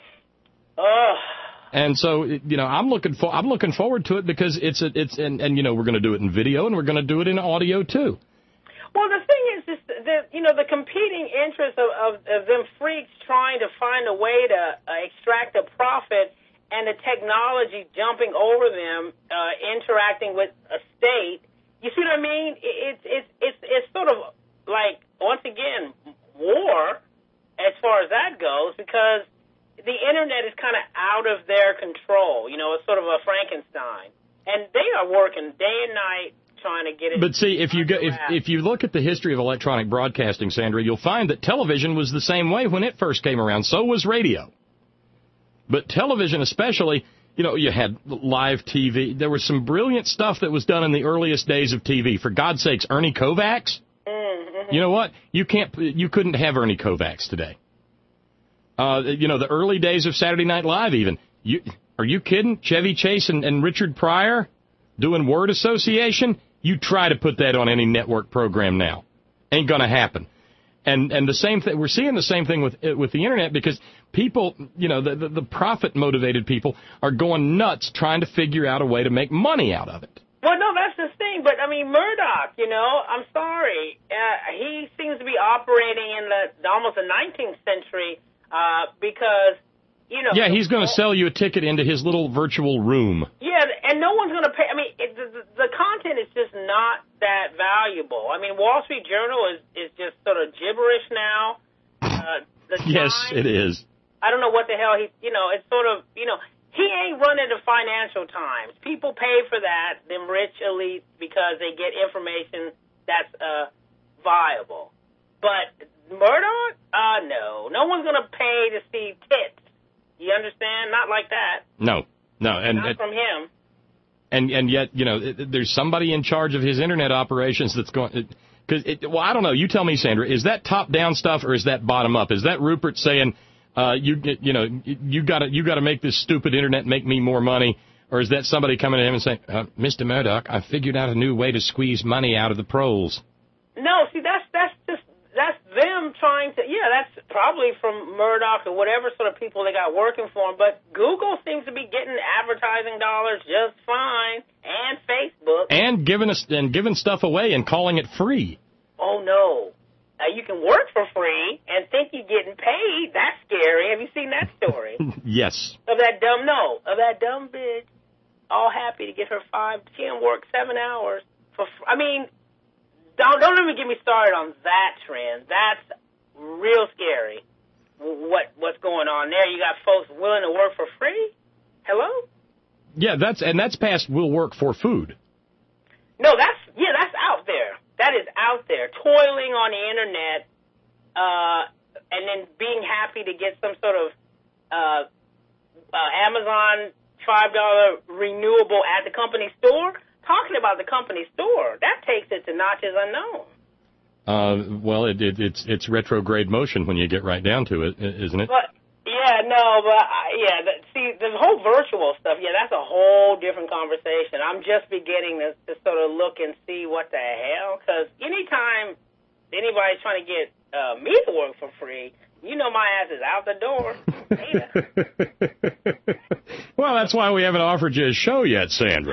Ugh. And so, you know, I'm looking for I'm looking forward to it because it's a, it's and, and you know we're going to do it in video and we're going to do it in audio too. Well, the thing is, just the you know the competing interests of, of, of them freaks trying to find a way to uh, extract a profit, and the technology jumping over them, uh, interacting with a state. You see what I mean? It's it's it's it's sort of like once again war as far as that goes, because the internet is kind of out of their control. You know, it's sort of a Frankenstein. And they are working day and night trying to get it. But see, if you go, if if you look at the history of electronic broadcasting, Sandra, you'll find that television was the same way when it first came around. So was radio. But television especially, you know, you had live T V. There was some brilliant stuff that was done in the earliest days of T V. For God's sakes, Ernie Kovacs? Mm-hmm. You know what? You can't. You couldn't have Ernie Kovacs today. Uh, you know, the early days of Saturday Night Live even. You, are you kidding? Chevy Chase and, and Richard Pryor doing word association? You try to put that on any network program now. Ain't going to happen. And and the same thing, we're seeing the same thing with with the Internet because people, you know, the, the, the profit-motivated people are going nuts trying to figure out a way to make money out of it. Well, no, that's the thing. But, I mean, Murdoch, you know, I'm sorry. Uh, he seems to be operating in the almost the nineteenth century. Uh, because, you know... Yeah, he's going to sell you a ticket into his little virtual room. Yeah, and no one's going to pay... I mean, it, the, the content is just not that valuable. I mean, Wall Street Journal is, is just sort of gibberish now. Uh, the yes, Times, it is. I don't know what the hell he... You know, it's sort of... You know, he ain't running the Financial Times. People pay for that, them rich elites, because they get information that's uh, viable. But... Murdoch? Uh, no. No one's going to pay to see tits. You understand? Not like that. No. No. And, Not from him. And and yet, you know, there's somebody in charge of his Internet operations that's going... Cause it, well, I don't know. You tell me, Sandra. Is that top-down stuff or is that bottom-up? Is that Rupert saying, uh, you you know, you got to you got to make this stupid Internet make me more money? Or is that somebody coming to him and saying, uh, Mister Murdoch, I figured out a new way to squeeze money out of the proles? No, see, that's that's just... That's them trying to, yeah, that's probably from Murdoch or whatever sort of people they got working for them. But Google seems to be getting advertising dollars just fine, and Facebook. And giving us and giving stuff away and calling it free. Oh, no. Uh, you can work for free and think you're getting paid. That's scary. Have you seen that story? Yes. Of that dumb, no, of that dumb bitch, all happy to get her five, she can work seven hours for, I mean... Don't, don't even get me started on that trend. That's real scary, what what's going on there. You got folks willing to work for free? Hello? Yeah, that's and that's past will work for food. No, that's, yeah, that's out there. That is out there. Toiling on the Internet uh, and then being happy to get some sort of uh, uh, Amazon five dollar renewable at the company store. Talking about the company store, that takes it to notches unknown. Uh, well, it, it, it's it's retrograde motion when you get right down to it, isn't it? But yeah, no, but uh, yeah, the, see, the whole virtual stuff, yeah, that's a whole different conversation. I'm just beginning to, to sort of look and see what the hell, because anytime anybody's trying to get uh, me to work for free, you know my ass is out the door. Well, that's why we haven't offered you a show yet, Sandra.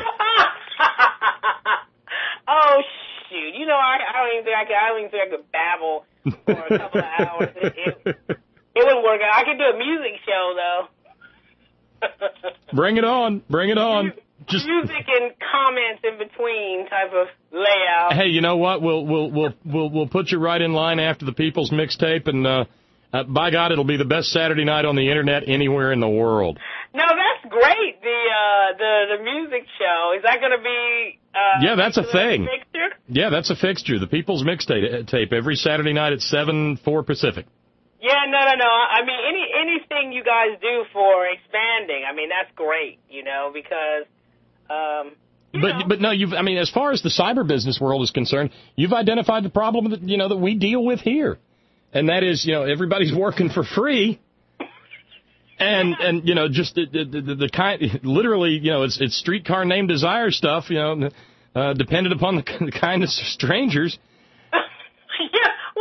Oh, shoot. You know, I, I don't even think I could, I don't even think I could babble for a couple of hours. It, it, it wouldn't work out. I could do a music show, though. Bring it on. Bring it on. Just music and comments in between type of layout. Hey, you know what? We'll we'll we'll we'll we'll put you right in line after the People's Mixtape, and uh, uh, by God, it'll be the best Saturday night on the Internet anywhere in the world. No, that's great. The uh, the the music show, is that going to be? Uh, yeah, that's a thing. Fixture? Yeah, that's a fixture. The People's Mixtape tape every Saturday night at seven, four Pacific. Yeah, no, no, no. I mean, any anything you guys do for expanding, I mean, that's great. You know, because. Um, you but know. but no, you've I mean, as far as the cyber business world is concerned, you've identified the problem that you know that we deal with here, and that is you know everybody's working for free. And, and you know, just the, the, the, the kind, literally, you know, it's, it's streetcar named Desire stuff, you know, uh, dependent upon the, the kindness of strangers. Yeah,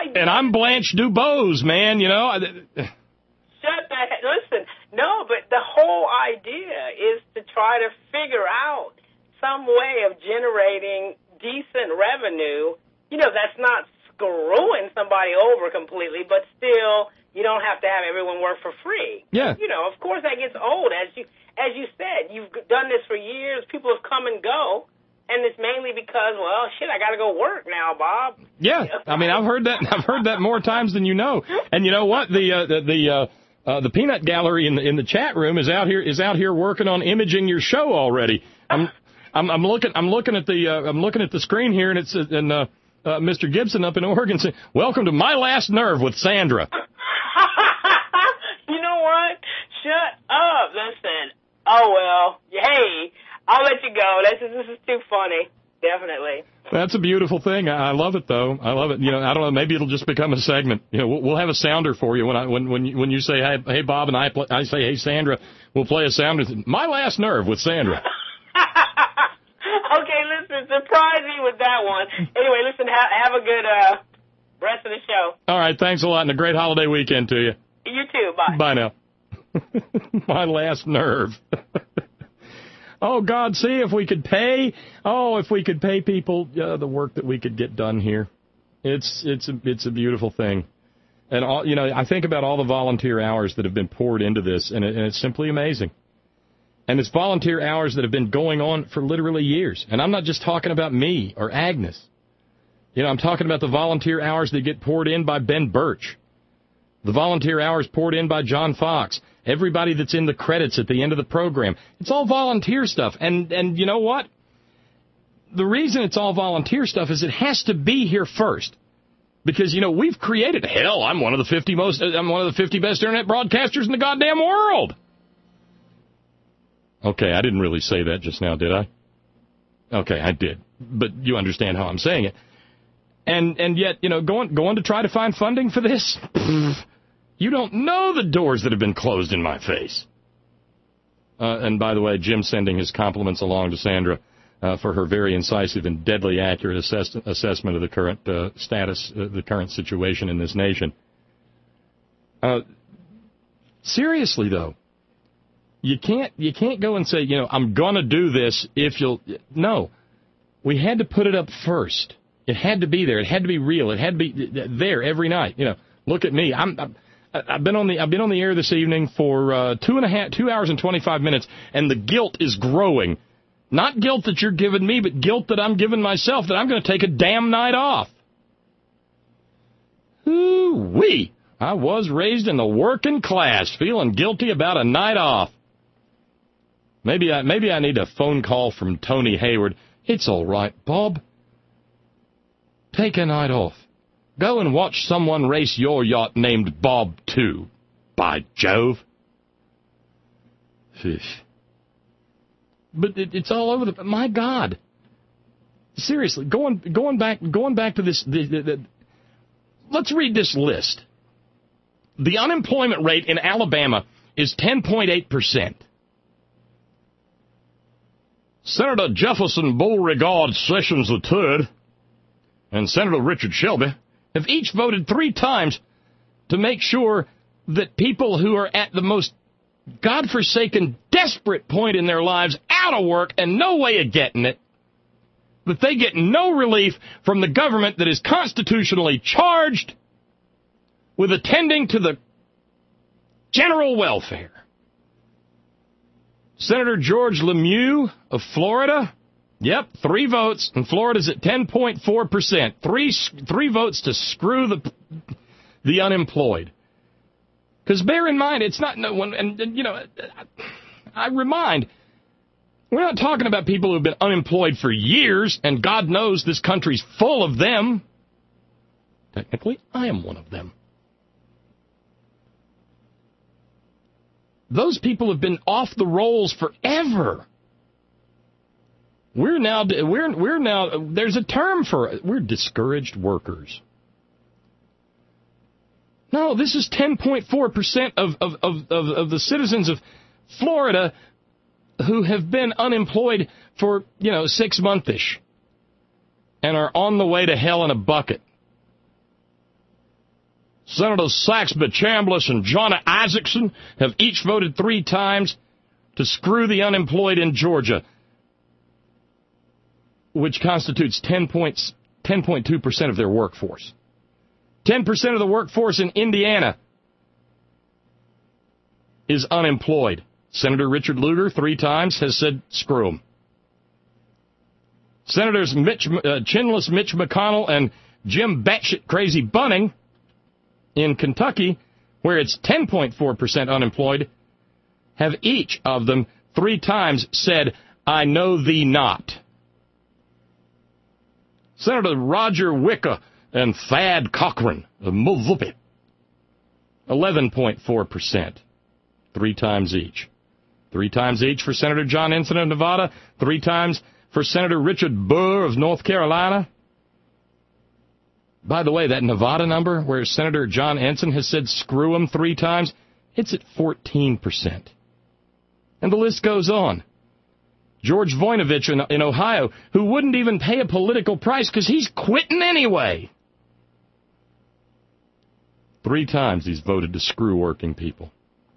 and I'm Blanche Dubose, man, you know. I, Shut that. Listen, no, but the whole idea is to try to figure out some way of generating decent revenue. You know, that's not screwing somebody over completely, but still, you don't have to have everyone work for free. Yeah. You know, of course that gets old. As you as you said, you've done this for years. People have come and go, and it's mainly because, well, shit, I got to go work now, Bob. Yeah, I mean, I've heard that. I've heard that more times than you know. And you know what? The uh, the the, uh, uh, the peanut gallery in the in the chat room is out here is out here working on imaging your show already. I'm I'm, I'm looking I'm looking at the uh, I'm looking at the screen here, and it's uh, and uh, uh, Mister Gibson up in Oregon saying, "Welcome to My Last Nerve with Sandra." You know what? Shut up. Listen. Oh, well. Hey, I'll let you go. This is, this is too funny. Definitely. That's a beautiful thing. I love it, though. I love it. You know, I don't know. Maybe it'll just become a segment. You know, we'll, we'll have a sounder for you when I when when you, when you say, hey, hey, Bob, and I play, I say, hey, Sandra. We'll play a sounder. My Last Nerve with Sandra. Okay, listen, surprise me with that one. Anyway, listen, ha- have a good uh, rest of the show. All right, thanks a lot, and a great holiday weekend to you. You too. Bye. Bye now. My last nerve. Oh, God, see, if we could pay, oh, if we could pay people uh, the work that we could get done here. It's it's a, it's a beautiful thing. And, all, you know, I think about all the volunteer hours that have been poured into this, and, it, and it's simply amazing. And it's volunteer hours that have been going on for literally years. And I'm not just talking about me or Agnes. You know, I'm talking about the volunteer hours that get poured in by Ben Birch. The volunteer hours poured in by John Fox. Everybody that's in the credits at the end of the program. It's all volunteer stuff. And, and you know what? The reason it's all volunteer stuff is it has to be here first. Because, you know, we've created, hell, I'm one of the fifty most, I'm one of the fifty best internet broadcasters in the goddamn world. Okay, I didn't really say that just now, did I? Okay, I did. But you understand how I'm saying it. And and yet, you know, going going to try to find funding for this, you don't know the doors that have been closed in my face. Uh, and by the way, Jim's sending his compliments along to Sandra uh, for her very incisive and deadly accurate assess- assessment of the current uh, status, uh, the current situation in this nation. Uh, seriously, though, you can't you can't go and say, you know, I'm going to do this if you'll. No, we had to put it up first. It had to be there. It had to be real. It had to be there every night. You know, look at me. I'm, I'm I've been on the I've been on the air this evening for uh, two and a half two hours and twenty-five minutes, and the guilt is growing. Not guilt that you're giving me, but guilt that I'm giving myself that I'm going to take a damn night off. Ooh-wee. I was raised in the working class, feeling guilty about a night off. Maybe I maybe I need a phone call from Tony Hayward. It's all right, Bob. Take a night off. Go and watch someone race your yacht named Bob too. By Jove. But it, it's all over the... My God. Seriously, going going back going back to this... The, the, the, let's read this list. The unemployment rate in Alabama is ten point eight percent. Senator Jefferson Beauregard Sessions the third and Senator Richard Shelby have each voted three times to make sure that people who are at the most godforsaken, desperate point in their lives, out of work and no way of getting it, that they get no relief from the government that is constitutionally charged with attending to the general welfare. Senator George Lemieux of Florida, yep, three votes, and Florida's at ten point four percent. Three three votes to screw the the unemployed. Because bear in mind, it's not no one, and, and you know, I remind, we're not talking about people who've been unemployed for years, and God knows this country's full of them. Technically, I am one of them. Those people have been off the rolls forever. We're now, we're, we're now, there's a term for it. We're discouraged workers. No, this is ten point four percent of, of, of, of, of the citizens of Florida who have been unemployed for, you know, six month-ish and are on the way to hell in a bucket. Senators Saxby Chambliss and Johnny Isaacson have each voted three times to screw the unemployed in Georgia, which constitutes ten point two percent of their workforce. ten percent of the workforce in Indiana is unemployed. Senator Richard Lugar, three times, has said screw them. Senators Mitch, uh, Chinless Mitch McConnell and Jim batshit crazy Bunning in Kentucky, where it's ten point four percent unemployed, have each of them three times said, I know thee not. Senator Roger Wicker and Thad Cochran of Milwaukee, eleven point four percent, three times each. Three times each for Senator John Ensign of Nevada, three times for Senator Richard Burr of North Carolina. By the way, that Nevada number where Senator John Ensign has said screw him three times, it's at fourteen percent. And the list goes on. George Voinovich in, in Ohio, who wouldn't even pay a political price because he's quitting anyway. Three times he's voted to screw working people.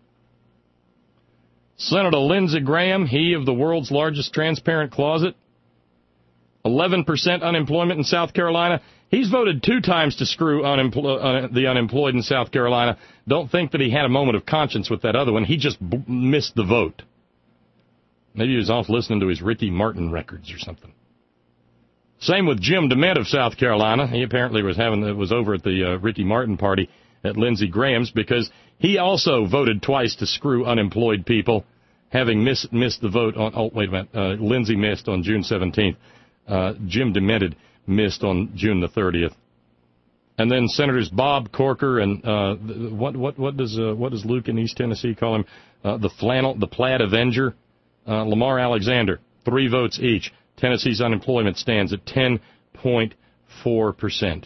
Senator Lindsey Graham, he of the world's largest transparent closet, eleven percent unemployment in South Carolina. He's voted two times to screw unempl- uh, the unemployed in South Carolina. Don't think that he had a moment of conscience with that other one. He just b- missed the vote. Maybe he was off listening to his Ricky Martin records or something. Same with Jim DeMint of South Carolina. He apparently was having was over at the uh, Ricky Martin party at Lindsey Graham's because he also voted twice to screw unemployed people, having miss, missed the vote on. Oh, wait a minute. Uh, Lindsey missed on June seventeenth. Uh, Jim DeMint missed on June the thirtieth. And then Senators Bob Corker and uh, what what what does uh, what does Luke in East Tennessee call him? Uh, the flannel, the plaid Avenger. Uh, Lamar Alexander, three votes each. Tennessee's unemployment stands at ten point four percent.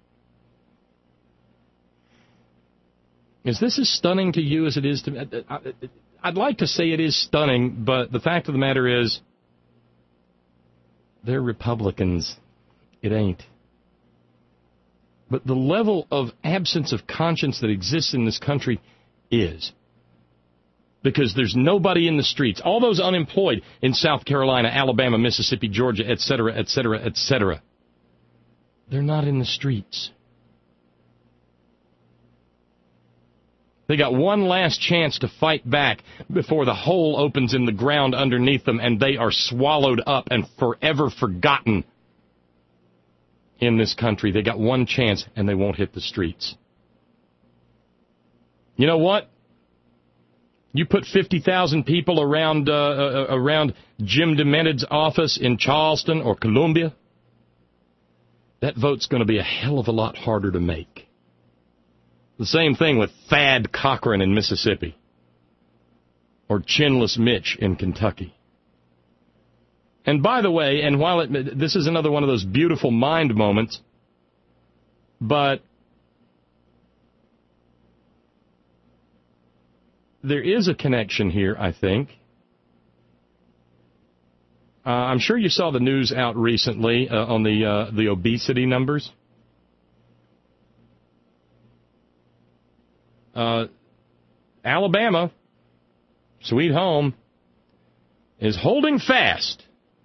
Is this as stunning to you as it is to me? I'd like to say it is stunning, but the fact of the matter is, they're Republicans. It ain't. But the level of absence of conscience that exists in this country is. Because there's nobody in the streets. All those unemployed in South Carolina, Alabama, Mississippi, Georgia, et cetera, et cetera, et cetera. They're not in the streets. They got one last chance to fight back before the hole opens in the ground underneath them and they are swallowed up and forever forgotten in this country. They got one chance and they won't hit the streets. You know what? You put fifty thousand people around uh, uh, around Jim DeMint's office in Charleston or Columbia, that vote's going to be a hell of a lot harder to make. The same thing with Thad Cochran in Mississippi or Chinless Mitch in Kentucky. And by the way, and while it, this is another one of those beautiful mind moments, but there is a connection here, I think. Uh, I'm sure you saw the news out recently uh, on the uh, the obesity numbers. Uh, Alabama, sweet home, is holding fast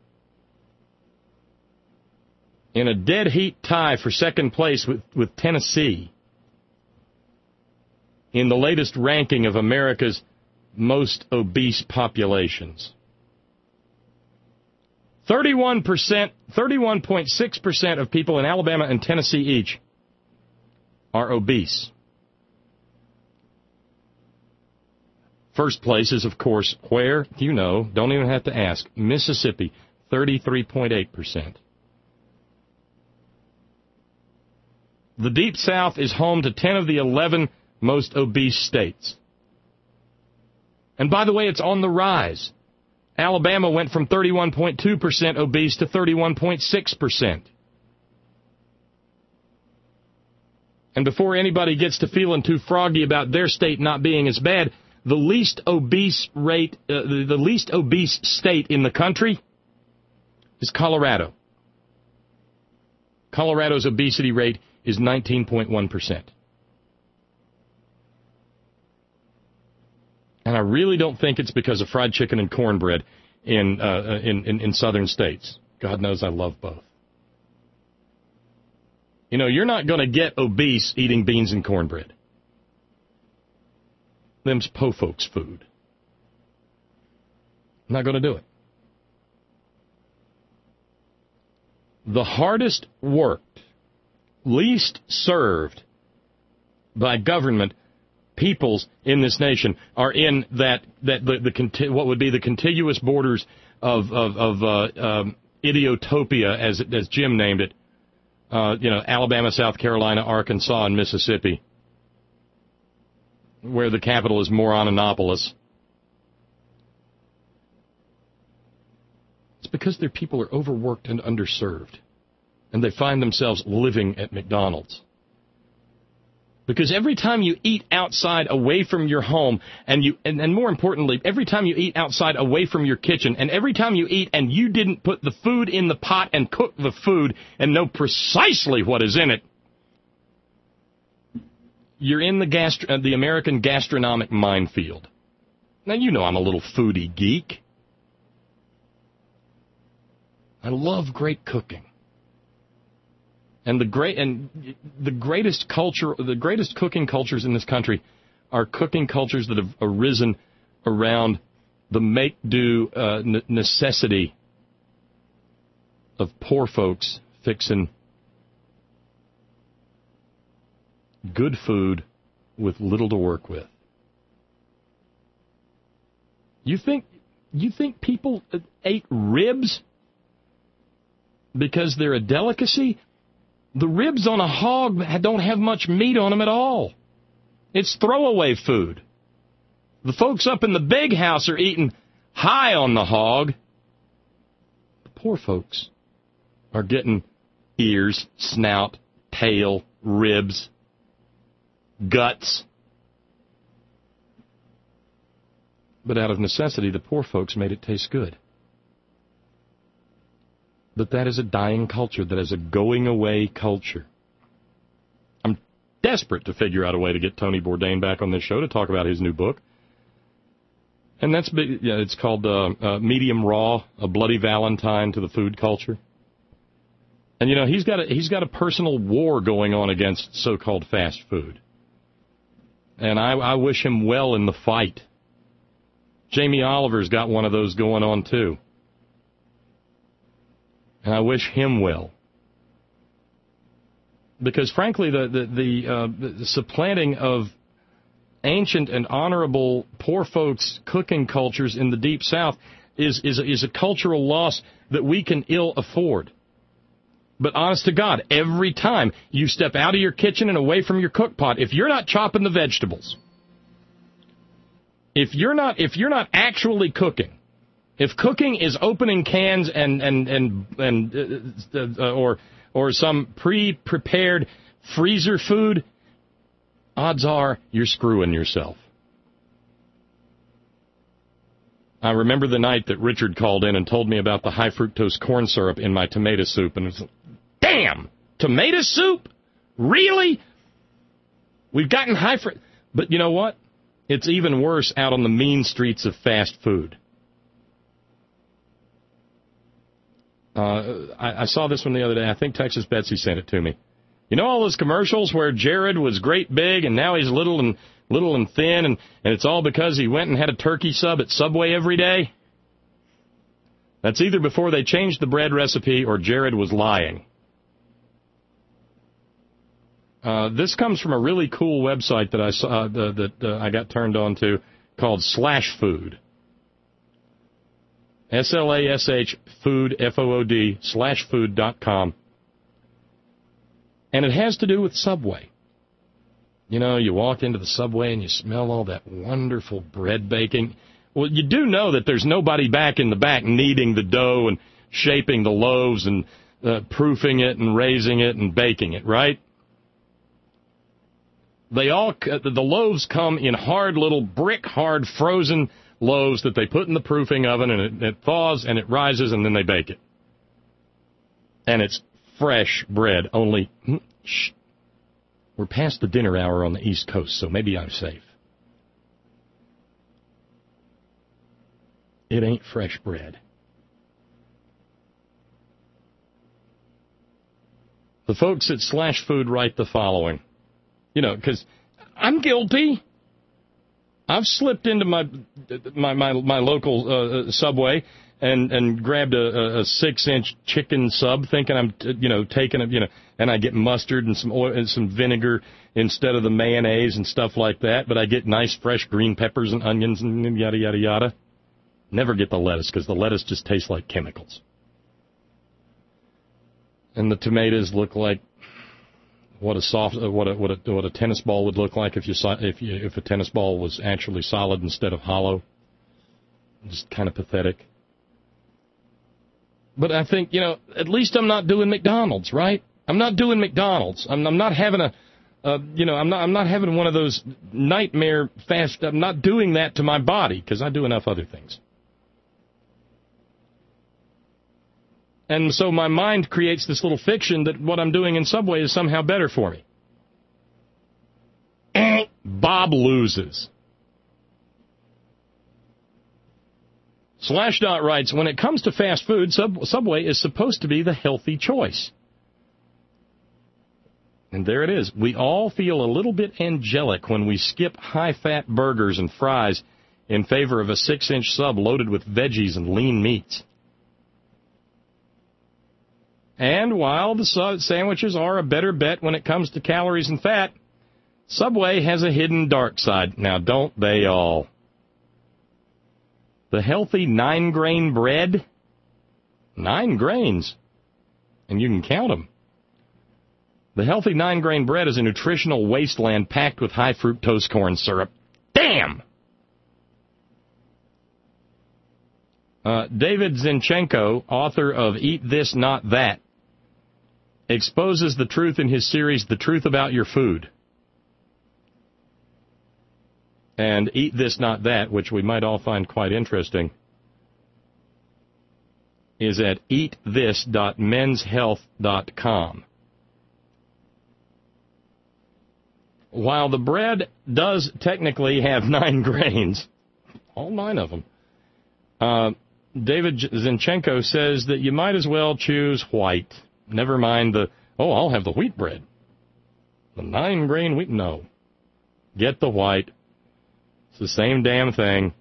in a dead heat tie for second place with, with Tennessee in the latest ranking of America's most obese populations. thirty-one percent, thirty-one point six percent of people in Alabama and Tennessee each are obese. First place is, of course, where? You know, don't even have to ask. Mississippi, thirty-three point eight percent. The Deep South is home to ten of the eleven most obese states. And by the way, it's on the rise. Alabama went from thirty-one point two percent obese to thirty-one point six percent. And before anybody gets to feeling too froggy about their state not being as bad, the least obese rate, uh, the, the least obese state in the country is Colorado. Colorado's obesity rate is nineteen point one percent. I really don't think it's because of fried chicken and cornbread in, uh, in, in, in southern states. God knows I love both. You know, you're not going to get obese eating beans and cornbread. Them's po folks' food. I'm not going to do it. The hardest worked, least served by government peoples in this nation are in that that the, the what would be the contiguous borders of of, of uh, um, idiotopia, as as Jim named it. Uh, you know, Alabama, South Carolina, Arkansas, and Mississippi, where the capital is Moronopolis. It's because their people are overworked and underserved, and they find themselves living at McDonald's. Because every time you eat outside away from your home, and you, and, and more importantly, every time you eat outside away from your kitchen, and every time you eat and you didn't put the food in the pot and cook the food and know precisely what is in it, you're in the gastro, uh, the American gastronomic minefield. Now, you know I'm a little foodie geek. I love great cooking. And the great and the greatest culture, the greatest cooking cultures in this country are cooking cultures that have arisen around the make-do uh, necessity of poor folks fixing good food with little to work with. You think you think people ate ribs because they're a delicacy? The ribs on a hog don't have much meat on them at all. It's throwaway food. The folks up in the big house are eating high on the hog. The poor folks are getting ears, snout, tail, ribs, guts. But out of necessity, the poor folks made it taste good. But that is a dying culture. That is a going-away culture. I'm desperate to figure out a way to get Tony Bourdain back on this show to talk about his new book. And that's big, yeah, it's called uh, uh, Medium Raw, A Bloody Valentine to the Food Culture. And, you know, he's got a, he's got a personal war going on against so-called fast food. And I, I wish him well in the fight. Jamie Oliver's got one of those going on, too. And I wish him well. Because, frankly, the the, the, uh, the supplanting of ancient and honorable poor folks' cooking cultures in the Deep South is, is, is a cultural loss that we can ill afford. But honest to God, every time you step out of your kitchen and away from your cook pot, if you're not chopping the vegetables, if you're not if you're not actually cooking, if cooking is opening cans and and and and uh, uh, or or some pre-prepared freezer food, odds are you're screwing yourself. I remember the night that Richard called in and told me about the high fructose corn syrup in my tomato soup, and it was like, damn, tomato soup? Really? We've gotten high fr- But you know what? It's even worse out on the mean streets of fast food. Uh, I, I saw this one the other day. I think Texas Betsy sent it to me. You know all those commercials where Jared was great big and now he's little and little and thin, and, and it's all because he went and had a turkey sub at Subway every day? That's either before they changed the bread recipe or Jared was lying. Uh, this comes from a really cool website that I saw uh, that uh, I got turned on to called Slash Food. S L A S H food, F O O D, slash food dot com. And it has to do with Subway. You know, you walk into the Subway and you smell all that wonderful bread baking. Well, you do know that there's nobody back in the back kneading the dough and shaping the loaves and uh, proofing it and raising it and baking it, right? They all, the loaves come in hard little brick hard frozen loaves that they put in the proofing oven, and it, it thaws and it rises, and then they bake it. And it's fresh bread, only, shh, we're past the dinner hour on the East Coast, so maybe I'm safe. it ain't fresh bread. The folks at Slash Food write the following. You know, because I'm guilty. I've slipped into my my my, my local uh, Subway and, and grabbed a, a six-inch chicken sub, thinking I'm you know taking a you know, and I get mustard and some oil and some vinegar instead of the mayonnaise and stuff like that. But I get nice fresh green peppers and onions and yada yada yada. Never get the lettuce because the lettuce just tastes like chemicals. And the tomatoes look like what a soft, what a what a what a tennis ball would look like if you if you, if a tennis ball was actually solid instead of hollow. Just kind of pathetic. But I think, you know, at least I'm not doing McDonald's, right? I'm not doing McDonald's. I'm, I'm not having a, uh, you know, I'm not I'm not having one of those nightmare fast. I'm not doing that to my body because I do enough other things. And so my mind creates this little fiction that what I'm doing in Subway is somehow better for me. Bob loses. Slashdot writes, when it comes to fast food, Sub- Subway is supposed to be the healthy choice. And there it is. We all feel a little bit angelic when we skip high-fat burgers and fries in favor of a six-inch sub loaded with veggies and lean meats. And while the sandwiches are a better bet when it comes to calories and fat, Subway has a hidden dark side. Now, don't they all? The healthy nine-grain bread, nine grains, and you can count them. The healthy nine-grain bread is a nutritional wasteland packed with high-fructose corn syrup. Damn! Uh, David Zinchenko, author of Eat This, Not That, exposes the truth in his series, The Truth About Your Food. And Eat This, Not That, which we might all find quite interesting, is at eat this dot mens health dot com. While the bread does technically have nine grains, all nine of them, uh, David Zinchenko says that you might as well choose white. Never mind the, oh, I'll have the wheat bread. The nine-grain wheat, no. Get the white. It's the same damn thing.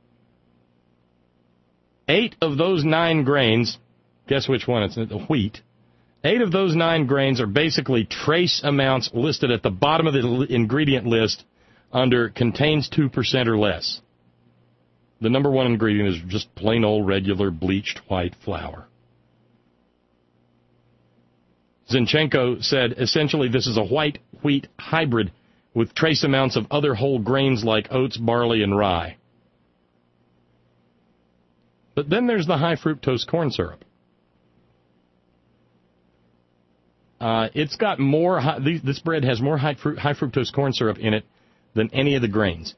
Eight of those nine grains, guess which one? It's the wheat. Eight of those nine grains are basically trace amounts listed at the bottom of the ingredient list under contains two percent or less. The number one ingredient is just plain old regular bleached white flour. Zinchenko said, essentially, this is a white wheat hybrid with trace amounts of other whole grains like oats, barley, and rye. But then there's the high fructose corn syrup. Uh, it's got more, high, this bread has more high, fru- high fructose corn syrup in it than any of the grains.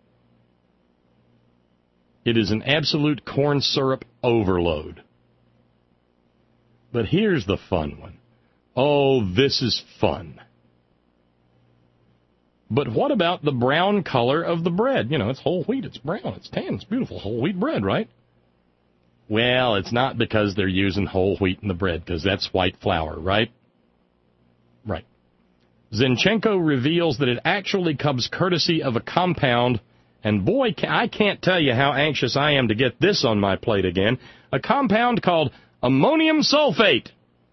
It is an absolute corn syrup overload. But here's the fun one. Oh, this is fun. But what about the brown color of the bread? You know, it's whole wheat, it's brown, it's tan, it's beautiful, whole wheat bread, right? Well, it's not because they're using whole wheat in the bread, because that's white flour, right? Right. Zinchenko reveals that it actually comes courtesy of a compound, and boy, I can't tell you how anxious I am to get this on my plate again, a compound called ammonium sulfate.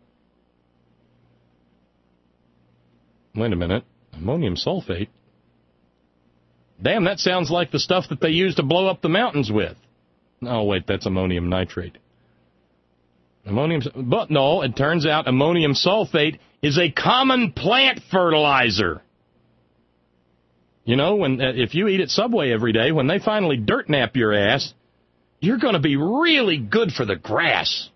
Wait a minute. Ammonium sulfate? Damn, that sounds like the stuff that they use to blow up the mountains with. Oh, wait, that's ammonium nitrate. Ammonium, but no, it turns out ammonium sulfate is a common plant fertilizer. You know, when uh, if you eat at Subway every day, when they finally dirt nap your ass, you're going to be really good for the grass.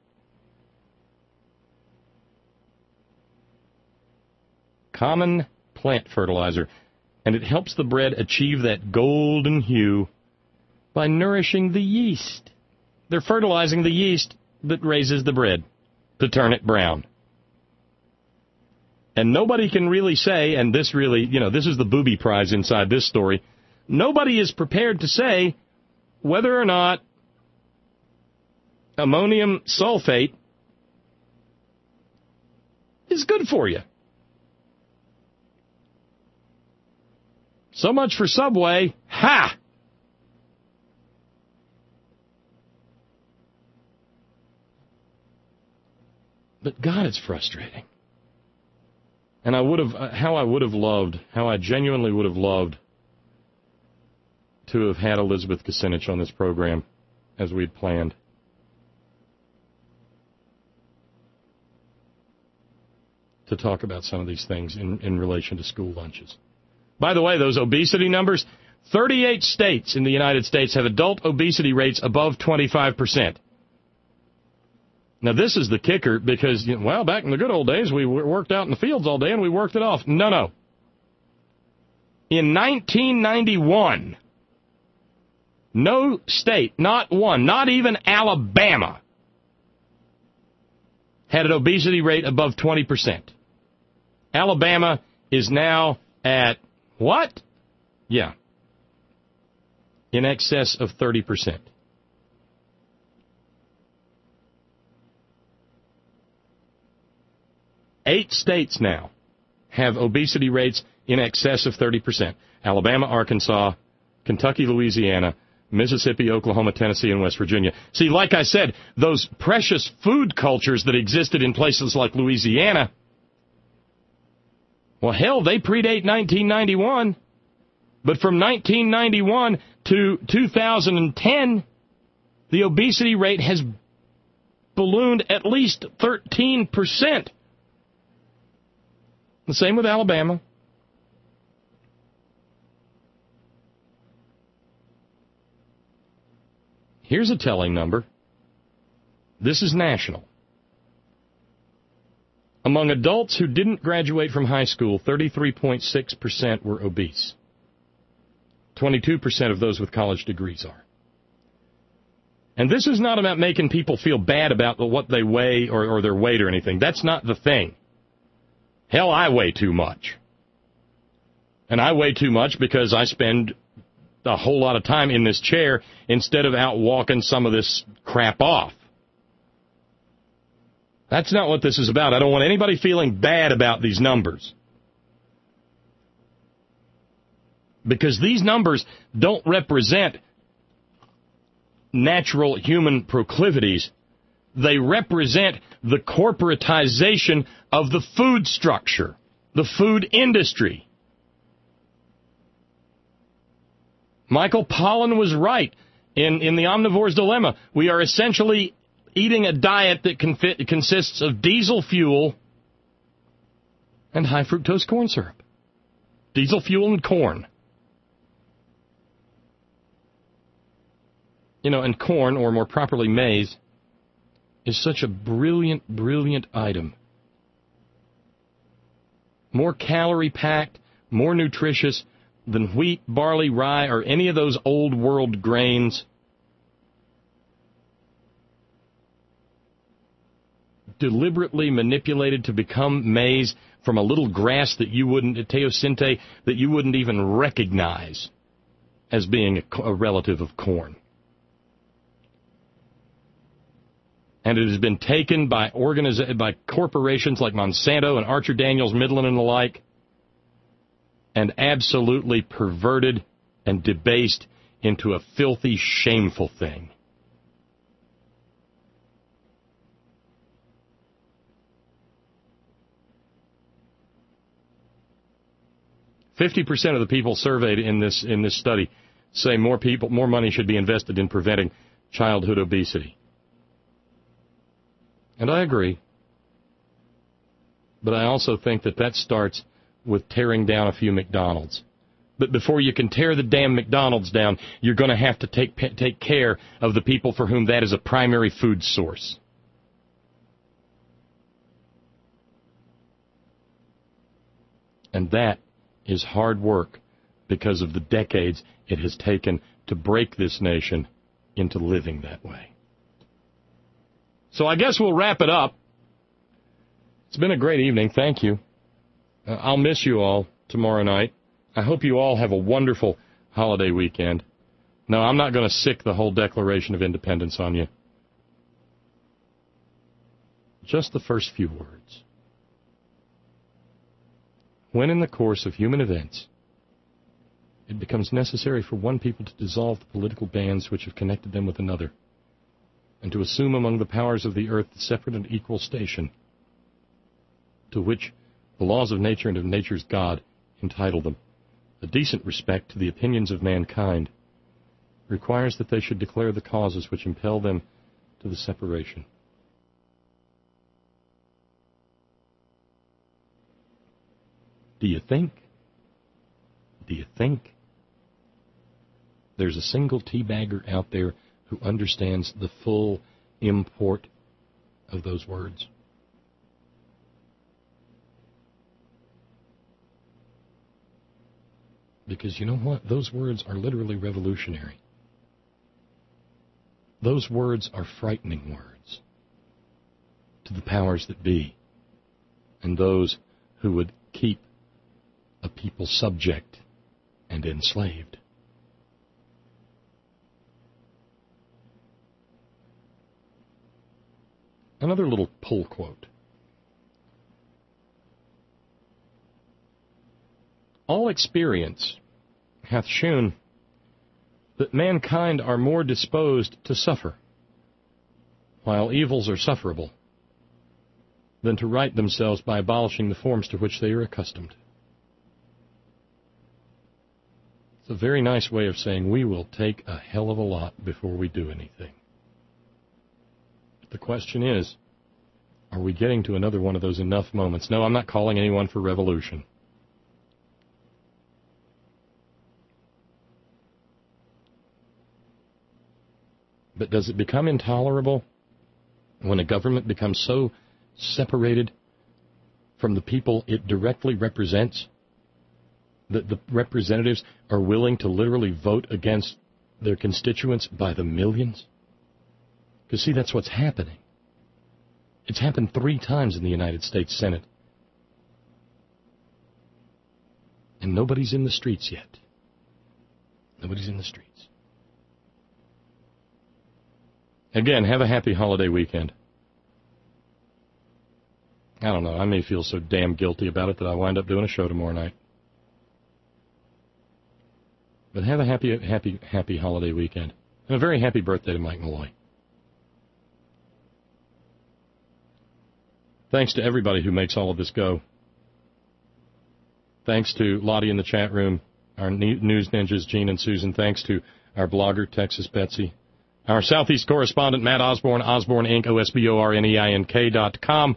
Common plant fertilizer, and it helps the bread achieve that golden hue by nourishing the yeast. They're fertilizing the yeast that raises the bread to turn it brown. And nobody can really say, and this really, you know, this is the booby prize inside this story, nobody is prepared to say whether or not ammonium sulfate is good for you. So much for Subway. Ha! But God, it's frustrating. And I would have, how I would have loved, how I genuinely would have loved to have had Elizabeth Kucinich on this program as we'd planned. To talk about some of these things in, in relation to school lunches. By the way, those obesity numbers, thirty-eight states in the United States have adult obesity rates above twenty-five percent. Now, this is the kicker because, you know, well, back in the good old days, we worked out in the fields all day and we worked it off. No, no. In nineteen ninety-one, no state, not one, not even Alabama, had an obesity rate above twenty percent. Alabama is now at what? Yeah. In excess of thirty percent. Eight states now have obesity rates in excess of thirty percent. Alabama, Arkansas, Kentucky, Louisiana, Mississippi, Oklahoma, Tennessee, and West Virginia. See, like I said, those precious food cultures that existed in places like Louisiana, well, hell, they predate nineteen ninety-one. But from nineteen ninety-one to two thousand ten, the obesity rate has ballooned at least thirteen percent. The same with Alabama. Here's a telling number. This is national. Among adults who didn't graduate from high school, thirty-three point six percent were obese. twenty-two percent of those with college degrees are. And this is not about making people feel bad about what they weigh or, or their weight or anything. That's not the thing. Hell, I weigh too much. And I weigh too much because I spend a whole lot of time in this chair instead of out walking some of this crap off. That's not what this is about. I don't want anybody feeling bad about these numbers. Because these numbers don't represent natural human proclivities. They represent the corporatization of the food structure, the food industry. Michael Pollan was right in, in The Omnivore's Dilemma. We are essentially eating a diet that can fit, consists of diesel fuel and high fructose corn syrup. Diesel fuel and corn. You know, and corn, or more properly maize, is such a brilliant, brilliant item. More calorie-packed, more nutritious than wheat, barley, rye, or any of those old-world grains. Deliberately manipulated to become maize from a little grass that you wouldn't, teosinte, that you wouldn't even recognize as being a, a relative of corn. And it has been taken by organiza- by corporations like Monsanto and Archer Daniels Midland and the like, and absolutely perverted and debased into a filthy, shameful thing. Fifty percent of the people surveyed in this in this study say more people, more money should be invested in preventing childhood obesity. And I agree. But I also think that that starts with tearing down a few McDonald's. But before you can tear the damn McDonald's down, you're going to have to take take care of the people for whom that is a primary food source. And that is hard work because of the decades it has taken to break this nation into living that way. So I guess we'll wrap it up. It's been a great evening. Thank you. Uh, I'll miss you all tomorrow night. I hope you all have a wonderful holiday weekend. No, I'm not going to sick the whole Declaration of Independence on you. just the first few words. When in the course of human events it becomes necessary for one people to dissolve the political bands which have connected them with another, and to assume among the powers of the earth the separate and equal station to which the laws of nature and of nature's God entitle them, a decent respect to the opinions of mankind requires that they should declare the causes which impel them to the separation. Do you think? Do you think there's a single teabagger out there who understands the full import of those words? Because you know what? Those words are literally revolutionary. Those words are frightening words to the powers that be and those who would keep a people subject and enslaved. Another little pull quote. All experience hath shewn that mankind are more disposed to suffer, while evils are sufferable, than to right themselves by abolishing the forms to which they are accustomed. It's a very nice way of saying we will take a hell of a lot before we do anything. The question is, are we getting to another one of those enough moments? No, I'm not calling anyone for revolution. But does it become intolerable when a government becomes so separated from the people it directly represents that the representatives are willing to literally vote against their constituents by the millions? Because, see, that's what's happening. It's happened three times in the United States Senate. And nobody's in the streets yet. Nobody's in the streets. Again, have a happy holiday weekend. I don't know, I may feel so damn guilty about it that I wind up doing a show tomorrow night. But have a happy, happy, happy holiday weekend. And a very happy birthday to Mike Malloy. Thanks to everybody who makes all of this go. Thanks to Lottie in the chat room, our news ninjas, Gene and Susan. Thanks to our blogger, Texas Betsy. Our Southeast correspondent, Matt Osborne, Osborne Incorporated, O S B O R N E I N K dot com.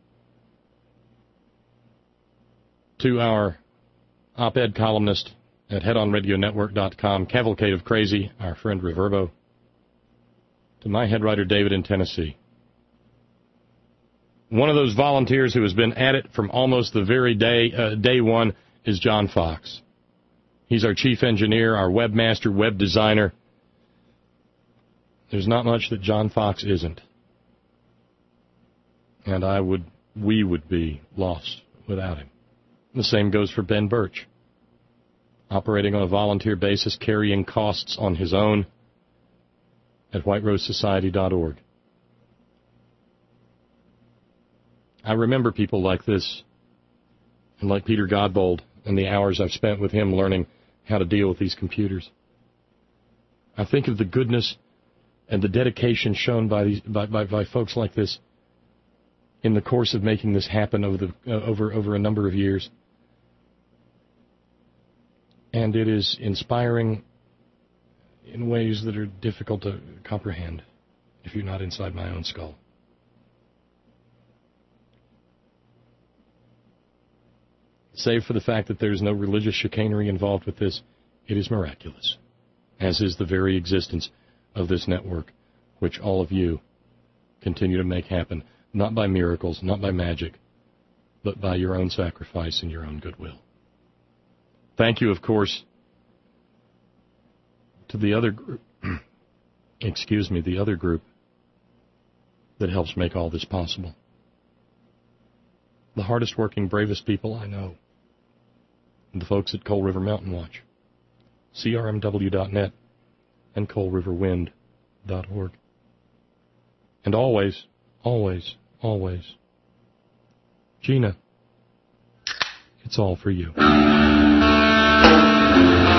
To our op-ed columnist at head on radio network dot com, Cavalcade of Crazy, our friend Reverbo. To my head writer, David in Tennessee. One of those volunteers who has been at it from almost the very day, uh, day one is John Fox. He's our chief engineer, our webmaster, web designer. There's not much that John Fox isn't. And I would, we would be lost without him. The same goes for Ben Birch, operating on a volunteer basis, carrying costs on his own at white rose society dot org. I remember people like this, and like Peter Godbold, and the hours I've spent with him learning how to deal with these computers. I think of the goodness and the dedication shown by these by, by, by folks like this in the course of making this happen over the uh, over over a number of years. And it is inspiring in ways that are difficult to comprehend if you're not inside my own skull. Save for the fact that there's no religious chicanery involved with this, it is miraculous, as is the very existence of this network, which all of you continue to make happen, not by miracles, not by magic, but by your own sacrifice and your own goodwill. Thank you, of course, to the other group, excuse me, the other group that helps make all this possible. The hardest working, bravest people I know. The folks at Coal River Mountain Watch, C R M W dot net, and coal river wind dot org. And always, always, Always. Gina, it's all for you.